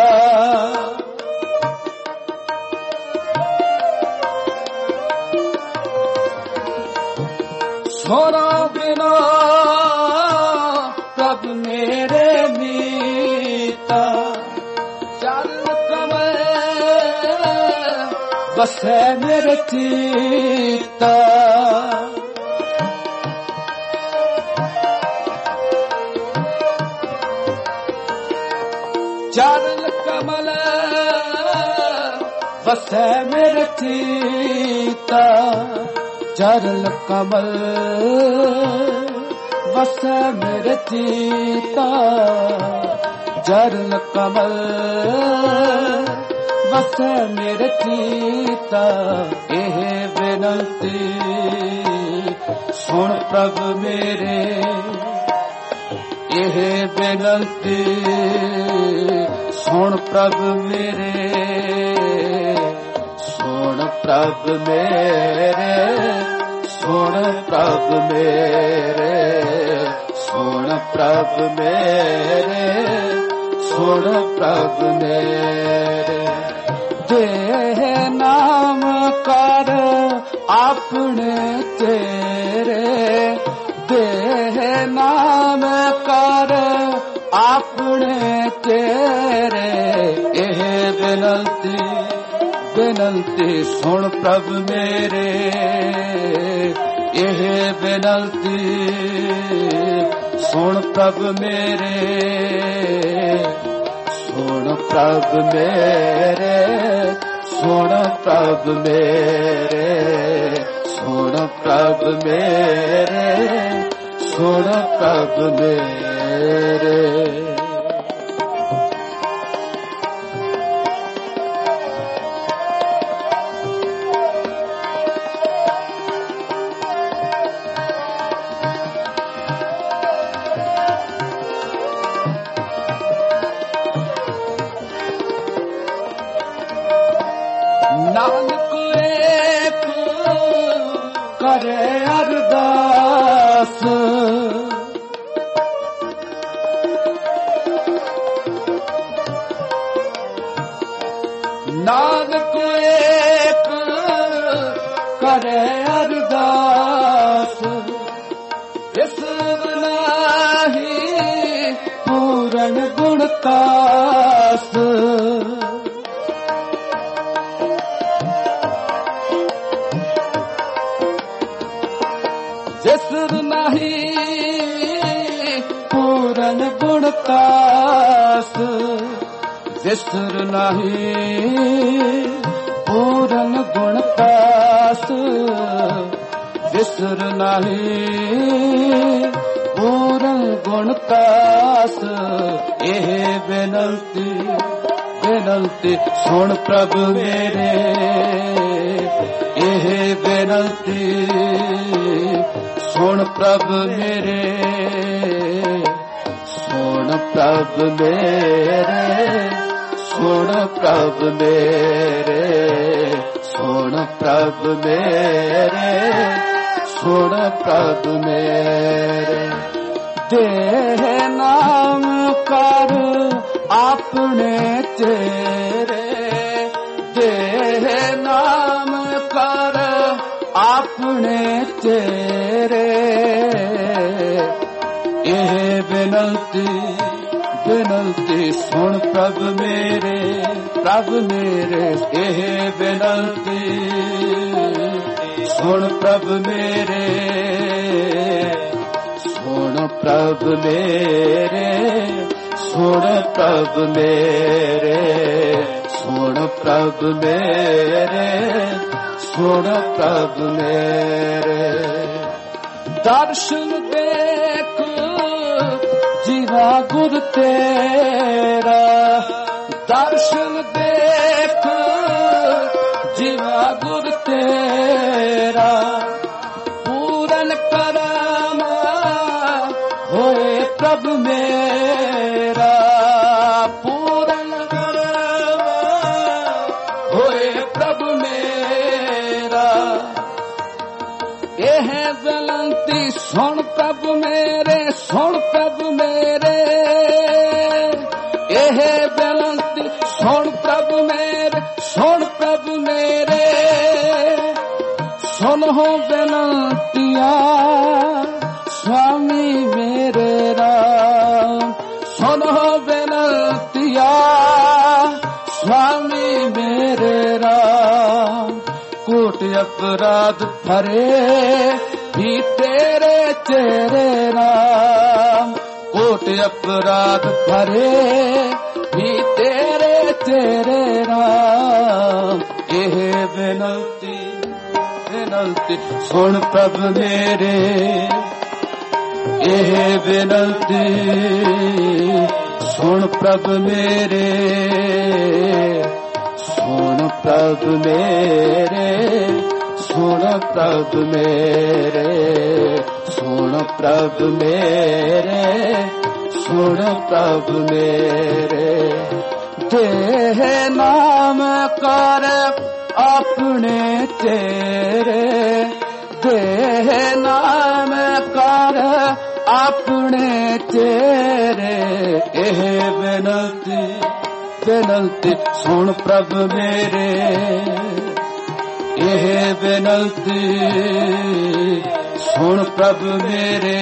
ਸੁਨੋ ਬਿਨਾ ਪ੍ਰਭ ਮੇਰੇ ਮੀਤਾ ਚਰਨ ਕਮਲ ਵਸੈ ਮੇਰੇ ਚੀਤਾ ਚਰਨ ਕਮਲ ਵਸੈ ਮੇਰੇ ਚੀਤਾ ਚਰਨ ਕਮਲ ਵਸੈ ਮੇਰੇ ਚੀਤਾ ਚਰਨ ਕਮਲ ਵਸੈ ਮੇਰੇ ਚੀਤਾ ਇਹ ਬੇਨੰਤੀ ਸੁਣ ਪ੍ਰਭ ਮੇਰੇ ਇਹ ਬੇਨੰਤੀ ਸੁਣ ਪ੍ਰਭ ਮੇਰੇ ਸੁਣ ਪ੍ਰਭ ਮੇਰੇ ਸੁਣ ਪ੍ਰਭ ਮੇਰੇ ਸੁਣ ਪ੍ਰਭ ਮੇਰੇ ਸੁਣ ਪ੍ਰਭ ਮੇਰੇ ਦੇ ਨਾਮ ਕਾ ਆਪਣੇ ਤੇਰੇ ਦੇਹ ਨਾਮ ਕਰ ਆਪਣੇ ਤੇਰੇ ਇਹ ਬੇਨੰਤੀ ਬੇਨੰਤੀ ਸੁਣ ਪ੍ਰਭ ਮੇਰੇ ਇਹ ਬੇਨੰਤੀ ਸੁਣ ਪ੍ਰਭ ਮੇਰੇ ਸੁਣ ਪ੍ਰਭ ਮੇਰੇ ਸੁਣ ਪ੍ਰਭ ਮੇਰੇ ਸੁਣ ਪ੍ਰਭ ਮੇਰੇ ਸੁਣ ਪ੍ਰਭ ਮੇਰੇ ਨਾਨਕ ਏਕ ਕਰੇ ਅਰਦਾਸ ਨਾਨਕ ਏਕ ਕਰੇ ਅਰਦਾਸ ਇਸ ਨਾਹੀ ਪੂਰਨ ਗੁਣ ਕਾਸ ਜਿਸਰ ਨਹੀਂ ਪੂਰਨ ਗੁਣ ਕਾਸ ਜਿਸਰ ਨਹੀਂ ਪੂਰਨ ਗੁਣ ਕਾਸ ਜਿਸਰ ਨਹੀਂ ਪੂਰਨ ਗੁਣ ਕਾਸ ਇਹ ਬੇਨੰਤੀ ਬੇਨੰਤੀ ਸੁਣ ਪ੍ਰਭ ਮੇਰੇ ਇਹ ਬੇਨੰਤੀ ਸੁਣ ਪ੍ਰਭ ਮੇਰੇ ਸੁਣ ਪ੍ਰਭ ਮੇਰੇ ਸੁਣ ਪ੍ਰਭ ਮੇਰੇ ਸੁਣ ਪ੍ਰਭ ਮੇਰੇ ਸੁਣ ਪ੍ਰਭ ਮੇਰੇ ਦੇਹ ਨਾਮ ਕਰ ਆਪਣੇ ਤੇਰੇ ਦੇਹ ਨਾਮ ਕਰ ਆਪਣੇ ਤੇਰੇ ਇਹ ਬੇਨੰਤੀ ਬੇਨੰਤੀ ਸੁਣ ਪ੍ਰਭ ਮੇਰੇ ਇਹ ਬੇਨੰਤੀ ਸੁਣ ਪ੍ਰਭ ਮੇਰੇ ਸੁਣ ਪ੍ਰਭ ਮੇਰੇ ਸੁਣ ਪ੍ਰਭ ਮੇਰੇ ਸੁਣ ਪ੍ਰਭ ਮੇਰੇ ਸੁਣ ਪ੍ਰਭ ਮੇਰੇ ਦਰਸ਼ਨ ਦੇਖ ਜੀਵਾ ਗੁਰ ਤੇਰਾ ਦਰਸ਼ਨ ਦੇਖ ਜੀਵਾ ਗੁਰ ਤੇਰਾ ਪੂਰਨ ਕਰਮ ਹੋਏ ਪ੍ਰਭ ਮੇਰਾ ਪੂਰਨ ਕਰਮ ਹੋਏ ਪ੍ਰਭ ਮੇਰਾ ਇਹ ਬੇਨੰਤੀ ਸੁਣ ਪ੍ਰਭ ਮੇਰੇ ਸੁਣ ਪ੍ਰਭ ਮੇਰੇ ਇਹ ਬੇਨੰਤੀ ਸੁਣ ਪ੍ਰਭ ਮੇਰੇ ਸੁਣ ਪ੍ਰਭ ਮੇਰੇ ਸੁਨੋ ਬੇਨੰਤੀਆਂ स्वामी मेरे राम सुनो बेनतिया स्वामी मेरे राम कोट अपराध भरे भी तेरे तेरे राम कोट अपराध भरे भी तेरे तेरे राम एह बेनती बेनती सुन प्रभ मेरे ਇਹ ਬੇਨੰਤੀ ਸੁਣ ਪ੍ਰਭ ਮੇਰੇ ਸੁਣ ਪ੍ਰਭ ਮੇਰੇ ਸੁਣ ਪ੍ਰਭ ਮੇਰੇ ਸੁਣ ਪ੍ਰਭ ਮੇਰੇ ਸੁਣ ਪ੍ਰਭ ਮੇਰੇ ਦੇਹ ਨਾਮ ਕਰ ਆਪਣੇ ਤੇਰੇ ਦੇਹ ਨਾਮ ਕਰ ਆਪਣੇ ਤੇਰੇ ਇਹ ਬੇਨੰਤੀ ਬੇਨੰਤੀ ਸੁਣ ਪ੍ਰਭ ਮੇਰੇ ਇਹ ਬੇਨੰਤੀ ਸੁਣ ਪ੍ਰਭ ਮੇਰੇ,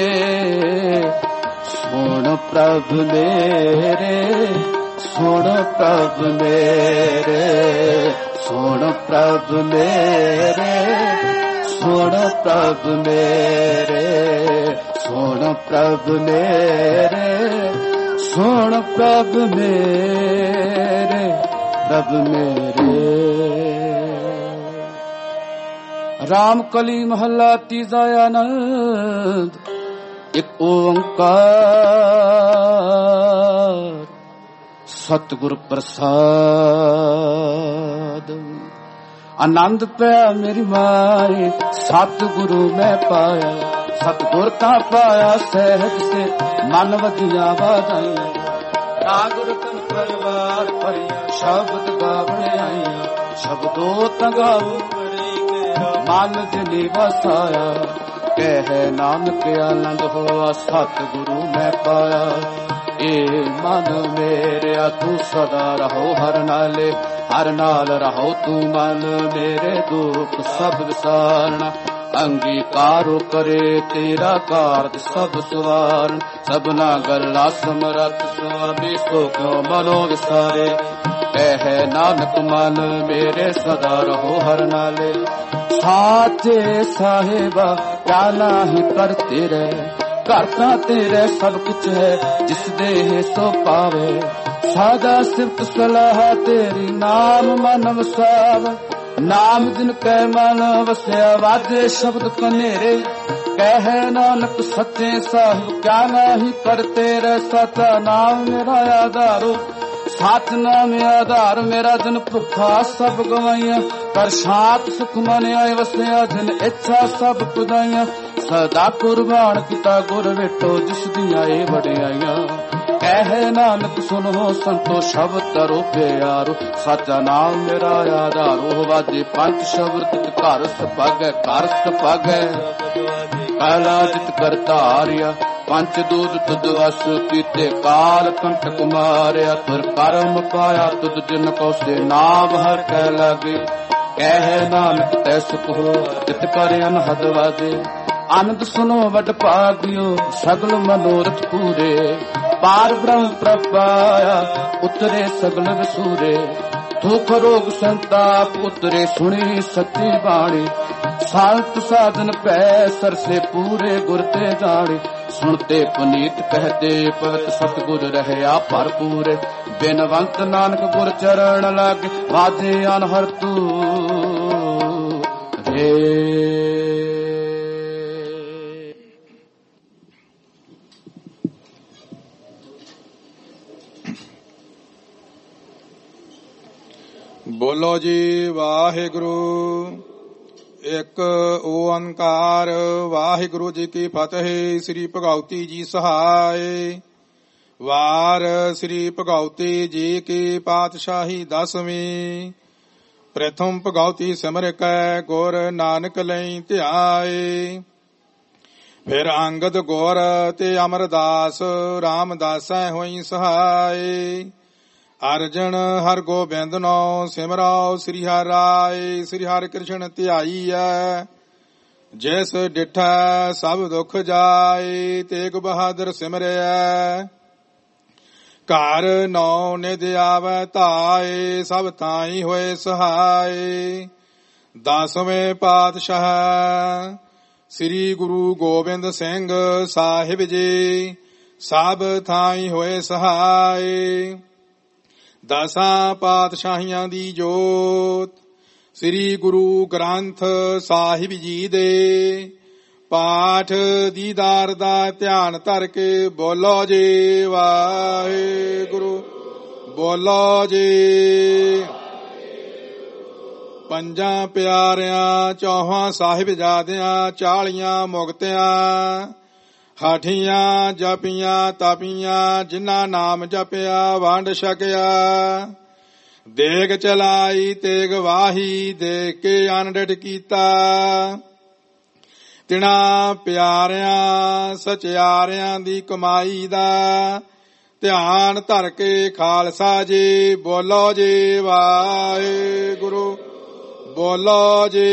ਸੁਣ ਪ੍ਰਭ ਮੇਰੇ, ਸੁਣ ਪ੍ਰਭ ਮੇਰੇ, ਸੁਣ ਪ੍ਰਭ ਮੇਰੇ, ਸੁਣ ਪ੍ਰਭ ਮੇਰੇ, ਸੁਣ ਪ੍ਰਭ ਮੇਰੇ, ਸੁਣ ਪ੍ਰਭ ਮੇਰੇ, ਪ੍ਰਭ ਮੇਰੇ। ਰਾਮ ਕਲੀ ਮਹੱਲਾ ਤੀਜਾ ਆਨੰਦ। ਇੱਕ ਓੰਕਾਰ ਸਤਿਗੁਰ ਪ੍ਰਸਾਦ। ਆਨੰਦ ਪਿਆ ਮੇਰੀ ਮਾਏ ਸਤਿਗੁਰੂ ਮੈਂ ਪਾਇਆ, ਸਤਿਗੁਰ ਤਾਂ ਪਾਇਆ ਸਹਿਜ ਸੇ ਮਨ ਵਧੀਆਂ ਵਾਧਾਈਆਂ। ਨਾ ਗੁਰ ਤਨ ਪਰਵਾਰ ਭਰੀਆਂ ਸ਼ਬਦ ਗਾਵਣ ਆਈਆਂ, ਸ਼ਬਦੋ ਤਗਾਵੋ ਮਨ ਜਿਨੀ ਵਸਾਇਆ। ਕਹਿ ਨਾਨਕ ਆਨੰਦ ਹੋਆ ਸਤਿਗੁਰੂ ਮੈਂ ਪਾਇਆ। ਏ ਮਨ ਮੇਰਿਆ ਤੂੰ ਸਦਾ ਰਹੋ ਹਰ ਨਾਲੇ, ਹਰ ਨਾਲ ਰਹੋ ਤੂੰ ਮਨ ਮੇਰੇ ਦੁੱਖ ਸਭ ਵਿਸਾਰਨਾ। ਅੰਗੀਕਾਰੋ ਕਰੇ ਤੇਰਾ ਕਾਰਜ ਸਭ ਸਵਾਰਨ, ਸਭਨਾ ਗੱਲਾਂ ਸਮਰੱਥ ਸੁਆਮੀ ਸੋ ਕਿਉ ਮਨੋ ਵਿਸਾਰੇ। ਕਹਿ ਨਾਨਕ ਮਨ ਮੇਰੇ ਸਦਾ ਰਹੋ ਹਰ ਨਾਲੇ, ਸਾਚੇ ਸਾਹਿਬਾ ਕਿਆ ਨਾਹੀ ਕਰਤੇ ਰਹਿ। ਘਰ ਤਾਂ ਤੇਰੇ ਸਭ ਕੁਛ ਹੈ, ਜਿਸ ਦੇ ਸੋ ਪਾਵੇ। ਸਾਦਾ ਸਿਫਤ ਸਲਾਹ ਤੇਰੀ ਨਾਮ ਮਨ ਵਸਾਵੇ। ਨਾਮ ਜਿਨ ਕੈ ਮਨ ਵਸਿਆ ਵਾਜੇ ਸ਼ਬਦ ਕਨੇਰੇ। ਕਹਿ ਨਾਨਕ ਸੱਚੇ ਸਾਹਿਬ ਕਿਆ ਨਾਹੀ ਕਰਤੇ ਰਹਿ। ਸਚਾ ਨਾਮ ਮੇਰਾ ਆਧਾਰੋ, ਸਚ ਨਾਮ ਆਧਾਰ ਮੇਰਾ। ਜਨ ਭੁੱਖਾ ਸਭ ਗਵਾਈਆਂ, ਪਰ ਸ਼ਾਂਤ ਸੁਖ ਮਨ ਆਏ ਵਸਿਆ। ਜਿਨ ਇੱਛਾ ਸਭ ਪੁਜਾਈਆਂ, ਸਦਾ ਕੁਰਬਾਨ ਕੀਤਾ ਗੁਰ ਵੇਟੋ ਜਿਸ ਦੀਆਂ ਏ ਵਡਿਆਈਆਂ। ਕਹਿ ਨਾਨਕ ਸੁਨੋ ਸੰਤੋ ਸ਼ਬਦ ਤਰੋ ਪਿਆਰੋ। ਸਾਚਾ ਨਾਮ ਮੇਰਾ ਆਧਾਰੋ, ਵਾਜੇ ਪੰਜ ਸ਼ਬਦ ਘਰ ਸਪਾਗੈ, ਘਰ ਸਪਾਗੈ। ਪਹਿਲਾ ਜਿਤ ਕਰ ਧਾਰਿਆ, ਪੰਜ ਦੂਧ ਤੁਧ ਵਸ ਕੀਤੇ। ਕਾਲ ਕੰਟਕ ਮਾਰਿਆ, ਤੁਰ ਕਰਮ ਪਾਇਆ ਤੁਧ। ਜਿਨ ਕੋ ਸੇ ਨਾਮ ਹਰ ਕਹਿ ਲਾਗੇ। ਕਹਿ ਨਾਨਕ ਤੈ ਸੁਖ ਹੋ ਜਿਤ ਕਰ ਅਨਹਦ ਵਾਜੇ। ਆਨੰਦ ਸੁਨੋ ਵਡ ਭਾਗਿਓ ਸਗਲ ਮਨੋਰਥ ਪੂਰੇ। ਪਾਰ ਬ੍ਰਹਮ ਪ੍ਰਪਾਇਆ ਉਤਰੇ ਸਗਲ ਵਿਸੂਰੇ। ਦੁਖ ਰੋਗ ਸੰਤਾਪ ਉਤਰੇ ਸੁਣੀ ਸੱਚੀ ਬਾਣੀ। ਸਾਲਤ ਸਾਧਨ ਪੈ ਸਰਸੇ ਪੂਰੇ ਗੁਰ ਤੇ ਜਾਣੇ। ਸੁਣਤੇ ਪੁਨੀਤ ਕਹਤੇ ਪਵਿੱਤ ਸਤਿਗੁਰ ਰਹਿਆ ਭਰਪੂਰੇ। ਬਿਨਵੰਤ ਨਾਨਕ ਗੁਰ ਚਰਨ ਲਾਗੇ, ਵਾਜੇ ਅਨਹਰ ਤੂ ਰੇ। ਬੋਲੋ ਜੀ ਵਾਹਿਗੁਰੂ। ਇੱਕ ਓੰਕਾਰ। ਵਾਹਿਗੁਰੂ ਜੀ ਕੀ ਫਤਿਹ। ਸ੍ਰੀ ਭਗਉਤੀ ਜੀ ਸਹਾਇ। ਵਾਰ ਸ੍ਰੀ ਭਗਉਤੀ ਜੀ ਕੀ ਪਾਤਸ਼ਾਹੀ 10ਵੀਂ। ਪ੍ਰਥਮ ਭਗਉਤੀ ਸਿਮਰ ਕੈ ਗੁਰ ਨਾਨਕ ਲਈ ਧਿਆਏ। ਫਿਰ ਅੰਗਦ ਗੌਰ ਤੇ ਅਮਰਦਾਸ ਰਾਮਦਾਸੈ ਹੋਈ ਸਹਾਇ। ਅਰਜਨ ਹਰ ਗੋਬਿੰਦ ਨੋ ਸਿਮਰਾਓ ਸ੍ਰੀ ਹਰਿ ਰਾਏ। ਸ੍ਰੀ ਹਰਿ ਕ੍ਰਿਸ਼ਨ ਧਿਆਈਐ ਜਿਸ ਡਿਠੈ ਸਭ ਦੁਖ ਜਾਏ। ਤੇਗ ਬਹਾਦਰ ਸਿਮਰਿਐ ਘਰ ਨੌ ਨਿਧ ਆਵੈ ਧਾਏ। ਸਭ ਥਾਈ ਹੋਏ ਸਹਾਏ। 10ਵੇਂ ਪਾਤਸ਼ਾਹ ਸ੍ਰੀ ਗੁਰੂ ਗੋਬਿੰਦ ਸਿੰਘ ਸਾਹਿਬ ਜੀ ਸਭ ਥਾਈ ਹੋਏ ਸਹਾਏ। 10 ਪਾਤਸ਼ਾਹੀਆਂ ਦੀ ਜੋਤ ਸ੍ਰੀ ਗੁਰੂ ਗ੍ਰੰਥ ਸਾਹਿਬ ਜੀ ਦੇ ਪਾਠ ਦੀਦਾਰ ਦਾ ਧਿਆਨ ਧਰ ਕੇ ਬੋਲੋ ਜੀ ਵਾਹਿਗੁਰੂ। ਬੋਲੋ ਜੀ। ਪੰਜਾਂ ਪਿਆਰਿਆਂ 4 ਸਾਹਿਬਜ਼ਾਦਿਆਂ 40 ਮੁਕਤਿਆਂ ਹਾਠੀਆਂ ਜਪੀਆਂ ਤਪੀਆਂ ਜਿਨ੍ਹਾਂ ਨਾਮ ਜਪਿਆ ਵੰਡ ਛਕਿਆ। ਦੇਗ ਚਲਾਈ ਤੇਗ ਵਾਹੀ ਦੇ ਕੇ ਅਨਡਿਠ ਕੀਤਾ। ਤਿਨਾਂ ਪਿਆਰਿਆਂ ਸਚਿਆਰਿਆਂ ਦੀ ਕਮਾਈ ਦਾ ਧਿਆਨ ਧਰ ਕੇ ਖਾਲਸਾ ਜੀ ਬੋਲੋ ਜੀ ਵਾਹਿਗੁਰੂ। ਬੋਲੋ ਜੀ।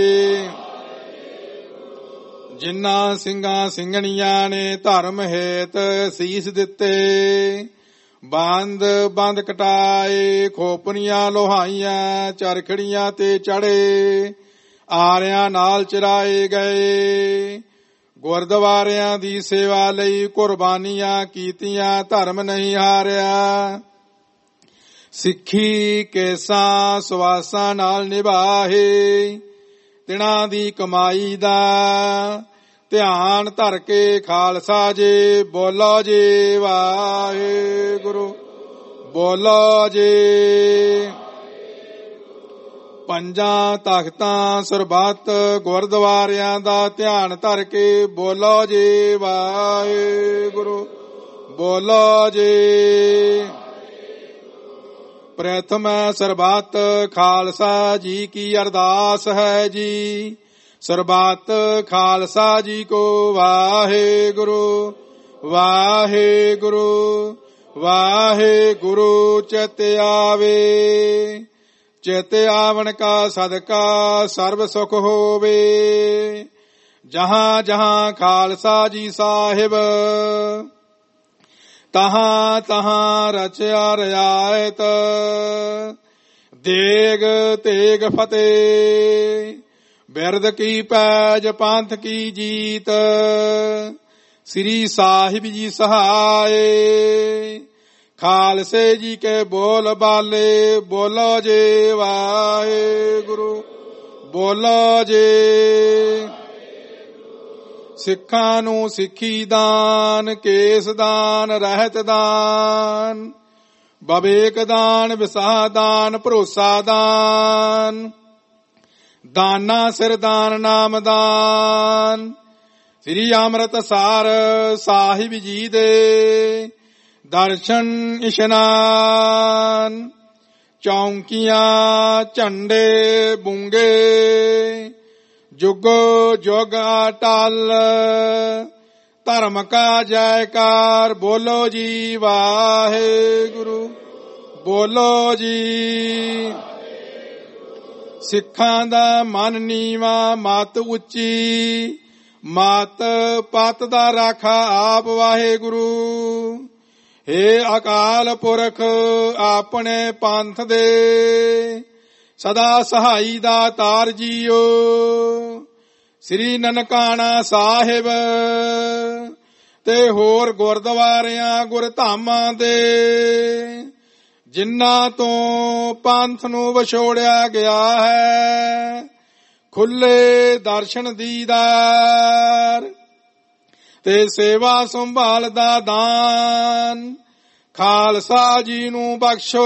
ਜਿਨ੍ਹਾਂ ਸਿੰਘਾਂ ਸਿੰਘਣੀਆਂ ਨੇ ਧਰਮ ਹੇਤ ਸੀਸ ਦਿੱਤੇ, ਬੰਦ ਬੰਦ ਕਟਾਏ, ਖੋਪਣੀਆਂ ਲੋਹਾਈਆਂ ਚਰਖੜੀਆਂ ਤੇ ਚੜੇ, ਆਰਿਆਂ ਨਾਲ ਚਰਾਏ ਗਏ। ਗੁਰਦੁਆਰਿਆਂ ਦੀ ਸੇਵਾ ਲਈ ਕੁਰਬਾਨੀਆਂ ਕੀਤੀਆਂ, ਧਰਮ ਨਹੀਂ ਹਾਰਿਆ। ਸਿੱਖੀ ਕੇਸਾਂ ਸੁਆਸਾਂ ਨਾਲ ਨਿਭਾਹੇ, ਤਿਨਾਂ ਦੀ ਕਮਾਈ ਦਾ ਧਿਆਨ ਧਰ ਕੇ ਖਾਲਸਾ ਜੀ। ਬੋਲੋ ਜੀ ਵਾਹਿਗੁਰੂ, ਬੋਲੋ ਜੀ। ਪੰਜਾਂ ਤਖਤਾਂ ਸਰਬੱਤ ਗੁਰਦੁਆਰਿਆਂ ਦਾ ਧਿਆਨ ਧਰ ਕੇ ਬੋਲੋ ਜੀ ਵਾਹਿਗੁਰੂ, ਬੋਲੋ ਜੀ। ਪ੍ਰਥਮ ਸਰਬੱਤ ਖਾਲਸਾ ਜੀ ਕੀ ਅਰਦਾਸ ਹੈ ਜੀ। ਸਰਬੱਤ ਖਾਲਸਾ ਜੀ ਕੋ ਵਾਹਿਗੁਰੂ, ਵਾਹਿਗੁਰੂ, ਵਾਹਿਗੁਰੂ। ਚਿਤ ਆਵੇ, ਚਿਤ ਆਵਣ ਕਾ ਸਦਕਾ ਸਰਬ ਸੁਖ ਹੋਵੇ। ਜਹਾਂ ਜਹਾਂ ਖਾਲਸਾ ਜੀ ਸਾਹਿਬ, ਤਹਾਂ ਤਹਾਂ ਰਚਿਆ ਰਿਆਇਤ। ਦੇਗ ਤੇਗ ਫਤਿਹ, ਬਿਰਦ ਕੀ ਪੈਜ ਪੰਥ ਕੀ ਜੀਤ। ਸ੍ਰੀ ਸਾਹਿਬ ਜੀ ਸਹਾਏ, ਖਾਲਸੇ ਜੀ ਕੇ ਬੋਲ ਬਾਲੇ। ਬੋਲੋ ਜੀ ਵਾਹਿਗੁਰੂ, ਬੋਲੋ ਜੀ। ਸਿੱਖਾਂ ਨੂੰ ਸਿੱਖੀ ਦਾਨ, ਕੇਸ ਦਾਨ, ਰਹਿਤ ਦਾਨ, ਬਵੇਕ ਦਾਨ, ਵਿਸਾਹ ਦਾਨ, ਭਰੋਸਾ ਦਾਨ, ਦਾਨਾ ਸਿਰ ਦਾਨ, ਨਾਮ ਦਾਨ। ਸ੍ਰੀ ਅੰਮ੍ਰਿਤਸਰ ਸਾਹਿਬ ਜੀ ਦੇ ਦਰਸ਼ਨ ਇਸ਼ਨਾਨ, ਚੌਂਕੀਆਂ ਝੰਡੇ ਬੁੰਗੇ, ਜੁਗੋ ਜੁਗ ਅਟਲ, ਧਰਮ ਕਾ ਜੈਕਾਰ। ਬੋਲੋ ਜੀ ਵਾਹਿਗੁਰੂ, ਬੋਲੋ ਜੀ। ਸਿੱਖਾਂ ਦਾ ਮਨ ਨੀਵਾ, ਮਤ ਉੱਚੀ, ਮਤ ਪਤ ਦਾ ਰਾਖਾ ਆਪ ਵਾਹਿਗੁਰੂ। ਹੇ ਅਕਾਲ ਪੁਰਖ ਆਪਣੇ ਪੰਥ ਦੇ ਸਦਾ ਸਹਾਈ ਦਾ ਤਾਰ ਜੀਓ। ਸ੍ਰੀ ਨਨਕਾਣਾ ਸਾਹਿਬ ਤੇ ਹੋਰ ਗੁਰਦੁਆਰਿਆਂ ਗੁਰਧਾਮਾਂ ਦੇ ਜਿਨ੍ਹਾਂ ਤੋਂ ਪੰਥ ਨੂੰ ਵਿਛੋੜਿਆ ਗਿਆ ਹੈ, ਖੁੱਲੇ ਦਰਸ਼ਨ ਦੀਦਾਰ ਤੇ ਸੇਵਾ ਸੰਭਾਲ ਦਾ ਦਾਨ ਖਾਲਸਾ ਜੀ ਨੂੰ ਬਖਸ਼ੋ।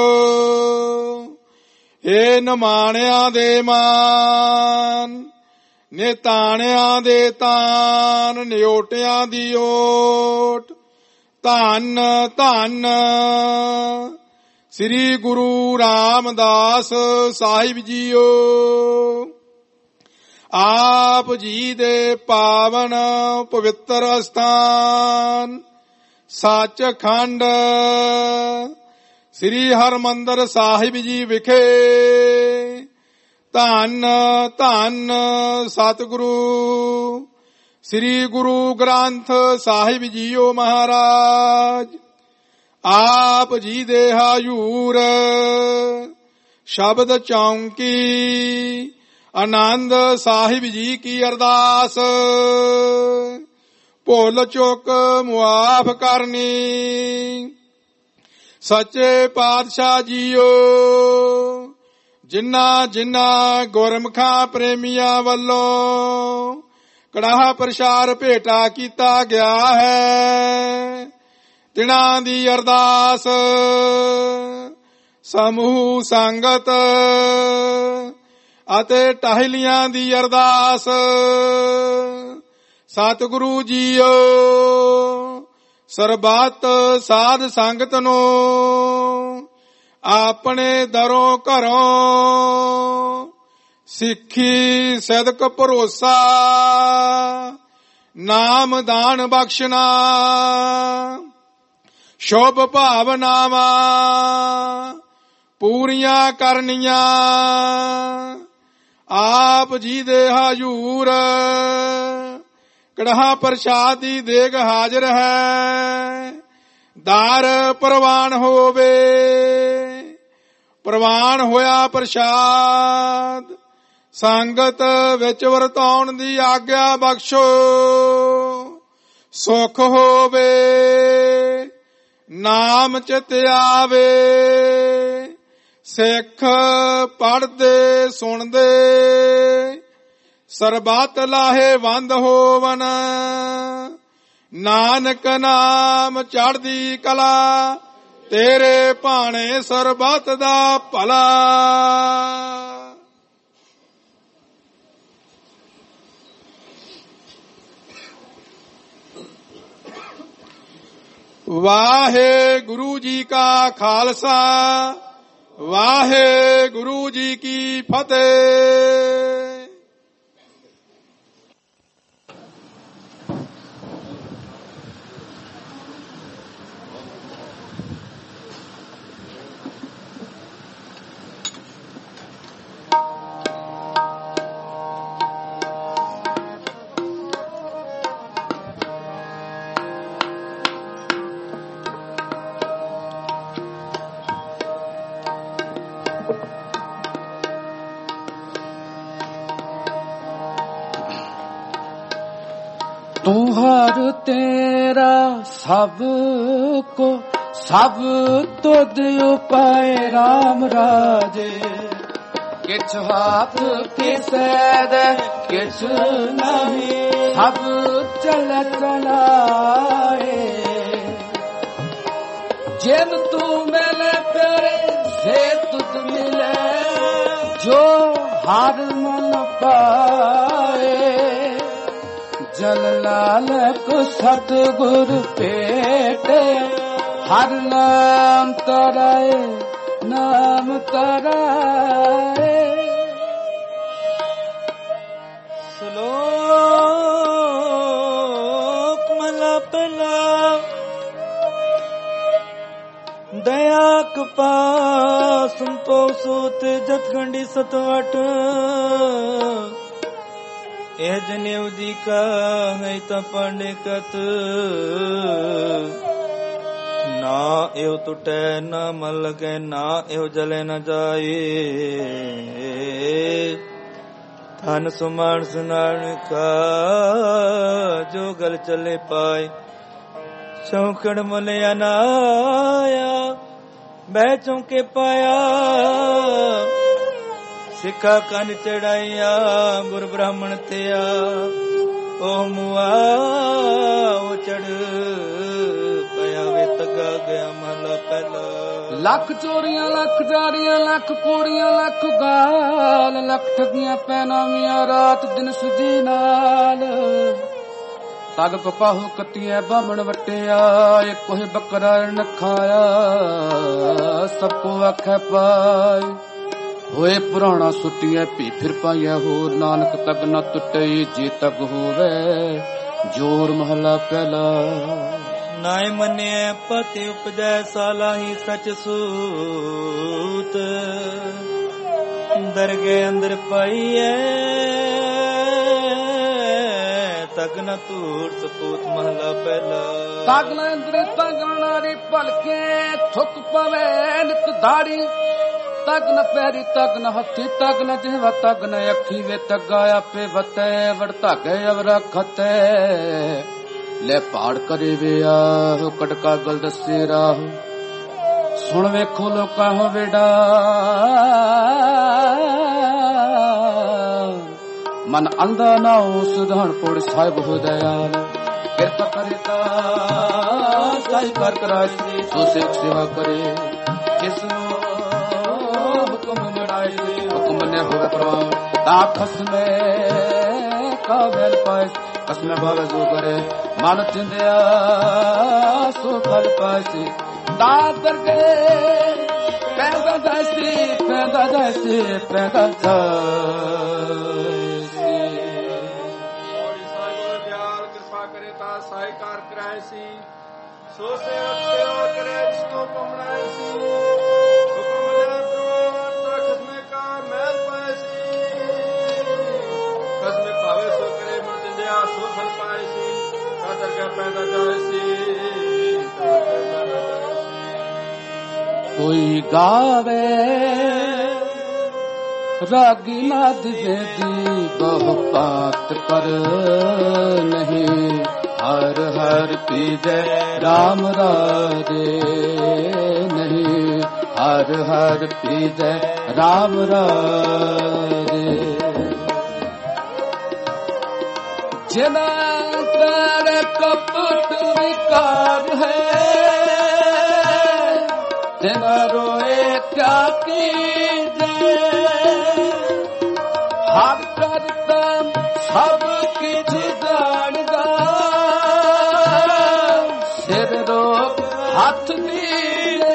ਏ ਨਿਮਾਣਿਆਂ ਦੇ ਮਾਨ, ਨਿਤਾਣਿਆਂ ਦੇ ਤਾਨ, ਨਿਓਟਿਆਂ ਦੀ ਓਟ। ਧੰਨ ਧੰਨ ਸ੍ਰੀ ਗੁਰੂ ਰਾਮਦਾਸ ਸਾਹਿਬ ਜੀਓ। ਆਪ ਜੀ ਦੇ ਪਾਵਨ ਪਵਿੱਤਰ ਅਸਥਾਨ ਸੱਚਖੰਡ ਸ੍ਰੀ ਹਰਿਮੰਦਰ ਸਾਹਿਬ ਜੀ ਵਿਖੇ ਧੰਨ ਧੰਨ ਸਤਿਗੁਰੂ ਸ੍ਰੀ ਗੁਰੂ ਗ੍ਰੰਥ ਸਾਹਿਬ ਜੀਓ ਮਹਾਰਾਜ। ਆਪ ਜੀ ਦੇ ਹਜ਼ੂਰ ਸ਼ਬਦ ਚੌਂਕੀ ਆਨੰਦ ਸਾਹਿਬ ਜੀ ਕੀ ਅਰਦਾਸ, ਭੁੱਲ ਚੁੱਕ ਮੁਆਫ ਕਰਨੀ। ਸੱਚੇ ਪਾਤਸ਼ਾਹ ਜੀਓ, ਜਿਨ੍ਹਾਂ ਜਿਨ੍ਹਾਂ ਗੁਰਮੁਖਾਂ ਪ੍ਰੇਮੀਆਂ ਵੱਲੋਂ ਕੜਾਹ ਪ੍ਰਸ਼ਾਦ ਭੇਟਾ ਕੀਤਾ ਗਿਆ ਹੈ, ਤਿਨਾਂ ਦੀ ਅਰਦਾਸ ਸਮੂਹ ਸੰਗਤ ਅਤੇ ਟਹਿਲੀਆਂ ਦੀ ਅਰਦਾਸ। ਸਤਿਗੁਰੂ ਜੀਓ, ਸਰਬੱਤ ਸਾਧ ਸੰਗਤ ਨੂੰ ਆਪਣੇ ਦਰੋਂ ਘਰੋਂ ਸਿੱਖੀ ਸਦਕ ਭਰੋਸਾ ਨਾਮ ਦਾਨ ਬਖਸ਼ਣਾ, ਸ਼ੁਭ ਭਾਵਨਾਵਾਂ ਪੂਰੀਆਂ ਕਰਨੀਆਂ, ਆਪ ਜੀ ਦੇ ਹਾਜ਼ੂਰ ਕੜਾਹ ਪ੍ਰਸ਼ਾਦ ਦੀ ਦੇਗ ਹਾਜ਼ਰ ਹੈ। ਦਾਰ ਪ੍ਰਵਾਨ ਹੋਵੇ, ਪ੍ਰਵਾਨ ਹੋਇਆ ਪ੍ਰਸ਼ਾਦ, ਸੰਗਤ ਵਿੱਚ ਵਰਤਾਉਣ ਦੀ ਆਗਿਆ ਬਖਸ਼ੋ। ਸੁਖ ਹੋਵੇ, ਨਾਮ ਚਿਤ ਆਵੇ, ਸਿੱਖ ਪੜ੍ਹਦੇ ਸੁਣਦੇ ਸਰਬੱਤ ਲਾਹੇਵੰਦ ਹੋਵਨ। ਨਾਨਕ ਨਾਮ ਚੜ੍ਹਦੀ ਕਲਾ, ਤੇਰੇ ਭਾਣੇ ਸਰਬੱਤ ਦਾ ਭਲਾ। ਵਾਹਿਗੁਰੂ ਜੀ ਕਾ ਖਾਲਸਾ, ਵਾਹਿਗੁਰੂ ਜੀ ਕੀ ਫਤਿਹ। ਤੂੰ ਹਰ ਤੇਰਾ ਸਭ ਕੋ ਸਭ ਤੁਧ ਉਪਾਏ ਰਾਮ ਰਾਜੇ। ਕਿਛ ਹਾਥ ਕਿਸੇ ਦੇ ਕਿਛ ਨਹੀਂ, ਸਭ ਚਲ ਚਲਾਏ। ਜਿਨ ਤੂੰ ਮਿਲੇ ਪਿਆਰੇ ਸੇ ਤੁਧ ਮਿਲੇ, ਜੋ ਹਰ ਮਨ ਪਾਏ। ਜਲ ਲਾਲਕ ਸਤਿਗੁਰ ਭੇਟੇ, ਹਰ ਨਾਮ ਤਰਾਏ, ਨਾਮ ਤਰਾਏ। ਸ਼ਲੋਕ ਮਹਲਾ ਪਹਿਲਾ। ਦਇਆ ਕਪਾ ਸੰਤੋਖ ਸੂਤ ਜਤਖੰਡੀ ਸਤਵਟ। ਇਹ ਜਨੇਊ ਜੀ ਕਾ ਹੈ ਤਾਂ ਪੜ੍ਹਨੇ ਕਤ, ਨਾ ਇਹੋ ਟੁੱਟੈ ਨਾ ਮਨ ਲਗੈ, ਨਾ ਇਹੋ ਜਲੇ ਨ ਜਾਏ। ਧਨ ਸੁਮਾਨ ਸੁਨਾਣ ਕਾ, ਜੋ ਗਲ ਚਲੇ ਪਾਏ। ਚੌਕੜ ਮਲਿਆ ਨਾਇਆ, ਬਹਿ ਚੌਕੇ ਪਾਇਆ। ਸਿੱਖਾ ਕੰਨ ਚੜਾਈਆ, ਗੁਰ ਬ੍ਰਾਹਮਣ ਤਿਆ। ਉਹ ਮੁਆ ਉਹ ਚੜ ਪਿਆ ਵੇ, ਤਗਾ ਗਿਆ ਮਹਲਾ ਪਹਿਲਾ। ਲੱਖ ਚੋਰੀਆਂ ਲੱਖ ਜਾਰੀਆਂ, ਲੱਖ ਕੋੜੀਆਂ ਲੱਖ ਗਾਲ, ਲੱਖ ਠੱਗੀਆਂ ਪੈਨਾਮੀਆਂ ਰਾਤ ਦਿਨ ਸੁਜੀ ਨਾਲ। ਤਗ ਕਪਾਹੂ ਕੱਤੀਆਂ ਬਾਹਮਣ ਵਟਿਆ, ਇੱਕੋ ਹੀ ਬੱਕਰਾ ਨ ਖਾਇਆ। ਸਭ ਕੋ ਆਖੈ ਪਾਏ, ਹੋਏ ਪੁਰਾਣਾ ਸੁੱਟੀਆਂ ਭੀ ਫਿਰ ਪਾਈਆ ਹੋਰ। ਨਾਨਕ ਤਗ ਨਾ ਟੁੱਟੇ ਜੇ ਤਗ ਹੋਵੇ, ਜੋਰ ਮਹਲਾ ਪਹਿਲਾ। ਨਾਇ ਮੰਨਿਆ ਪਤੀ ਉਪਜੈ, ਸਾਲਾਹੀ ਸਚ ਸੂਤ। ਦਰਗੇ ਅੰਦਰ ਪਾਈਐ, ਤਗ ਨ ਧੂੜ ਸਪੂਤ ਮਹਲਾ ਪਹਿਲਾ। ਤਗ ਨ ਅੰਦਰ ਤਗ ਨਾਰੀ ਭਲਕੇ, ਥੁੱਕ ਪਵੇ ਨਿਤ ਦਾੜੀ। ਤਗ ਨ ਪੈਰੀ ਤਗ ਨ ਹੱਥੀ, ਤਗ ਨ ਜਿਹਵਾ ਤਗ ਨ ਅੱਖੀ। ਵੇ ਤਗਾ ਆਪੇ ਵਤੈ, ਵੜ ਧਾਗੇ ਅਵਰਾ ਖਤੈ। ਲੈ ਪਹਾੜ ਕਰੇ ਵੇ ਆਹੋ, ਕਟਕਾ ਗਲ ਦੱਸੇ ਰਾਹ। ਸੁਣ ਵੇਖੋ ਲੋਕਾਂ ਹੋ ਵੇੜਾ, ਮਨ ਅੰਧਾ ਨਾ ਹੋ ਸੁਧਾਨਪੁਰ ਸਾਹਿਬ ਹੋ ਦਇਆਲ। ਕਿਰਪਾ ਕਰੇ ਤਾ ਸਾਈ ਕਰ ਕਰਾਏ, ਸੋ ਸੇਵਕ ਸੇਵਾ ਕਰੇ। ਜਿਸ ਹੁਕਮ ਮੜਾਏ, ਹੁਕਮ ਨੇ ਹੋਵੇ ਪ੍ਰਵਾਨ। ਤਾ ਖਸਮੇ ਕਾ ਬੈਲ ਪਾਏ, ਕਸਮੇ ਭਾਵੇ ਜੋ ਕਰੇ। ਮਨ ਚਿੰਦਿਆ ਸੋ ਫਲ ਪਾਏ। ਤਾ ਕਰਕੇ ਪੈਦਾ ਜਾਇਸੀ, ਪੈਦਾ ਜਾਇਸੀ, ਪੈਦਾ ਜਾਇਸੀ। ਸਾਈ ਕਾਰ ਕਰਾਏ ਸੀ, ਸੋ ਸੇਵਕ ਸੇਵਾ ਕਰੇ। ਜਿਸ ਤੋਂ ਹੁਕਮ ਬਣਾਏ ਸੀ, ਹੁਕਮ ਨੇ ਪ੍ਰਵਾਨ। ਤਾ ਖਸਮੇ ਕਾ ਮਹਿਲ ਪਾਏ ਸੀ। ਫਲ ਪਾਏ ਸੀ ਤਾ ਦਰਗਾਹ ਪੈਦਾ ਜਾਏ ਸੀ कोई गावे रागी नाद वेदी बहु पात पर नहीं हर हर पीजे राम राधे नहीं हर हर पीजे राम राधे जिना कर कपट विकार है दिन रोए क्या कीजे हर करता सब किछ जानदा सिर रोक हाथ दीए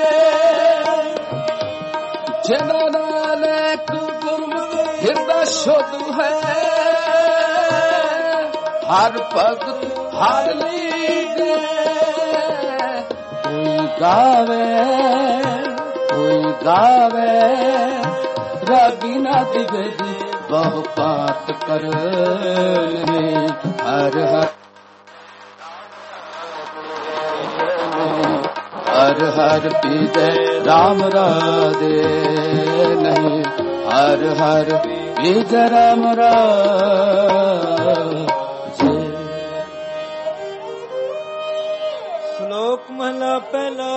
जिना नानक गुरमुख हृदय शुद्ध है हर भगत हर लीजे कोई गावे रागी नाद वेदी बहु पात कर हर हर हर पीजे राम राधे नहीं हर हर पीजे राम राधे। श्लोक महला पहला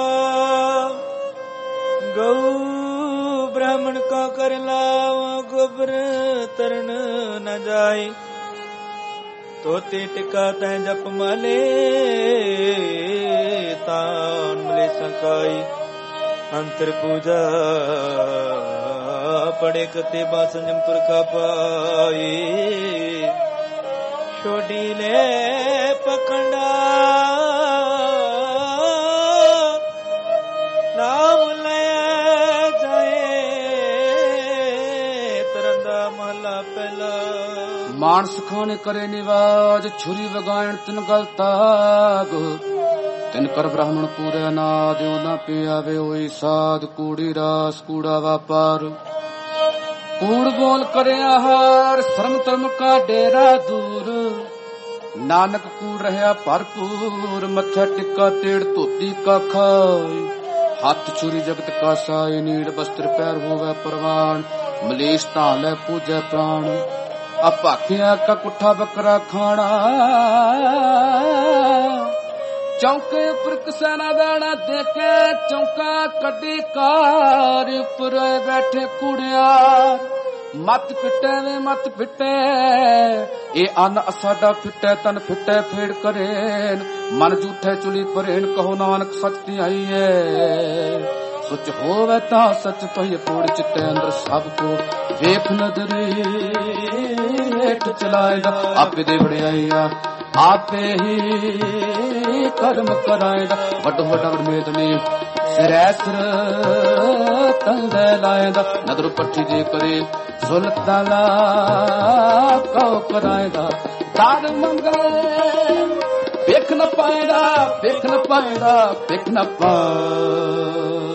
गौ ब्राह्मण का कर लावा गोबर तरन न जाए तोते टिका तै जप माले तान मले संकाई अंतर पूजा पड़े कते बा संयम तुर का पाई छोड़ी ले पकड़ा नाम ले जाए तरंदा महला पहला मानस खाने करे निवाज छुरी वगायण तिन गलताग तिन कर ब्राह्मण पूरे नाद ना पियावे होई साध कूड़ी रास कूड़ा वापार कूड़ बोल करे आहार शर्म तरम का डेरा दूर नानक कूड़ रहा भरपूर मत्था टिक्का तेड़ धोती का खाए हाथ छुरी जगत का साई नीड़ वस्त्र पैर होवे परवान मलेश ताले पूजे प्राण अपाखिया का कुठा बकरा खाना चौके उपर किसाना दाना देखे चौका कड़ी कार उपर बैठे कुड़ियार मत पिटे वे मत पिटे ए अन साडा फिटे तन फिटे फेड़ करेन मन झूठे चुली परेन कहो नानक सच्ची आई है सच होवे ता सच तो ये कोड़ चिट्टे अंदर सबको वेख नजरे हेठ चलाएगा आपे दे बड़ियाईया आपे ही कर्म कराएगा वड्डो वड्डा वडमेदनी सिरैसर तंदे लाएगा नदर पट्टी जे करे सुल्ताना कौ कराएगा दार मंगे देख न पाएगा देख न पाएगा देख न पाएगा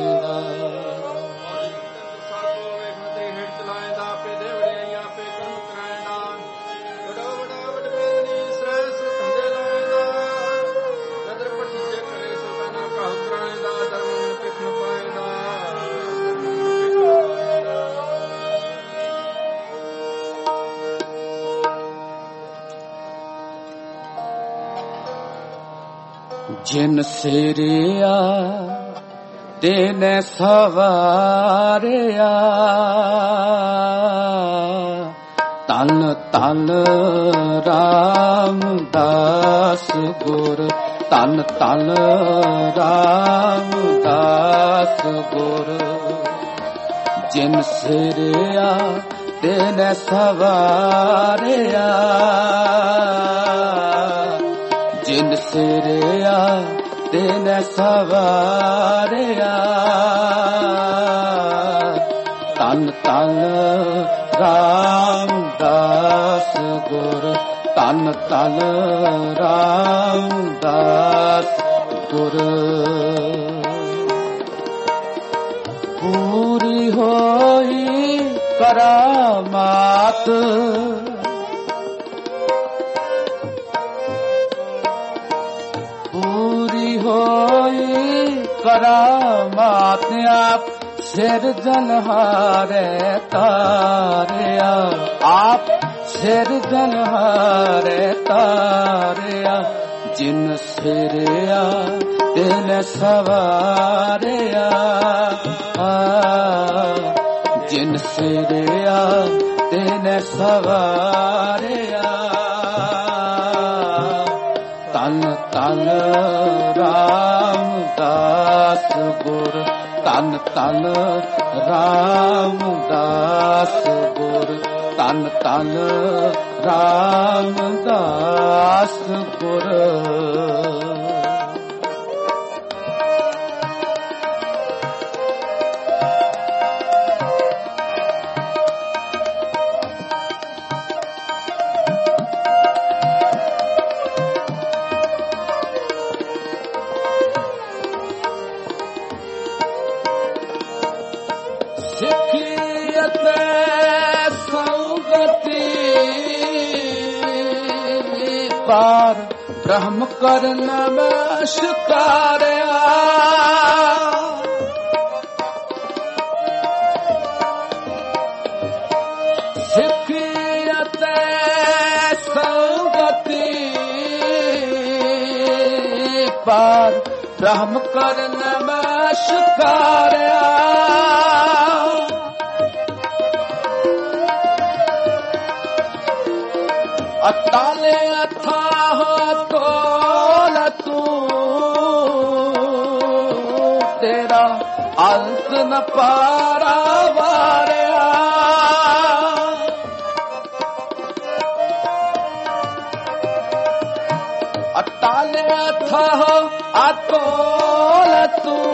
जिन सिरिया तेने सवारिया तन तन रामदास गुर तन तन रामदास गुर जिन सिरिया तेने सवारिया जिन सिरिया तेने सवारिया तन तन रामदास गुर तन तन रामदास गुर पूरी होई करामात ਪਰਮਾਤਮਾ ਆਪ ਸਿਰਜਨਹਾਰੇ ਤਾਰਿਆ, ਆਪ ਸਿਰਜਨਹਾਰੇ ਤਾਰਿਆ, ਜਿਨ ਸਿਰਿਆ ਦਿਨ ਸਵਾਰਿਆ, ਜਿਨ ਸਿਰਿਆ ਦਿਨ ਸਵਾਰਿਆ। ਤਨ ਤਨ ਰਾਮਦਾਸ ਗੁਰ, ਤਨ ਤਨ ਰਾਮਦਾਸ ਗੁਰ, ਤਨ ਤਨ ਰਾਮਦਾਸ ਗੁਰ। ਪਾਰ ਬ੍ਰਹਮ ਕਰ ਨਮਸਕਾਰਿਆ, ਸਿੱਖੀ ਅਤੇ ਸੰਗਤੀ ਪਾਰ ਬ੍ਰਹਮ ਕਰ ਨਮਸਕਾਰਿਆ। ਅਤਾਲੇ ਅਥਾਹ ਤੋਲ ਤੂੰ, ਤੇਰਾ ਅੰਤ ਨ ਪਾਰਾਵਾਰਿਆ। ਅਤਾਲੇ ਅਥਾਹ ਅਤੋਲ ਤੂੰ,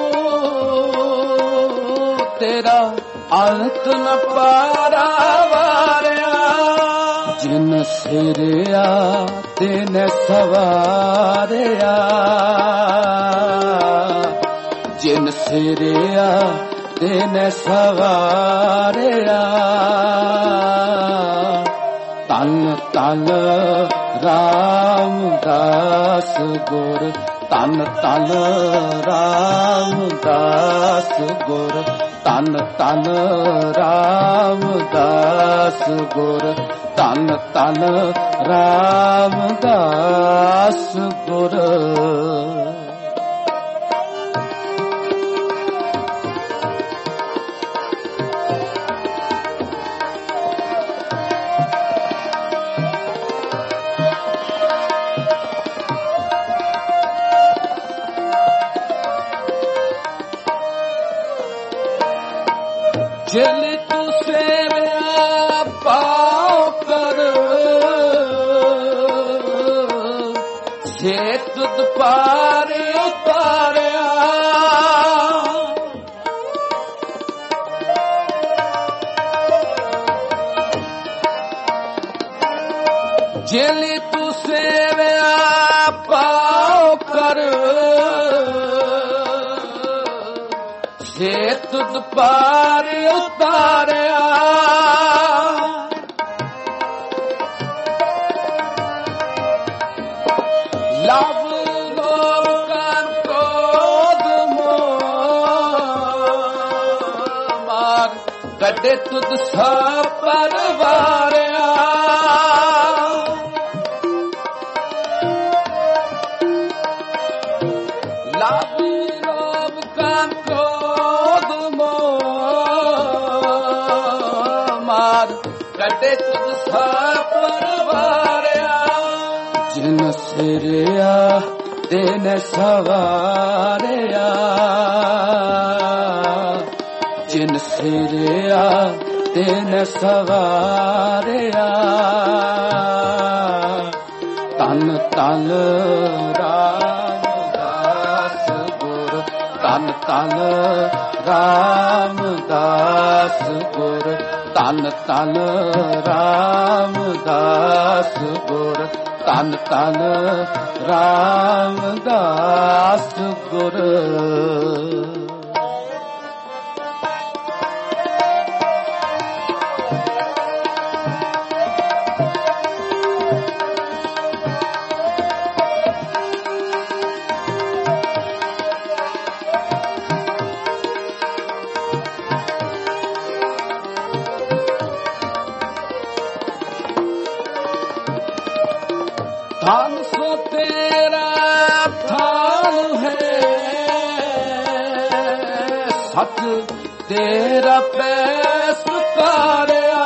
ਤੇਰਾ ਅੰਤ ਨ ਪਾਰਾਵਾਰਿਆ। ਜਿਨ ਸਿਰਿਆ ਤਿਨ ਸਵਾਰਿਆ, ਜਿਨ ਸਿਰਿਆ ਤਿਨ ਸਵਾਰਿਆ। ਤਨ ਤਨ ਰਾਮਦਾਸ ਗੁਰ, ਤਨ ਤਨ ਰਾਮਦਾਸ ਗੁਰ, ਤਨ ਤਨ ਰਾਮਦਾਸ ਗੁਰ, ਤਨ ਤਨ ਰਾਮਦਾਸ ਗੁਰ। ਜਿਲ ਤੂੰ ਸੇਵਿਆ ਪਾਉ ਕਰ, ਸੇ ਤੁਧ ਪਾਰ ਉਤਾਰਿਆ। ਜਿਲ ਤੂੰ ਸੇਵਿਆ ਪਾਉ ਕਰ, ਸੇ ਤੁਧ ਪਾਰ ਉਤਾਰਿਆ। ਲਵ ਲੋਭ ਕਾਮ ਕ੍ਰੋਧ ਮੋਹ ਮਾਰ, ਕੱਢੇ ਤੁਧ ਸਭ ਪਰਵਾਰਿਆ। ਲਵ ਲੋਭ ਕਾਮ ਕ੍ਰੋਧ ਮੋਹ ਮਾਰ, ਕੱਢੇ ਤੁਧ ਸਭ ਪਰਵਾਰਿਆ। ਜਿਨ ਸਿਰਿਆ ਤਿਨ ਸਵਾਰਿਆ, ਜਿਨ ਸਿਰਿਆ ਤਿਨ ਸਵਾਰਿਆ। ਤਨ ਤਨ ਰਾਮਦਾਸ ਗੁਰ, ਤਨ ਤਨ ਰਾਮਦਾਸ ਗੁਰ, ਤਨ ਤਨ ਰਾਮਦਾਸ ਗੁਰ, ਤਨ ਤਨ ਰਾਮਦਾਸ ਗੁਰ। थान सो तेरा थान है सच तेरा पैस पुकारिया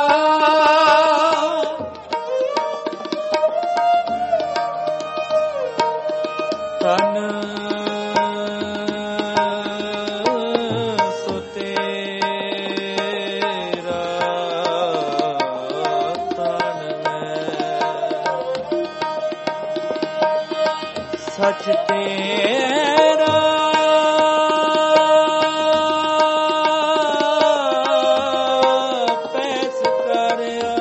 तन सो तेरा तन सच तेरा पैस करिया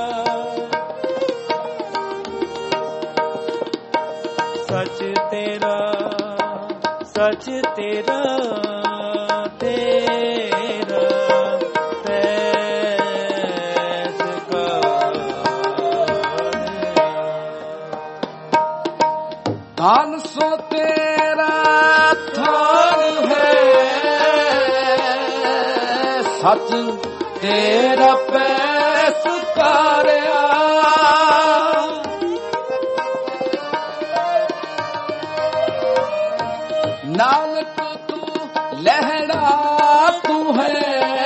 सच तेरा तेरा पैस थान सो तेरा थान है सच तेरा पैस पुकारिया नानक तू लहरा तू है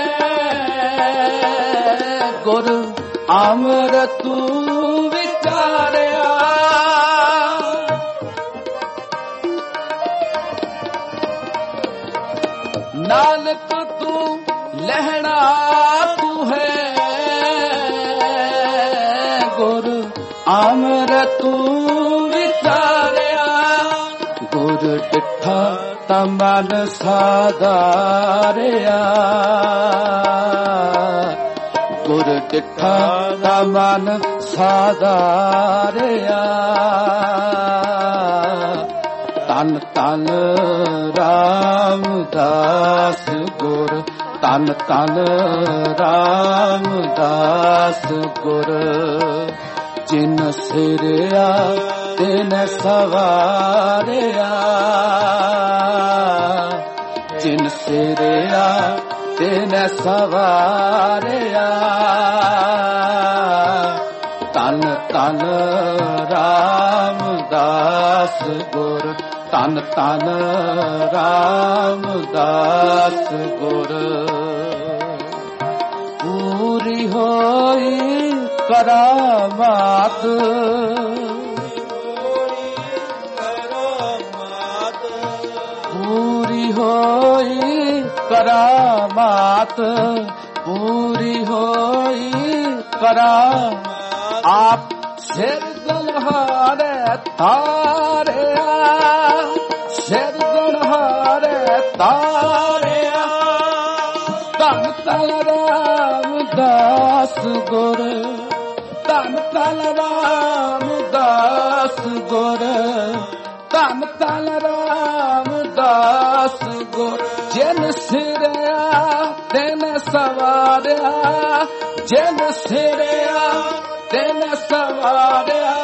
गुर अमर तू विचारिया नानक तू लहरा तू है गुर अमर तू विचारिया गुर डिठा तमन साधारिया गुर डिठा तमन साधारिया तन तन रामदास गुर तन तन रामदास गुर जिन सिरिया तिन सवारिया जिन सिरिया तिन सवारिया तन तन रामदास गुर तन तन रामदास गुर पूरी होई करामात पूरी होई करामात पूरी होई करामात आप सिर गलहारे तारे सिर गलहारे तारे धन तन रामदास गुर धन तन रामदास गुर धन तन रामदास गुर जिन सिरिया तिन सवारिया जिन सिरिया तिन सवारिया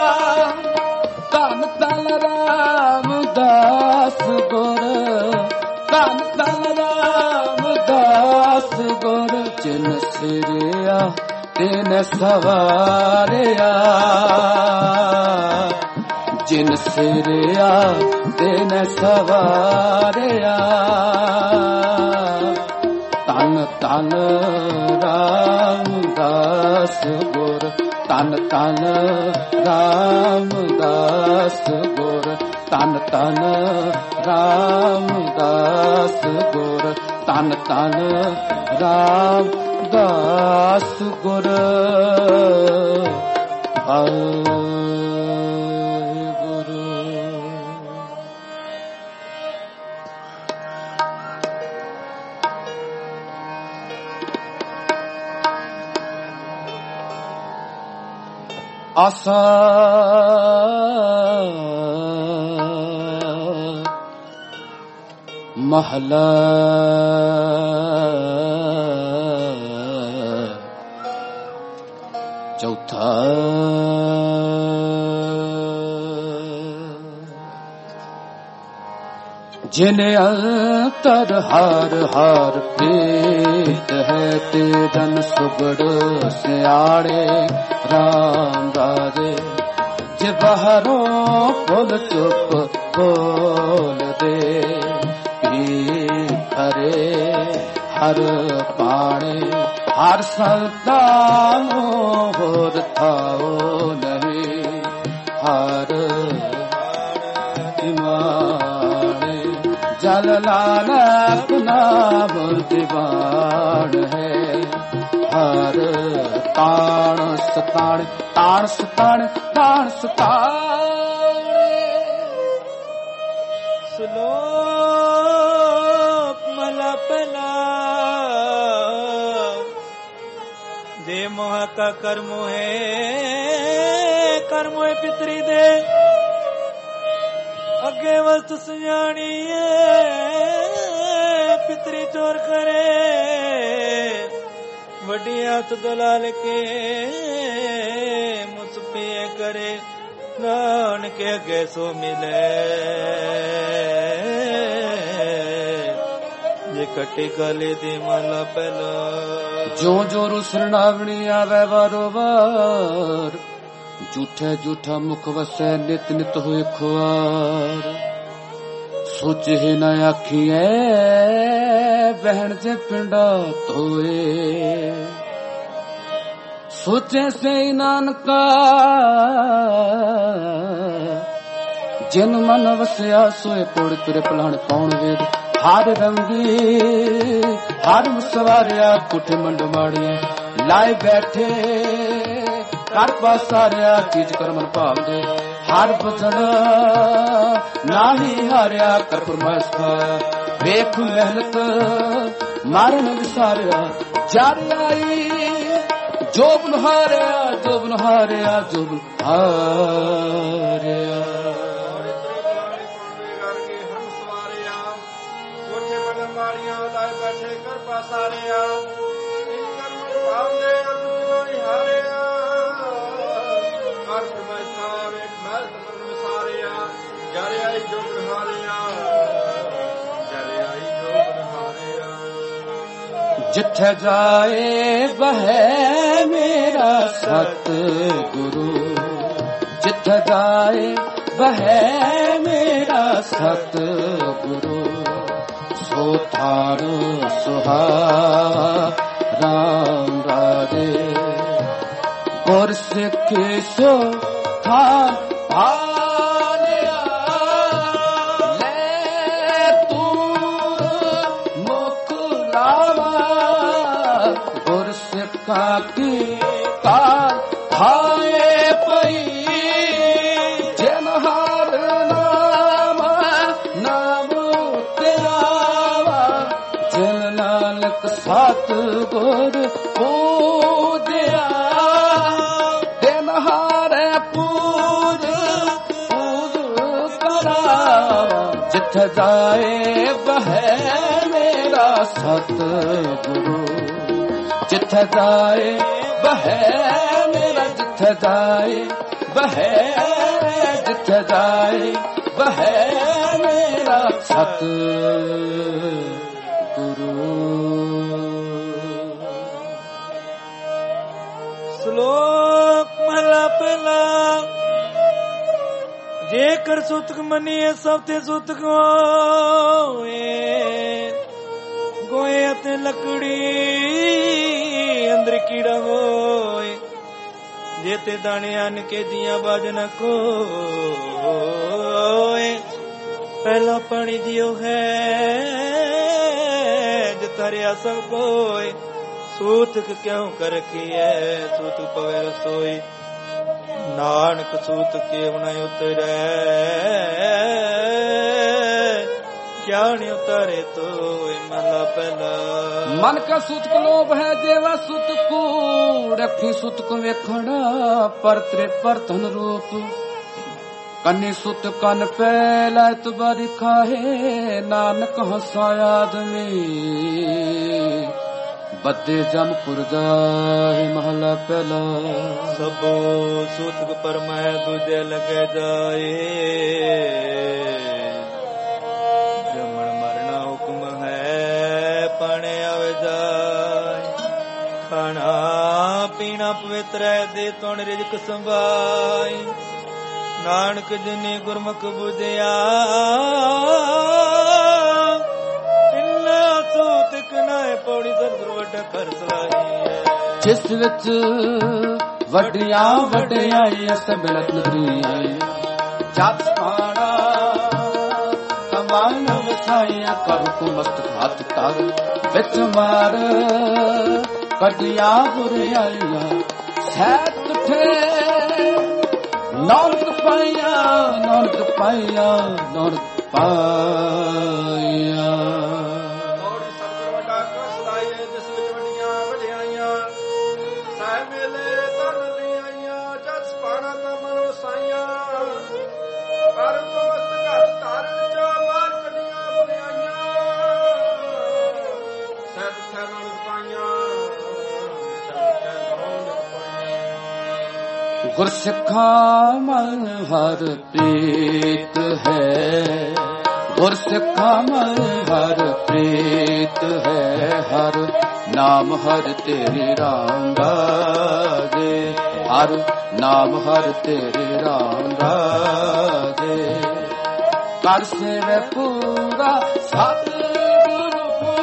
धन तन रामदास गुर धन तन रामदास गुर जिन सिरिया तिन सवारिया जिन सिरिया तिन सवारिया तन तन रामदास गुर तन तन रामदास गुर तन तन रामदास गुर तन तन रामदास गुर आसा महला चौथा जिन्हें अंतर हार हार प्रीत है ते जन सुगड़ सियाड़े राम राजे ਜੇ ਬਾਹਰੋਂ ਬੋਲ ਚੁੱਪ ਬੋਲ ਦੇ ਪੀ ਹਰੇ ਹਰ ਪਾਣੇ ਹਰ ਸੰਤਾ ਮੋਹਰ ਥਾਓ ਨਹੀਂ ਹਰ ਇਮਾਨੇ ਜਲ ਨਾਨਕ ਨਾਮ ਦੀਵਾਨ ਹੈ ਹਰ ਤਾਣ ਸਤਾਣ ਤਾਣ ਸਤਾਣ ਤਾਣ ਸਤਾਣ ਸ਼ਲੋਕ ਮਹਲਾ ਪਹਿਲਾ ਜੇ ਮੋਹ ਕਾ ਕਰਮ ਹੈ ਪਿਤਰੀ ਦੇ ਅੱਗੇ ਵਸਤ ਸੁਝਾਣੀ ਪਿਤਰੀ ਚੋਰ ਕਰੇ ਵੱਡੀ ਹੱਥ ਦਲਾਲ ਕੇ ਮੁਸਪੇ ਕਰੇ ਨਾਨਕ ਅੱਗੇ ਸੋ ਮਿਲੇ ਜੇ ਕੱਟੇ ਕਾਲੇ ਦੇ ਮਹਲਾ ਪਹਿਲਾ ਜੋ ਜੋ ਰੁਸਣਾਵਣੀ ਆਵੇ ਵਾਰੋ ਵਾਰ ਝੂਠੇ ਝੂਠਾ ਮੁਖ ਵਸੈ ਨਿਤ ਨਿਤ ਹੋਏ ਖੁਆਰ ਸੋਚੇ ਨਾ ਆਖੀਐ ਬਹਿਣ ਜੇ ਪਿੰਡਾ ਧੋਏ ਸੋਚੇ ਸੇ ਨਾਨਕਾ ਜਿਨ ਮਨ ਵਸਿਆ ਸੋਏ ਪੋੜ ਤੁਰੇ ਪਲਾਣ ਕੌਣ ਵੇਦ ਹਰ ਰੰਗੀ ਹਰ ਮੁਸਵਾਰਿਆ ਕੁੱਠ ਮੰਡ ਮਾੜੀਏ ਲਾਏ ਬੈਠੇ ਕਰ ਪਾਸਾਰਿਆ ਚੀਜ਼ ਕਰਮਨ ਭਾਵਦੇ ਹਰ ਬਚਨ ਨਾਹੀ ਹਾਰਿਆ ਕਰ ਫਰਮਾਇਸ਼ ਖਾਇਆ ਵੇਖ ਮਿਹਨਤ ਮਾਰਨ ਵਿਸਾਰਿਆ ਜਰ ਆਈ ਜੋਬ ਨਹਾਰਿਆ ਜੋਬ ਨਹਾਰਿਆ ਜੋਬ ਨਹਾਰਿਆ ਬੈਠੇ ਕਰ ਪਾਸਾਰਿਆ ਕਰਮਨ ਭਾਵਦੇ ਅਰਜੁਨ ਹਾਰਿਆ ਕਰ ਫਰਮਾਇਸ਼ਾ ਵੇਖ ਮਹਿਲ ਤਮਨ ਵਿਸਾਰਿਆ ਜਰ ਆਈ ਜੋਗ ਹਾਰਿਆ ਜਰ ਆਈ ਜੋਗ ਹਾਰਿਆ ਜਿੱਥੇ ਜਾਏ ਬਹਿ ਮੇਰਾ ਸਤ ਗੁਰੂ ਜਿੱਥੇ ਜਾਏ ਬਹਿ ਮੇਰਾ ਸਤ ਗੁਰੂ ਸੋ ਥਾਰ ਸੁਹਾ ਰਾਮ ਰਾਜੇ ਗੁਰ ਸਿੱਖ ਸੋ ਥਾ ਆਲਿਆ ਲੈ ਤੂੰ ਮੁਖ ਲਾਵਾ ਗੁਰ ਸਿੱਖਾ ਕੀ ਕਾਰ ਖਾਏ ਪਈ ਜਨ ਹਰ ਨਾਮ ਨਾਮ ਜਨ ਨਾਨਕ ਸਤ ਗੁਰ ਪੂਜਿਆ ਦਿਨ ਹਾਰੇ ਪੂਜ ਕਰਾ ਜਿੱਥੇ ਜਾਏ ਬਹਿ ਮੇਰਾ ਸਤ ਗੁਰੂ ਜਿੱਥੇ ਜਾਏ ਬਹਿ ਮੇਰਾ ਜਿੱਥੇ ਜਾਏ ਬਹਿ ਜਿੱਥੇ ਜਾਏ ਬਹਿ ਮੇਰਾ ਸਤ ਸ਼ਲੋਕ ਮਹਲਾ ਪਹਿਲਾ ਜੇਕਰ ਸੁਤਕ ਮੰਨੀਏ ਸਭ ਤੇ ਸੁਤਕ ਹੋਏ ਗੋਏ ਅਤੇ ਲੱਕੜੀ ਅੰਦਰ ਕੀੜਾ ਹੋਏ ਜੇ ਤੇ ਦਾਣੇ ਅੰਨ ਕੇ ਦੀਆਂ ਬਾਜ ਨ ਕੋਏ ਪਹਿਲਾ ਪਾਣੀ ਦਿਓ ਹੈ ਜਿਤਰਿਆ ਸਭ ਕੋਏ ਸੂਤਕ ਕਿਉਂ ਕਰ ਰਖੀਐ ਸੂਤ ਪਵੇ ਰਸੋਈ ਨਾਨਕ ਸੂਤ ਕਿਉ ਨ ਉਤਰੈ ਕਿਆ ਨ ਉਤਰੇ ਤੋਇ ਮਹਲਾ ਪਹਿਲਾ ਮਨ ਕਾ ਸੂਤਕ ਲੋਭ ਹੈ ਦੇਵਾ ਸੁਤਕੂ ਰੱਖੀ ਸੁਤਕ ਵੇਖਣ ਪਰ ਤ੍ਰੇ ਪਰ ਧਨ ਰੂਪ ਕੰਨੀ ਸੁਤ ਕੰਨ ਪੈ ਲੈ ਤੁਬਾਰੀ ਖਾਹੇ ਨਾਨਕ ਹਸਾ ਆਦਮੀ ਬੱਦੇ ਜਮਪੁਰ ਜਾਏ ਮਹਲਾ ਪਹਿਲਾ ਸਭੋ ਸੂਤਕ ਪਰਮੈ ਦੂਜੇ ਲਗੇ ਜਾਏ ਜਮਣ ਮਰਨਾ ਹੁਕਮ ਹੈ ਪਾਣੇ ਆਵੇ ਜਾਏ ਖਾਣਾ ਪੀਣਾ ਪਵਿੱਤਰ ਹੈ ਦੇ ਤੋਣ ਰਿਜਕ ਸੰਭਾਈ ਨਾਨਕ ਜਿਨੇ ਗੁਰਮੁਖ ਬੁਝਿਆ ਤਿੰਨਾ ਸੂਤ ਕਨਾਏ ਪੌੜੀ ਸਤਿਗੁਰੂ ਵੱਡਾ ਕਰ ਸਲਾਹੀ। ਜਿਸ ਵਿੱਚ ਵੱਡੀਆਂ ਵਡਿਆਈਆਂ ਸਭ ਮਿਲਤ ਨਗਰੀ ਜਤ ਪਾਣਾ ਕਮਾਨ ਵਸਾਈਆਂ ਕਰ ਕੋ ਮਸਤਕ ਹੱਥ ਕਰ ਵਿੱਚ ਮਾਰ ਵੱਡੀਆਂ ਬੁਰਾਈਆਂ ਸਹਿਤ ਠੇ ਨਾਨਕ ਪਾਇਆ ਨਾਨਕ ਪਾਇਆ ਨਾਨਕ ਪਾਇਆ। ਔੜੀ ਸਤਿਗੁਰ ਵੱਡਾ ਕਰ ਸਲਾਹੀ ਜਿਸ ਵਿੱਚ ਵੱਡੀਆਂ ਵਡਿਆਈਆਂ ਸਾਹਿਬ ਮੇਲੇ ਤਨ ਲਈਆਂ ਜਸ ਪਾਣਾ ਤਾਂ ਮਨ ਵਸਾਈਆਂ ਕਰ ਕੋ ਮਸਤਕ ਹੱਥ ਧਰ ਵਿੱਚ ਬਾਹਰ ਕੱਢੀਆਂ ਬੁਰਾਈਆਂ ਸਹਿਤ ਠੇ ਨਾਨਕ ਪਾਈਆਂ ਗੁਰਸਿੱਖਾਂ ਮਨ ਹਰ ਪ੍ਰੀਤ ਹੈ ਗੁਰਸਿੱਖਾਂ ਮਨ ਹਰ ਪ੍ਰੀਤ ਹੈ ਹਰ ਨਾਮ ਹਰ ਤੇਰੇ ਰਾਮ ਰਾਜੇ ਹਰ ਨਾਮ ਹਰ ਤੇਰੇ ਰਾਮ ਰਾਜੇ ਕਰ ਸੇਵੈ ਪੂਰਾ ਸਤਿਗੁਰੂ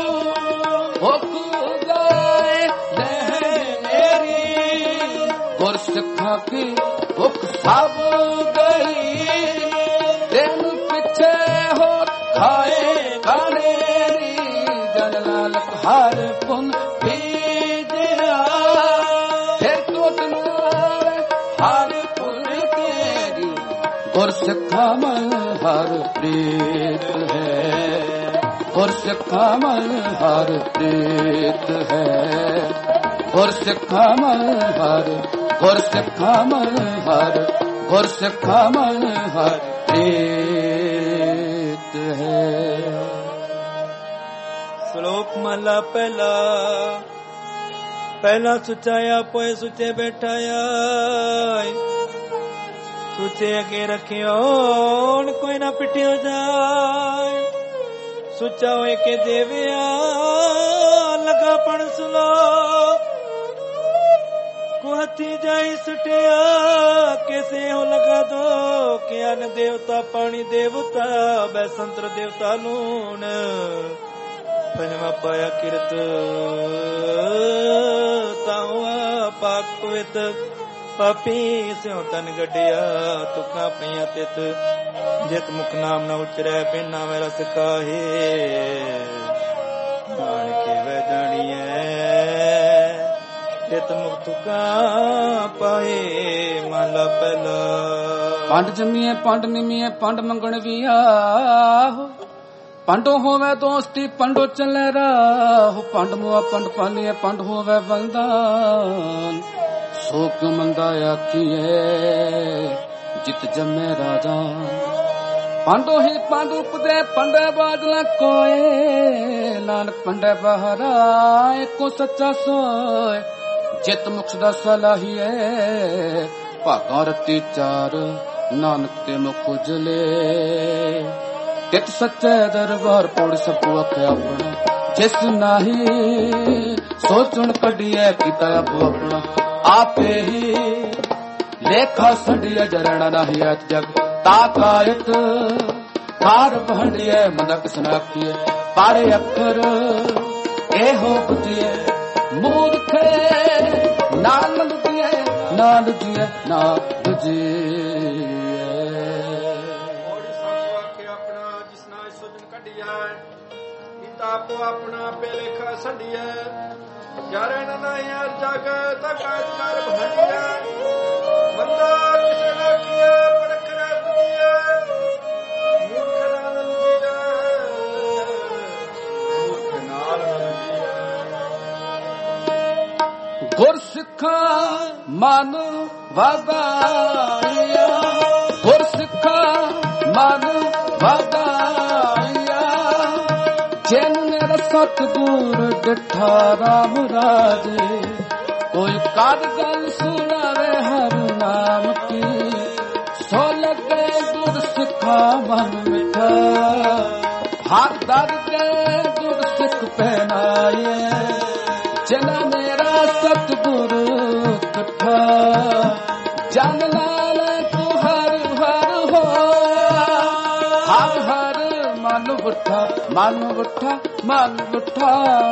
ਹੁਕਮ ਗਾਏ ਲੈ ਮੇਰੀ ਗੁਰਸਿੱਖਾਂ ਕੀ ਭੁੱਖ ਸਭ ਗਈ ਦਿਨ ਪਿੱਛੇ ਹੋ ਖਾਏ ਗਾਣੇਰੀ ਜਨ ਨਾਨਕ ਹਰ ਪੁਨ ਭੀਜਿਆ ਫਿਰ ਕੋਟ ਨਾਰ ਹਰ ਪੁਨ ਤੇਰੀ ਗੁਰਸਿੱਖਾਂ ਮਨ ਹਰ ਪ੍ਰੀਤ ਹੈ ਗੁਰਸਿੱਖਾਂ ਮਨ ਹਰ ਪ੍ਰੀਤ ਹੈ ਗੁਰਸਿੱਖਾਂ ਮਨ ਹਰ ਗੁਰਸਿੱਖਾਂ ਮਨ ਹਰ ਗੁਰਸਿੱਖਾਂ ਮਨ ਹਰ ਪ੍ਰੀਤ ਹੈ। ਸ਼ਲੋਕ ਮਹਲਾ ਪਹਿਲਾ। ਪਹਿਲਾ ਸੁਚਾਇਆ ਪੋਏ ਸੁਚੇ ਬੈਠਾਇਆ ਸੁਚੇ ਅਗੇ ਰੱਖਿਓ ਕੋਈ ਨਾ ਪਿੱਟਿਓ ਜਾਏ ਸੁਚਾ ਹੋਏ ਕੇ ਦੇਵਿਆ ਲਗਾ ਪਣ ਸੁਲੋ ਹੱਥੀ ਜਾਈ ਸੁਟਿਆ ਕਿਸੇ ਹੋ ਲਗਾ ਦੋ ਕਿ ਅਨ ਦੇਵਤਾ ਪਾਣੀ ਦੇਵਤਾ ਬੈਸੰਤਰ ਦੇਵਤਾ ਲੂਣ ਪੰਜਵਾ ਪਾਇਆ ਕਿਰਤ ਤਾਵਾ ਪਾਕ ਪਵਿੱਤ ਪਾਪੀ ਸਿਉ ਤਨ ਗੱਡਿਆ ਤੁਕਾਂ ਪਈਆਂ ਤਿਤ ਜਿਤ ਮੁਖ ਨਾਮ ਨਾ ਉਚਰੈ ਬਿਨਾ ਮੇਰਾ ਸਿਕਾਹੇ ਬਾਣ ਕੇ ਵੈ ਜਾਣੀਐ ਜਿਤ ਮੁਖ ਤੁਕਾਂ ਪਾਏ ਮਹਲਾ ਪਹਿਲਾ। ਪੰਡ ਜੰਮੀਏ ਪੰਡ ਨਿਮੀਏ ਪੰਡ ਮੰਗਣ ਵੀ ਆਹੋ ਪੰਡੋ ਹੋਵੇ ਦੋਸਤੀ ਪੰਡੋ ਚੱਲੇ ਰਾਹ ਪੰਡ ਮੁਆ ਪੰਡ ਪਾਲੀਏ ਪੰਡ ਹੋਵੇ ਬੰਦਾਨ ਸੋ ਕਿਉ ਮੰਦਾ ਆਖੀਏ ਜਿਤ ਜੰਮੇ ਰਾਜਾ ਪੰਡੋ ਹੀ ਪੰਡ ਉਪਦੇ ਪੰਡੇ ਬਾਦਲ ਕੋਏ ਨਾਨਕ ਪੰਡੇ ਬਹਰਾ ਏਕੋ ਸੱਚਾ ਸੋਏ ਜਿਤ ਮੁਖ ਦਾ ਸਲਾਹੀਏ ਭਾਗਾਂ ਰਤੀ ਚਾਰ ਨਾਨਕ ਤੇ ਮੁਖ ਉਜਲੇ ਤਿਤ ਸੱਚੇ ਦਰਬਾਰ ਪੌੜ ਸਭੂ ਆਖਿਆ ਆਪਣਾ ਜਿਸ ਨਾਹੀ ਸੋਚਣ ਕੱਢੀਐ ਕੀਤਾ ਆਪੋ ਆਪਣਾ ਆਪੇ ਹੀ ਲੇਖਾ ਸੰਢੀਐ ਜਰਣਾ ਨਾਹੀ ਐਤ ਜਗ ਤਾਕਾਇਤ ਕਾਰ ਭੰਡੀਐ ਮੰਦਾ ਕਿਸਨ ਆਖੀਐ ਪਾੜੇ ਅੱਖਰ ਇਹੋ ਬੁਝੀਐ ਮੂਰਖੇ ਨਾਲ ਲੁੱਟੀਐ ਨਾ ਲੁੱਟੀਐ ਨਾ ਬੁਝੀਐ। ਆਪੋ ਆਪਣਾ ਬੇਲੇਖਾ ਸੰਢੀਐ ਜਰਨ ਨਾਇਰ ਜਗ ਤਕਾਇਤ ਕਰ ਭੰਡੀਐ ਮੰਦਾ ਕਿਸੇ ਨਾ ਕੀਐ ਪਰਖ ਰਤੀਐ ਮੂਰਖ ਨਾਲ ਲੁੱਟੀਐ ਮੂਰਖ ਨਾਲ ਲੁੱਟੀਐ। ਗੁਰਸਿੱਖਾਂ ਮਨ ਵਾਦਾਇਆ ਗੁਰਸਿੱਖਾਂ ਮਨ ਵਾਦਾਇਆ ਜਿਨ ਮੇਰਾ ਸਤਿਗੁਰ ਡਿਠਾ ਰਾਮ ਰਾਜੇ ਕੋਈ ਕਦ ਗੱਲ ਸੁਣਾਵੇ ਹਰ ਨਾਮ ਕੀ ਸੋ ਲੱਗੇ ਗੁਰਸਿੱਖਾਂ ਮਨ ਮਿਠਾ ਹਰ ਦਰ ਕੇ ਗੁਰਸਿੱਖ ਪਹਿਨਾਏ ਜਿਨਾ ਮੇਰਾ ਸਤਿਗੁਰ ਕਥਾ ਜਨ ਲਾਲ ਤੂੰ ਹਰ ਬੁੱਠਾ ਮਨ ਬੁੱਠਾ ਮਨ ਬੁੱਠਾ।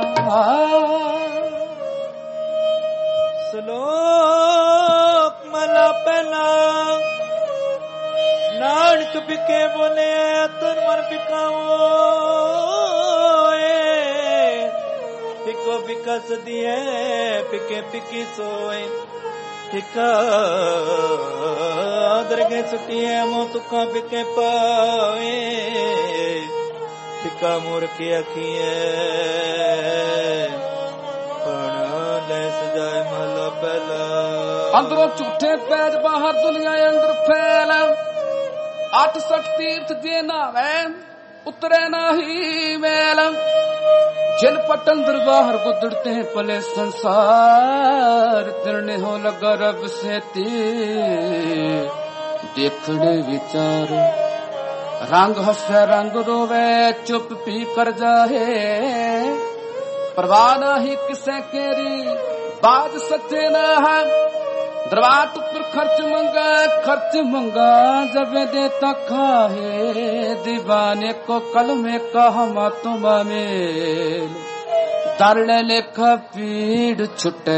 ਸ਼ਲੋਕ ਮਹਲਾ ਪਹਿਲਾ। ਨਾਨਕ ਬਿਕੇ ਬੋਲੇ ਤਨ ਮਨ ਬਿਕਾਵੋ ਪਿਕੋ ਬਿਕਸ ਦੀਏ ਪਿਕੇ ਪਿਕੀ ਸੋਏ ਪਿਕਾ ਦਰਗੇ ਸੁਟੀਏ ਮੋ ਤੁਕਾ ਬਿਕੇ ਪਾਏ ਪਿਕਾ ਮੋਰ ਕੀ ਅਖੀਏ ਪਣ ਲੈ ਸਜਾਏ ਮਹਲਾ ਪਹਿਲਾ। ਅੰਦਰੋਂ ਝੂਠੇ ਪੈਜ ਬਾਹਰ ਦੁਨੀਆ ਅੰਦਰ ਫੈਲ 68 ਤੀਰਥ ਜੇ ਨਾਵੇਂ ਉਤਰੇ नाही मैल जिन पटन दरबार गुदड़ते हैं पले संसार तिरने हो लगा रब से देखने विचार रंग हंसे रंग रोवे चुप पी कर जाहे परवाह नहीं किसे केरी बात सच्चे न है दरबार पर खर्च मंगा जब देता खाहे दीवाने को कल में कहा तुम मेल तरले लेख पीड़ छुटे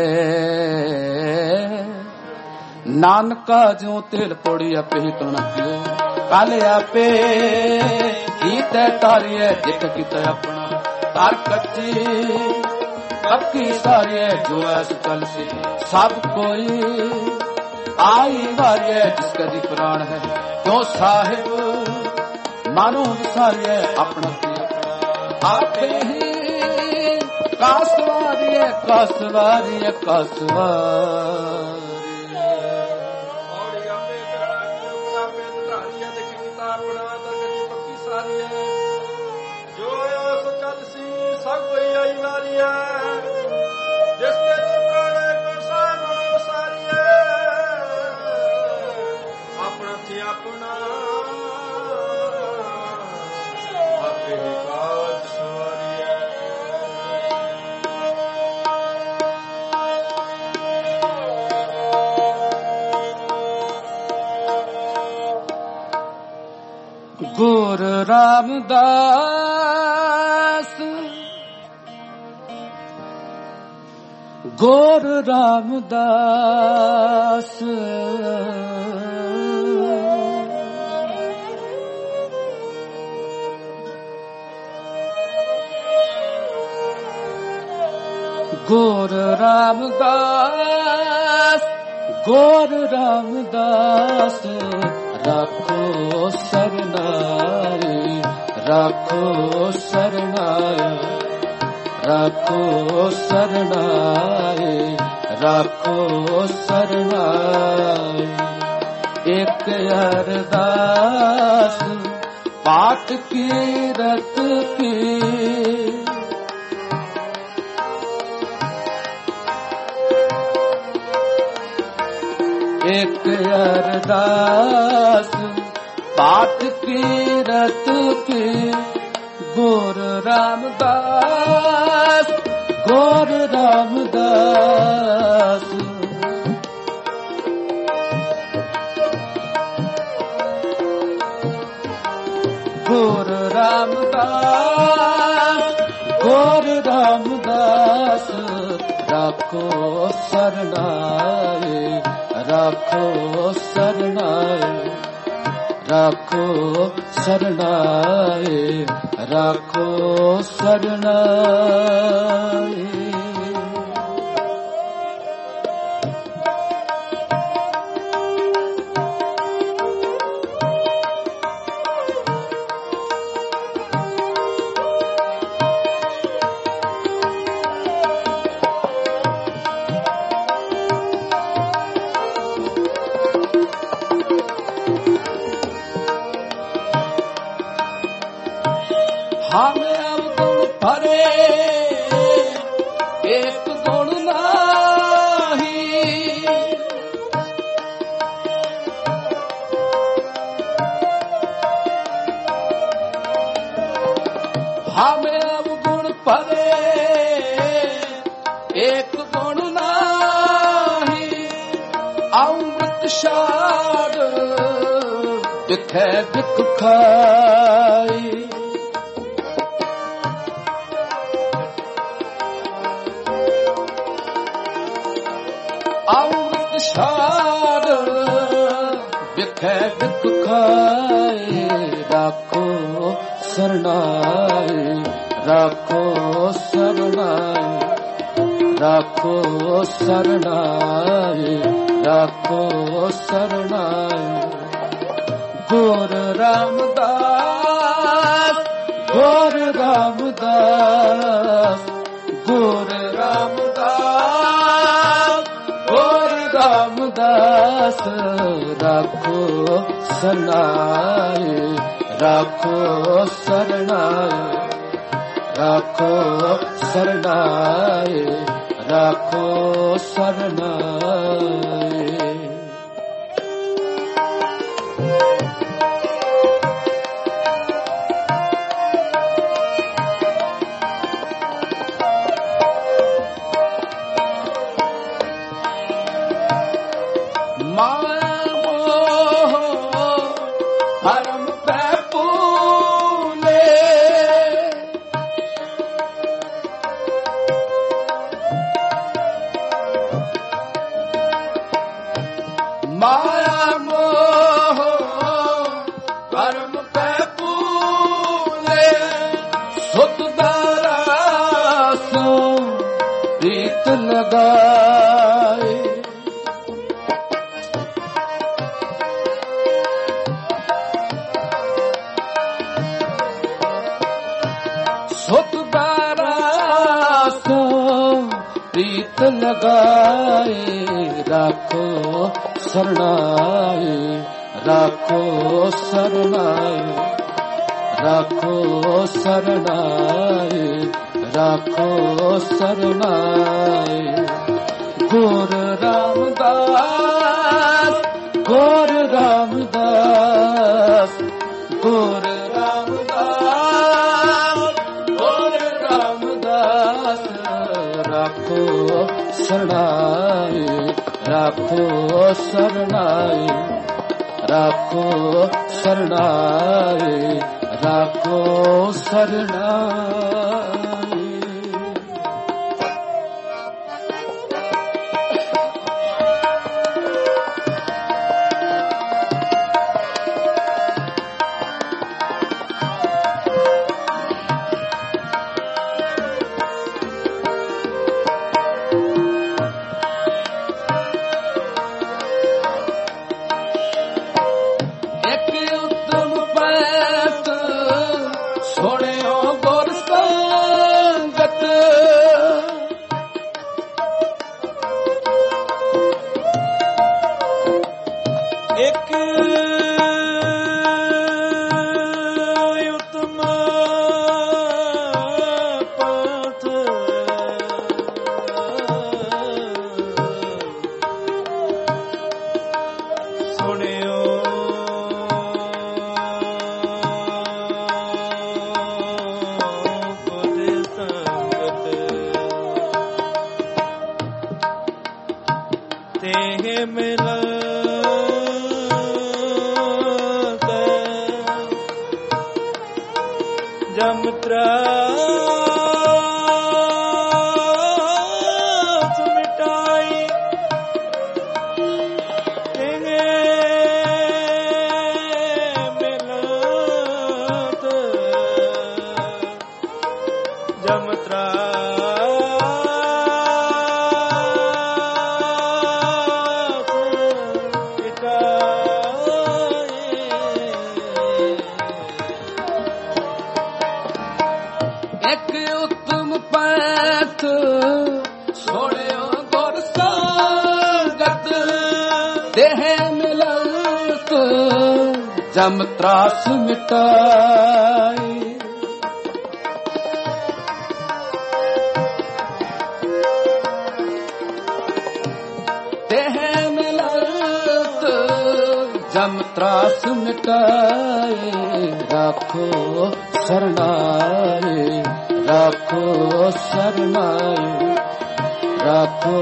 नानका जो तेल पोड़ी आपे ही करना पियो काले आपे कीते तारिये जित कीते अपना तार कच्ची पक्की सारी है जो ऐस कल से सब कोई आई वारी है जिसका दी प्राण है जो साहिब मानो सारी है अपना आपे ही कासवारी है कासवारी है कासवारी। गुरु रामदास गुरु रामदास गुरु रामदास गुरु रामदास राखो सरनाई राखो सरनाई राखो सरनाई राखो सरनाई। एक अरदास पाठ की रत की एक अरदास पाठ की रत की गुरु रामदास गुरु रामदास। गुरु रामदास गुरु रामदास राखो सरनाई राखो सरनाई राखो सरनाई राखो सरनाई। हमें अब गुण भरे एक गुण नाही हमें अब गुण भरे एक गुण नाही अमृत शाद दिखे बिख खाई ਸਾਧ ਵਿਖੇ ਵਿਖ ਖਾਏ ਰੱਖੋ ਸਰਣਾਏ ਰੱਖੋ ਸਰਣਾਏ ਰੱਖੋ ਸਰਣਾਏ ਰੱਖੋ ਸਰਣਾਏ ਗੁਰ ਰਾਮਦਾਸ ਗੁਰ ਰਾਮਦਾਸ ਗੁਰ ਰਾਮਦਾਸ ਗੁਰ ਰਾਮਦਾਸ ਰੱਖੋ ਸਰਣਾਏ ਰੱਖੋ ਸਰਣਾਏ ਰੱਖੋ ਸਰਣਾਏ ਰੱਖੋ ਸਰਣਾਏ ਲਗਾਏ ਸੁਤ ਬਾਰਾਸ ਪ੍ਰੀਤ ਲਗਾਏ ਰੱਖੋ ਸਰਣਾਏ ਰੱਖੋ ਸਰਣਾਏ ਰੱਖੋ ਸਰਣਾਏ ਰੱਖੋ ਸਰਣਾਏ ਗੁਰ ਰਾਮਦਾਸ ਗੁਰ ਰਾਮਦਾਸ ਗੁਰ ਰਾਮਦਾਸ ਗੁਰ ਰਾਮਦਾਸ ਰੱਖੋ ਸਰਣਾਏ ਰੱਖੋ ਸਰਣਾਏ ਰੱਖੋ ਸਰਣਾਏ ਰੱਖੋ ਸਰਣਾਏ ਜਮ ਤਰਾਸ ਮਿਟਾਈ ਦੇਹ ਮਿਲਤ ਜਮ ਤਰਾਸ ਮਿਟਾਏ ਰੱਖੋ ਸਰਣਾਏ ਰੱਖੋ ਸਰਣਾਏ ਰੱਖੋ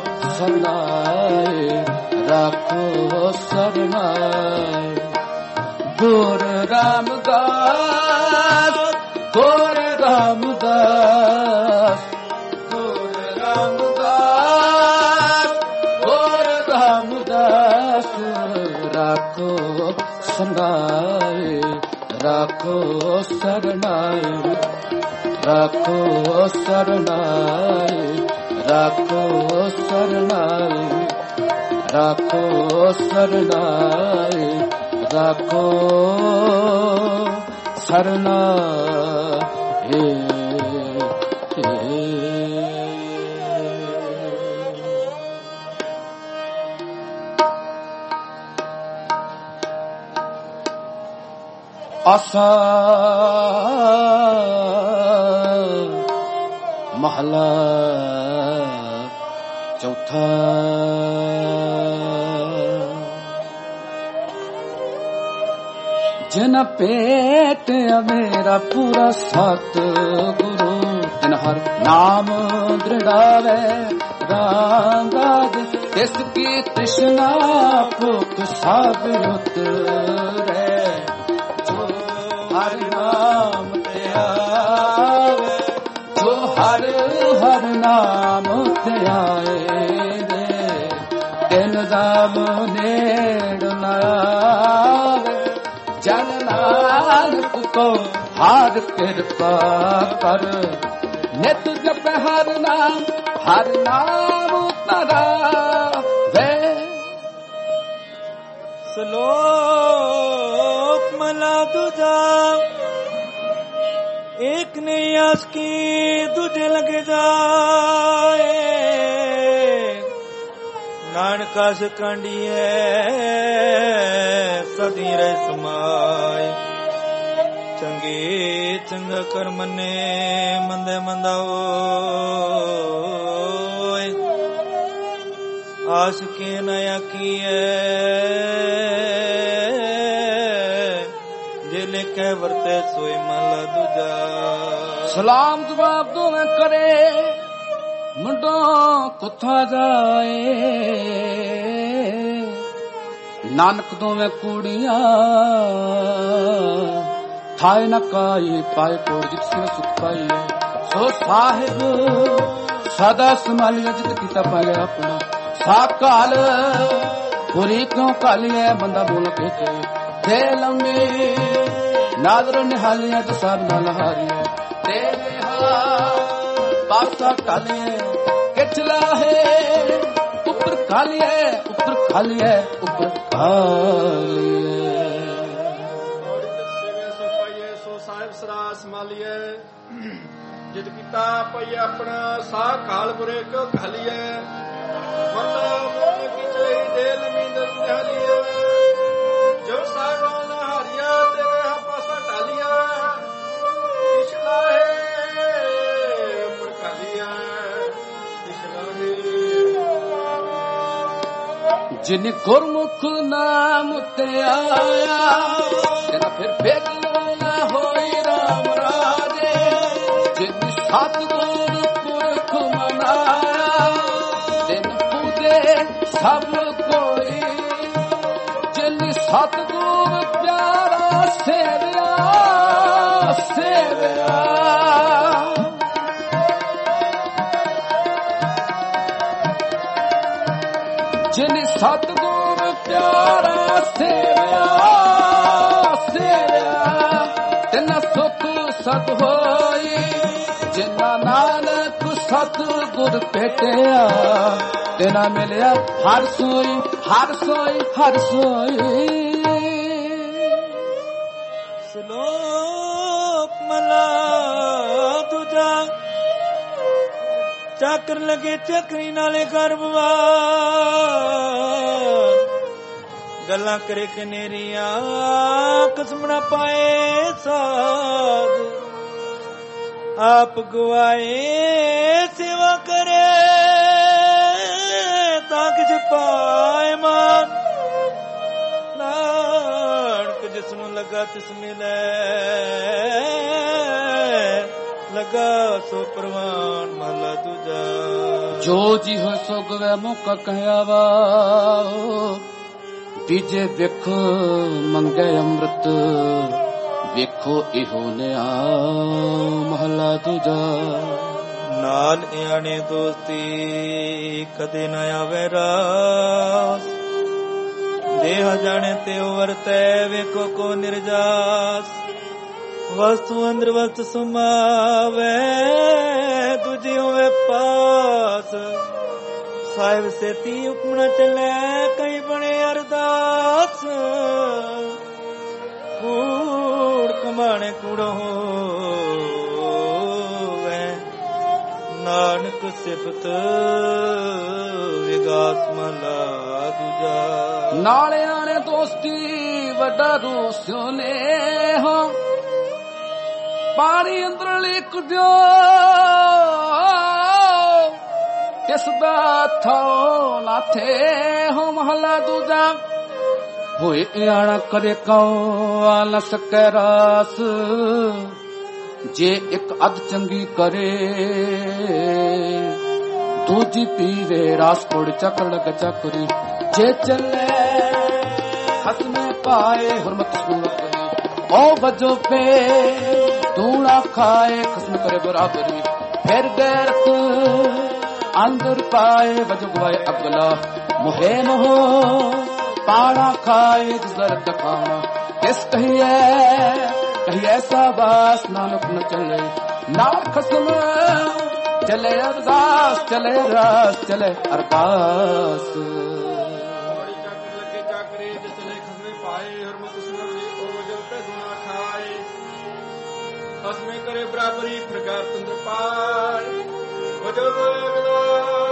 ਸਰਣਾਏ ਰੱਖੋ ਸਰਣਾਏ ਗੁਰ ਰਾਮਦਾਸ ਗੁਰ ਰਾਮਦਾਸ ਗੁਰ ਰਾਮਦਾਸ ਗੁਰ ਰਾਮਦਾਸ राखो संगाए राखो सरनाए राखो सरनाए राखो सरनाए राखो सरनाए राखो सरनाए आसा महला चौथा जिन पेट मेरा पूरा सत गुरु जिन हर नाम दृढ़ावे रांगाज इसकी तृष्णा भूख सब उतरे हर नाम ते आवे जो हर हर नाम ते आए दे तिन दाम नेड़ न आवे जन नानक को हर कृपा कर नित जप हर नाम तरा वे श्लोक मला तुझा एक ने आस की तुझे लग जाए नानका सिकांडी है सदी रे समाए चंगे चंगा कर मने मंदे मंदाओ आस के नया की जिले के वर्ते सोई मला दूजा सलाम जवाब दो मैं करे मुंडो कुथा जाए नानक दो मैं कुड़िया थाए न काई पाए कोड़ जिससे सुख पाई सो साहिब सदा संभालिया जित किता पाए अपना साकाल बुरी क्यों कालिए बंदा बोल के दे लम्बी नादर निहालिए तो सब न लहारिए दे पासा कालिए किचला है ऊपर खालिए ऊपर खालिए ऊपर खालिए सो साहिब सरास मालिए जित किता पई अपना सा काल बुरे क्यों खालिए देल मींदर निहालिया जो सागो नहारिया तेरे पासा डालिया पिछला है ऊपर कालिया पिछला है जिन गुरमुख नाम ते आया तेरा फिर बेगना होई राम राजे जिन सतगुर पुरख मनाया दिन सब कोई जिन सतगुर प्यारा सेविया सेविया जिन सतगुर प्यारा सेविया सेविया तिन सुख सत होई जिन्ना नानक सतगुर भेटिया तेना मिलिया हर सोई हर सोई हर सोई श्लोक मला तुझा चाकर लगे चकरी नाले गर्भवान गल्ला करे कनेरिया कसमना पाए साध आप गवाए सेवा करे किस पाए मान लाड़क जिसनु लगा तिस मिले लगा सो प्रवान माला तुझा जो जी हो सो गवे मौका कहवा बीजे वेखो मंगे अमृत वेखो इहो ने आ महला तुझा नाल आने दोस्ती कदे न आवे रास ਜਾਣੇ ਤੇ ਵਰਤੈ ਵੇਖੋ ਕੋ ਨਿਰਜਾਸ ਵਸਤੂ ਅੰਦਰ ਵਸਤ ਸਮਾਵੇ ਦੂਜੀ ਹੋਵੇ ਪਾਸ ਸਾਹਿਬ ਸੇਤੀ ਹੁਕਮ ਨ ਚੱਲੇ ਕਈ ਬਣੇ ਅਰਦਾਸ ਕੂੜ ਕਮਾਣੇ ਕੂੜੋ ਹੋਵੇ ਨਾਨਕ ਸਿਫਤ ਵਿਗਾਸ ਮਹਲਾ ਦੂਜਾ ਨਾਲਿਆਂ ਨੇ ਦੋਸਤੀ ਵੱਡਾ ਦੋਸਿਓ ਨੇ ਹਾਂ ਪਾਣੀ ਅੰਦਰ ਲਿਖ ਦਿਓ ਕਿਸ ਦਾ ਥੋ ਨਾਥੇ ਹੋ ਮਹਲਾ ਦੂਜਾ ਹੋਏ ਆਣਾ ਕਰੇ ਕਉ ਆਲ ਸਕੈ ਰਾਸ ਜੇ ਇੱਕ ਅੱਧ ਚੰਗੀ ਕਰੇ ਦੂਜੀ ਪੀਵੇ ਰਾਸ ਕੋੜ ਚੱਕਰ ਲਗ ਚੱਕਰੀ ਜੇ ਚੱਲੇ ਖਤਮੇ ਪਾਏ ਹਰਮਤ ਸੂਰਤ ਓ ਵਜੋ ਪੇ ਧੂਣਾ ਖਾਏ ਖਸਮ ਕਰੇ ਬਰਾਬਰੀ ਫਿਰ ਗੈਰਤ ਅੰਦਰ ਪਾਏ ਵਜੋ ਗਵਾਏ ਅਗਲਾ ਮੁਹੇ ਮੋਹ ਪਾਣਾ ਖਾਏ ਜਜ਼ਰ ਦਖਾਣਾ ਕਿਸ ਕਹੀਏ ਸਾਬਾਸ ਨਾਨਕ ਨ ਚੱਲੇ ਨਾਲ ਖਸਮ ਚਲੇ ਅਰਦਾਸ ਚਲੇ ਰਾਸ ਚਲੇ ਅਰਦਾਸ ਹਸਮੇ ਕਰੇ ਬਰਾਬਰੀ ਪ੍ਰਕਾਰ ਤੰਦਰ ਪਾਏ ਵਜੋ ਅਗਲਾ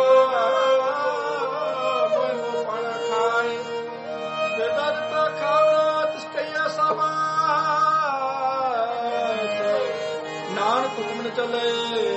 ਮੋਹ ਪਾਣਾ ਖਾਏ ਬੇਦਾ ਦਿੱਤਾ ਖਾਵਣਾ ਤਿਸ ਕਈਆ ਸਾਬਾਸ ਨਾਨਕ ਹੁਕਮ ਨ ਚੱਲੇ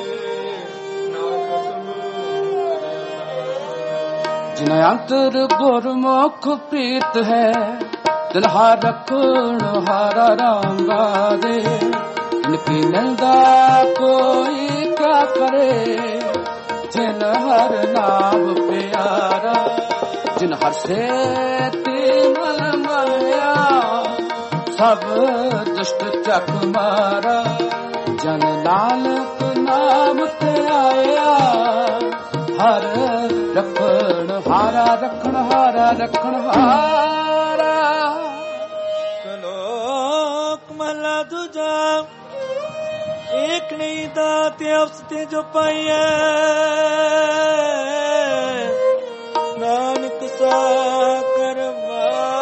ਜਿਨ ਅੰਤਰ ਗੁਰਮੁਖ ਪ੍ਰੀਤ ਹੈ ਦਿਲ ਹਾਰ ਰਖਣ ਹਾਰਾ ਰਾਂਗਾ ਦੇ ਇਨਕੀ ਨੰਦਾ ਕੋਈ ਕਿਆ ਕਰੇ ਜਿਨ ਹਰ ਨਾਮ ਪਿਆਰਾ ਜਿਨ ਹਰ ਸੇ ਮਨ ਮਾਇਆ ਸਭ ਦੁਸ਼ਟ ਚੱਕ ਮਾਰਾ ਜਨ ਨਾਨਕ ਨਾਮ ਤੇ ਆਇਆ ਹਰ ਰੱਖਣ ਹਾਰਾ ਰੱਖਣ ਹਾਰਾ ਰੱਖਣ ਹਾਰਾ ਸ਼ਲੋਕ ਮਹਲਾ ਦੂਜਾ ਏਕ ਨਹੀਂ ਦਾਤ ਅਵਸ ਤੇ ਜੋ ਪਾਈਐ ਨਾਨਕ ਸਾ ਕਰਵਾਤ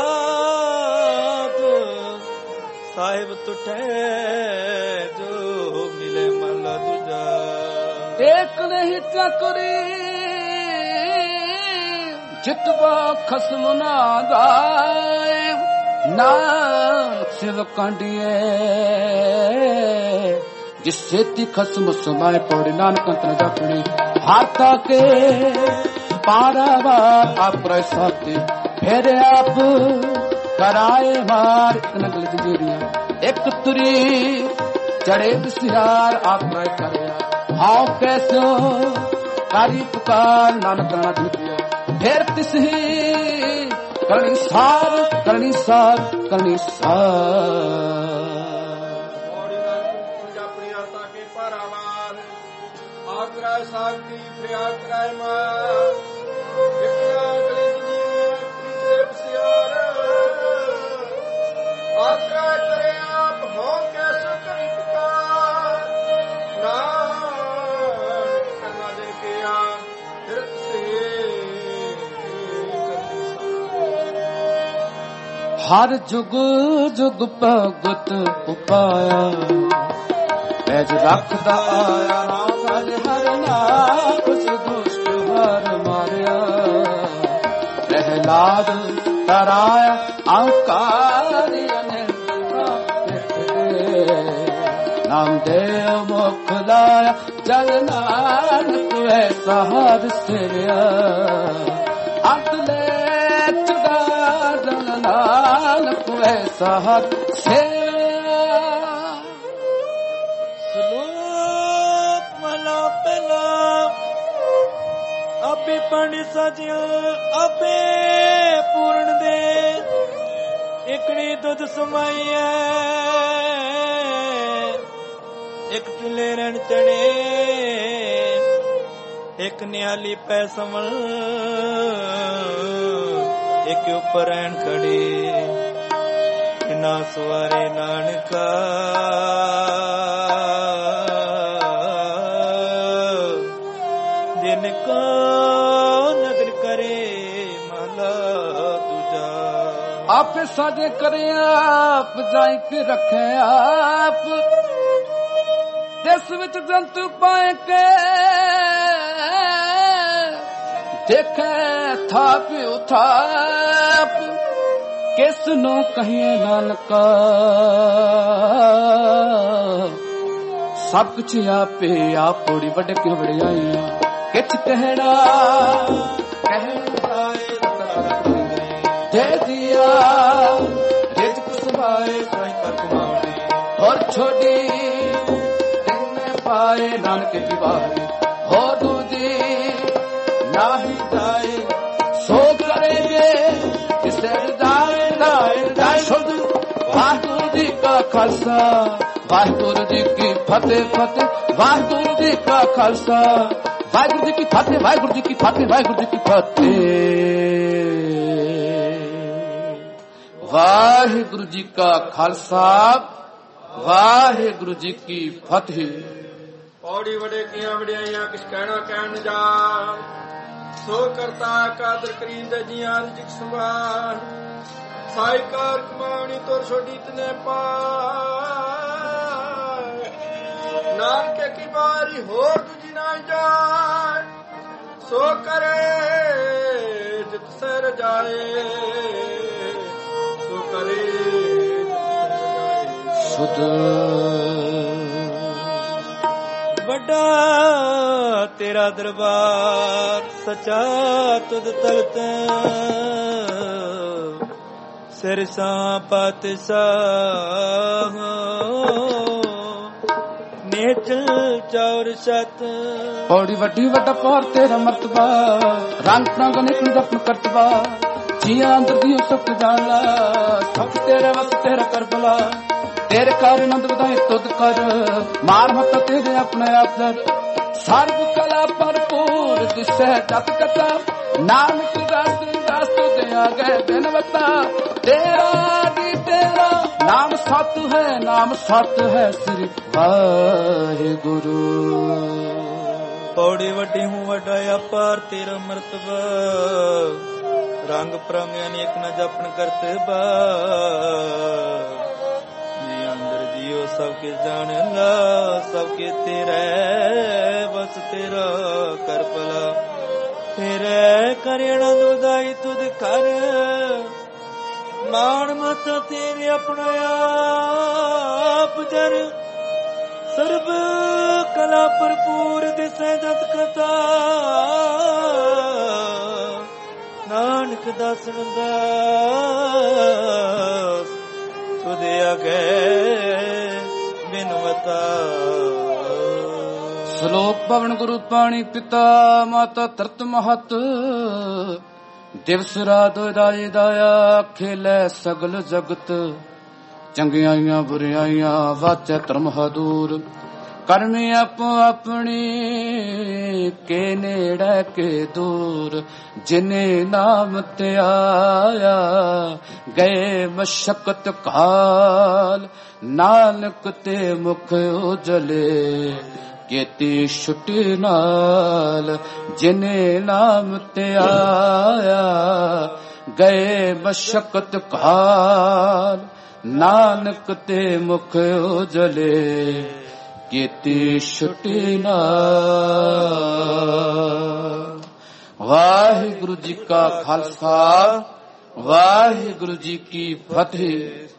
ਸਾਹਿਬ ਤੁਠੇ ਜੋ ਮਿਲੇ ਮਹਲਾ ਦੂਜਾ ਏਕ ਨਹੀਂ ਚੱਕਰੀ ਜਿਤਵਾ ਖਸਮ ਨਾ ਗਾਏ ਨਾਨਕ ਸਿਵ ਕਾਂਡੀਏ ਜਿਸ ਸੇਤੀ ਖਸਮ ਸਮਾਏ ਪੌੜੀ ਨਾਨਕ ਅੰਤ ਨ ਜਾਪਣੀ ਹਾਥਾ ਕੇ ਪਾਰਾਵਾਰ ਆਪਰੇ ਸਾਥੀ ਫਿਰ ਆਪ ਕਰਾਏ ਮਾਰ ਇੱਕ ਨਗਲ ਜੀਰੀਆਂ ਇੱਕ ਤੁਰੀ ਚੜੇ ਦਸਿਆਰ ਆਪਰੇ ਕਰਿਆ ਹਾਉ ਕੈਸੋ ਕਾਰੀ ਪੁਕਾਰ ਨਾਨਕ ਨਾ ਦਿੱਤਿਆ ਫਿਰ ਤਿਸਹੀ ਕਰਨੀ ਸਾਰ ਕਰਨੀ ਸਾਰ ਕਰਨੀ ਸਾਰ ਆਪਣੀ ਆਸਾ ਕੇ ਪਾਰਾਵਾਰ ਆਗਰਾ ਸਾਖੀ ਪ੍ਰਿਆ ਕਰਾਇ ਮਾਰ ਇਕਨਾ ਗਲੀ ਜੀ ਪ੍ਰੀਤ ਸਿਆਰ ਆਗਰਾ ਕਰੇ ਆਪ ਹੋ ਕੈਸੋ ਕਰੀ ਪੁਕਾਰ ਨਾ ਕਰਨਾ ਦੇ ਕੇ ਆ ਫਿਰਤ ਸੇ ਹਰ ਜੁਗ ਜੁਗ ਭਗਤ ਉਪਾਇਆ ਐਜ ਰੱਖਦਾ ਆਇਆ ਨਾਮ ਹਰ ਨਾਮ ਕੁਛ ਦੁਸ਼ਟ ਹਰ ਮਾਰਿਆ ਪ੍ਰਹਿਲਾਦ ਤਰਾਇਆ ਅੰਕਾਰਿ ਨਾਮ ਦੇਵ ਮੁਖ ਲਾਇਆ ਜਨ ਨਾਨਕ ਐਸਾ ਹਰ ਸਿਰਿਆ ਅੰਤ ਲੈ ਨਾਨਕ ਐਸਾ ਹਰ ਸਿਰਿਆ ਸ਼ਲੋਕ ਮਹਲਾ ਪਹਿਲਾ ਆਪੇ ਪੰਡਿਤ ਸਾਜਿਆ ਆਪੇ ਪੂਰਨ ਦੇ ਇਕੜੀ ਦੁੱਧ ਸਮਾਈਐ ਇੱਕ ਚੁੱਲੇ ਰਣ ਚੜੇ ਇੱਕ ਨਿਆਲੀ ਪੈ ਸਮਲ ਇੱਕ ਉੱਪਰ ਐਨ ਖੜੀ ਨਾ ਸਵਾਰੇ ਨਾਨਕਾ ਜਿਨ ਕੋ ਨਦਰ ਕਰੇ ਮਹਲਾ ਦੂਜਾ ਆਪੇ ਸਾਜੇ ਕਰੇ ਆਪ ਜਾਈ ਕੇ ਰੱਖੇ ਆਪ ਜਿਸ ਵਿੱਚ ਜੰਤੂ ਪਾਏ ਕੇ ਦੇਖੇ ਥਾਪ ਉਥਾਪ ਕਿਸ ਨੂੰ ਕਹੀਏ ਨਾਨਕਾ ਸਭ ਕੁਛ ਆਪੇ ਆਪ ਥੋੜੀ ਵੱਡੇ ਕਿਉਂ ਵੜਿਆਈਆਂ ਕਿਛ ਕਹਿਣਾ ਦੇ ਦਿਆ ਰਿਜ਼ਕ ਸਮਾਏ ਸਾਈ ਕਰ ਕਮਾਉਣੀ ਹੋਰ ਛੋਡੀ ਤੈਨੇ ਪਾਏ ਨਾਨਕ ਦੀ ਵਾਰੀ ਹੋਰ ਦੂਜੀ ਨਾਹੀ ਜਾਏ ਸੋ ਕਰੇਗੇ ਕਿਸੇ ਰਜਾਏ ਨਾਏ ਸ਼ੁੱਧ ਵਾਹਿਗੁਰੂ ਜੀ ਕਾ ਖਾਲਸਾ ਵਾਹਿਗੁਰੂ ਜੀ ਕੀ ਫਤਿਹ ਫਤਿਹ ਵਾਹਿਗੁਰੂ ਜੀ ਕਾ ਖਾਲਸਾ ਵਾਹਿਗੁਰੂ ਜੀ ਕੀ ਫਤਿਹ ਵਾਹਿਗੁਰੂ ਜੀ ਕੀ ਫਤਿਹ ਵਾਹਿਗੁਰੂ ਜੀ ਕੀ ਫਤਿਹ ਵਾਹਿਗੁਰੂ ਜੀ ਕਾ ਖਾਲਸਾ ਵਾਹਿਗੁਰੂ ਜੀ ਕੀ ਫਤਿਹ ਪੌੜੀ ਵੜੇ ਕੀਆਂ ਵਡਿਆਈਆਂ ਕਿਸ ਕਹਿਣਾ ਕਹਿਣ ਜਾ ਸੋ ਕਰਤਾ ਕਾਦਰ ਕਰੀਮ ਦੇ ਜੀਆਂ ਰਿਜਕ ਸੰਭਾਲ ਸਾਈ ਕਾਰ ਕਮਾਉਣੀ ਤੋਰ ਛੋਡੀ ਤਨੇ ਪਾ ਨਾਨਕੇ ਕੀ ਬਾਰੀ ਹੋਰ ਦੂਜੀ ਨਾ ਜਾਏ ਸੋ ਕਰੇ ਜਿਤ ਸਰ ਜਾਏ ਸੋ ਕਰੇ ਸੁਧ ਵੱਡਾ ਤੇਰਾ ਦਰਬਾਰ ਸਚਾ ਤੁਧ ਤਲਤ ਸਿਰ ਸਾਂ ਪਾਤਸ਼ਾਹ ਨੇਚਲ ਚੌਰ ਸਤ ਪੌੜੀ ਵੱਡੀ ਵੱਡਾ ਪੌਰ ਤੇਰਾ ਮਰਤਬਾ ਰੰਗ ਪ੍ਰੰਗ ਨਿਕਲ ਜਪਨ ਕਰਤਬਾ ਜੀਆਂ ਅੰਦਰ ਦੀ ਸੁਖ ਜਾਣਾ ਸਭ ਤੇਰੇ ਵਸ ਤੇਰਾ ਕਰਬਲਾ ਤੇਰੇ ਕਰ ਨੰਦ ਵਧਾਏ ਤੁਧ ਕਰ ਮਾਰ ਮਤ ਤੇਰੇ ਆਪਣੇ ਆਪ ਸਰਬ ਕਲਾ ਭਰਪੂਰ ਦਿਸੈ ਜਤ ਕਥਾ ਨਾਨਕ ਦਾਸ ਤੁਧ ਆਗੇ ਬਿਨਵਤਾ ਤੇਰਾ ਦੀ ਤੇਰਾ ਨਾਮ ਸਤ ਹੈ ਸ੍ਰੀ ਵਾਹਿਗੁਰੂ ਪੌੜੀ ਵੱਡੀ ਹੂੰ ਵੱਡਾ ਅਪਾਰ ਤੇਰਾ ਮਰਤਬਾ ਰੰਗ ਪ੍ਰੰਗ ਅਨੇਕ ਨ ਜਪਨ ਕਰਤਬਾ जियो सबके जान ला सबके तेरे बस तेरा कर पला तेरे करेणा दुदाई तुद कर मान मत तेरे अपना आप जर सर्व कला भरपूर दिसे जत कथा नानक दासन दास तुदे अगे ਬਿਨਵਤਾ ਸ਼ਲੋਕ ਪਵਨ ਗੁਰੂ ਪਾਣੀ ਪਿਤਾ ਮਾਤਾ ਧਰਤ ਮਹਤ ਦਿਵਸ ਰਾਤ ਰਾਏ ਦਾਇਆ ਖੇਲੇ ਸਗਲ ਜਗਤ ਚੰਗਿਆਈਆਂ ਬੁਰਿਆਈਆਂ ਵਾਚੈ ਧਰਮ ਹਦੂਰ ਕਰਮੀ ਆਪੋ ਆਪਣੀ ਕੇ ਨੇੜੇ ਕੇ ਦੂਰ ਜਿਨੇ ਨਾਮ ਤੇ ਆਇਆ ਗਏ ਮਸ਼ਕਤ ਕਾਲ ਨਾਨਕ ਤੇ ਮੁਖ ਉਜਲੇ ਕੀਤੀ ਛੁੱਟੀ ਨਾਲ ਜਿਨੇ ਨਾਮ ਤੇ ਆਇਆ ਗਏ ਮਸ਼ਕਤ ਕਾਲ ਨਾਨਕ ਤੇ ਮੁਖ ਉਜਲੇ ਕੀਤੀ ਛੁੱਟੀ ਨਾਲ ਵਾਹਿਗੁਰੂ ਜੀ ਕਾ ਖਾਲਸਾ ਵਾਹਿਗੁਰੂ ਜੀ ਕੀ ਫਤਿਹ।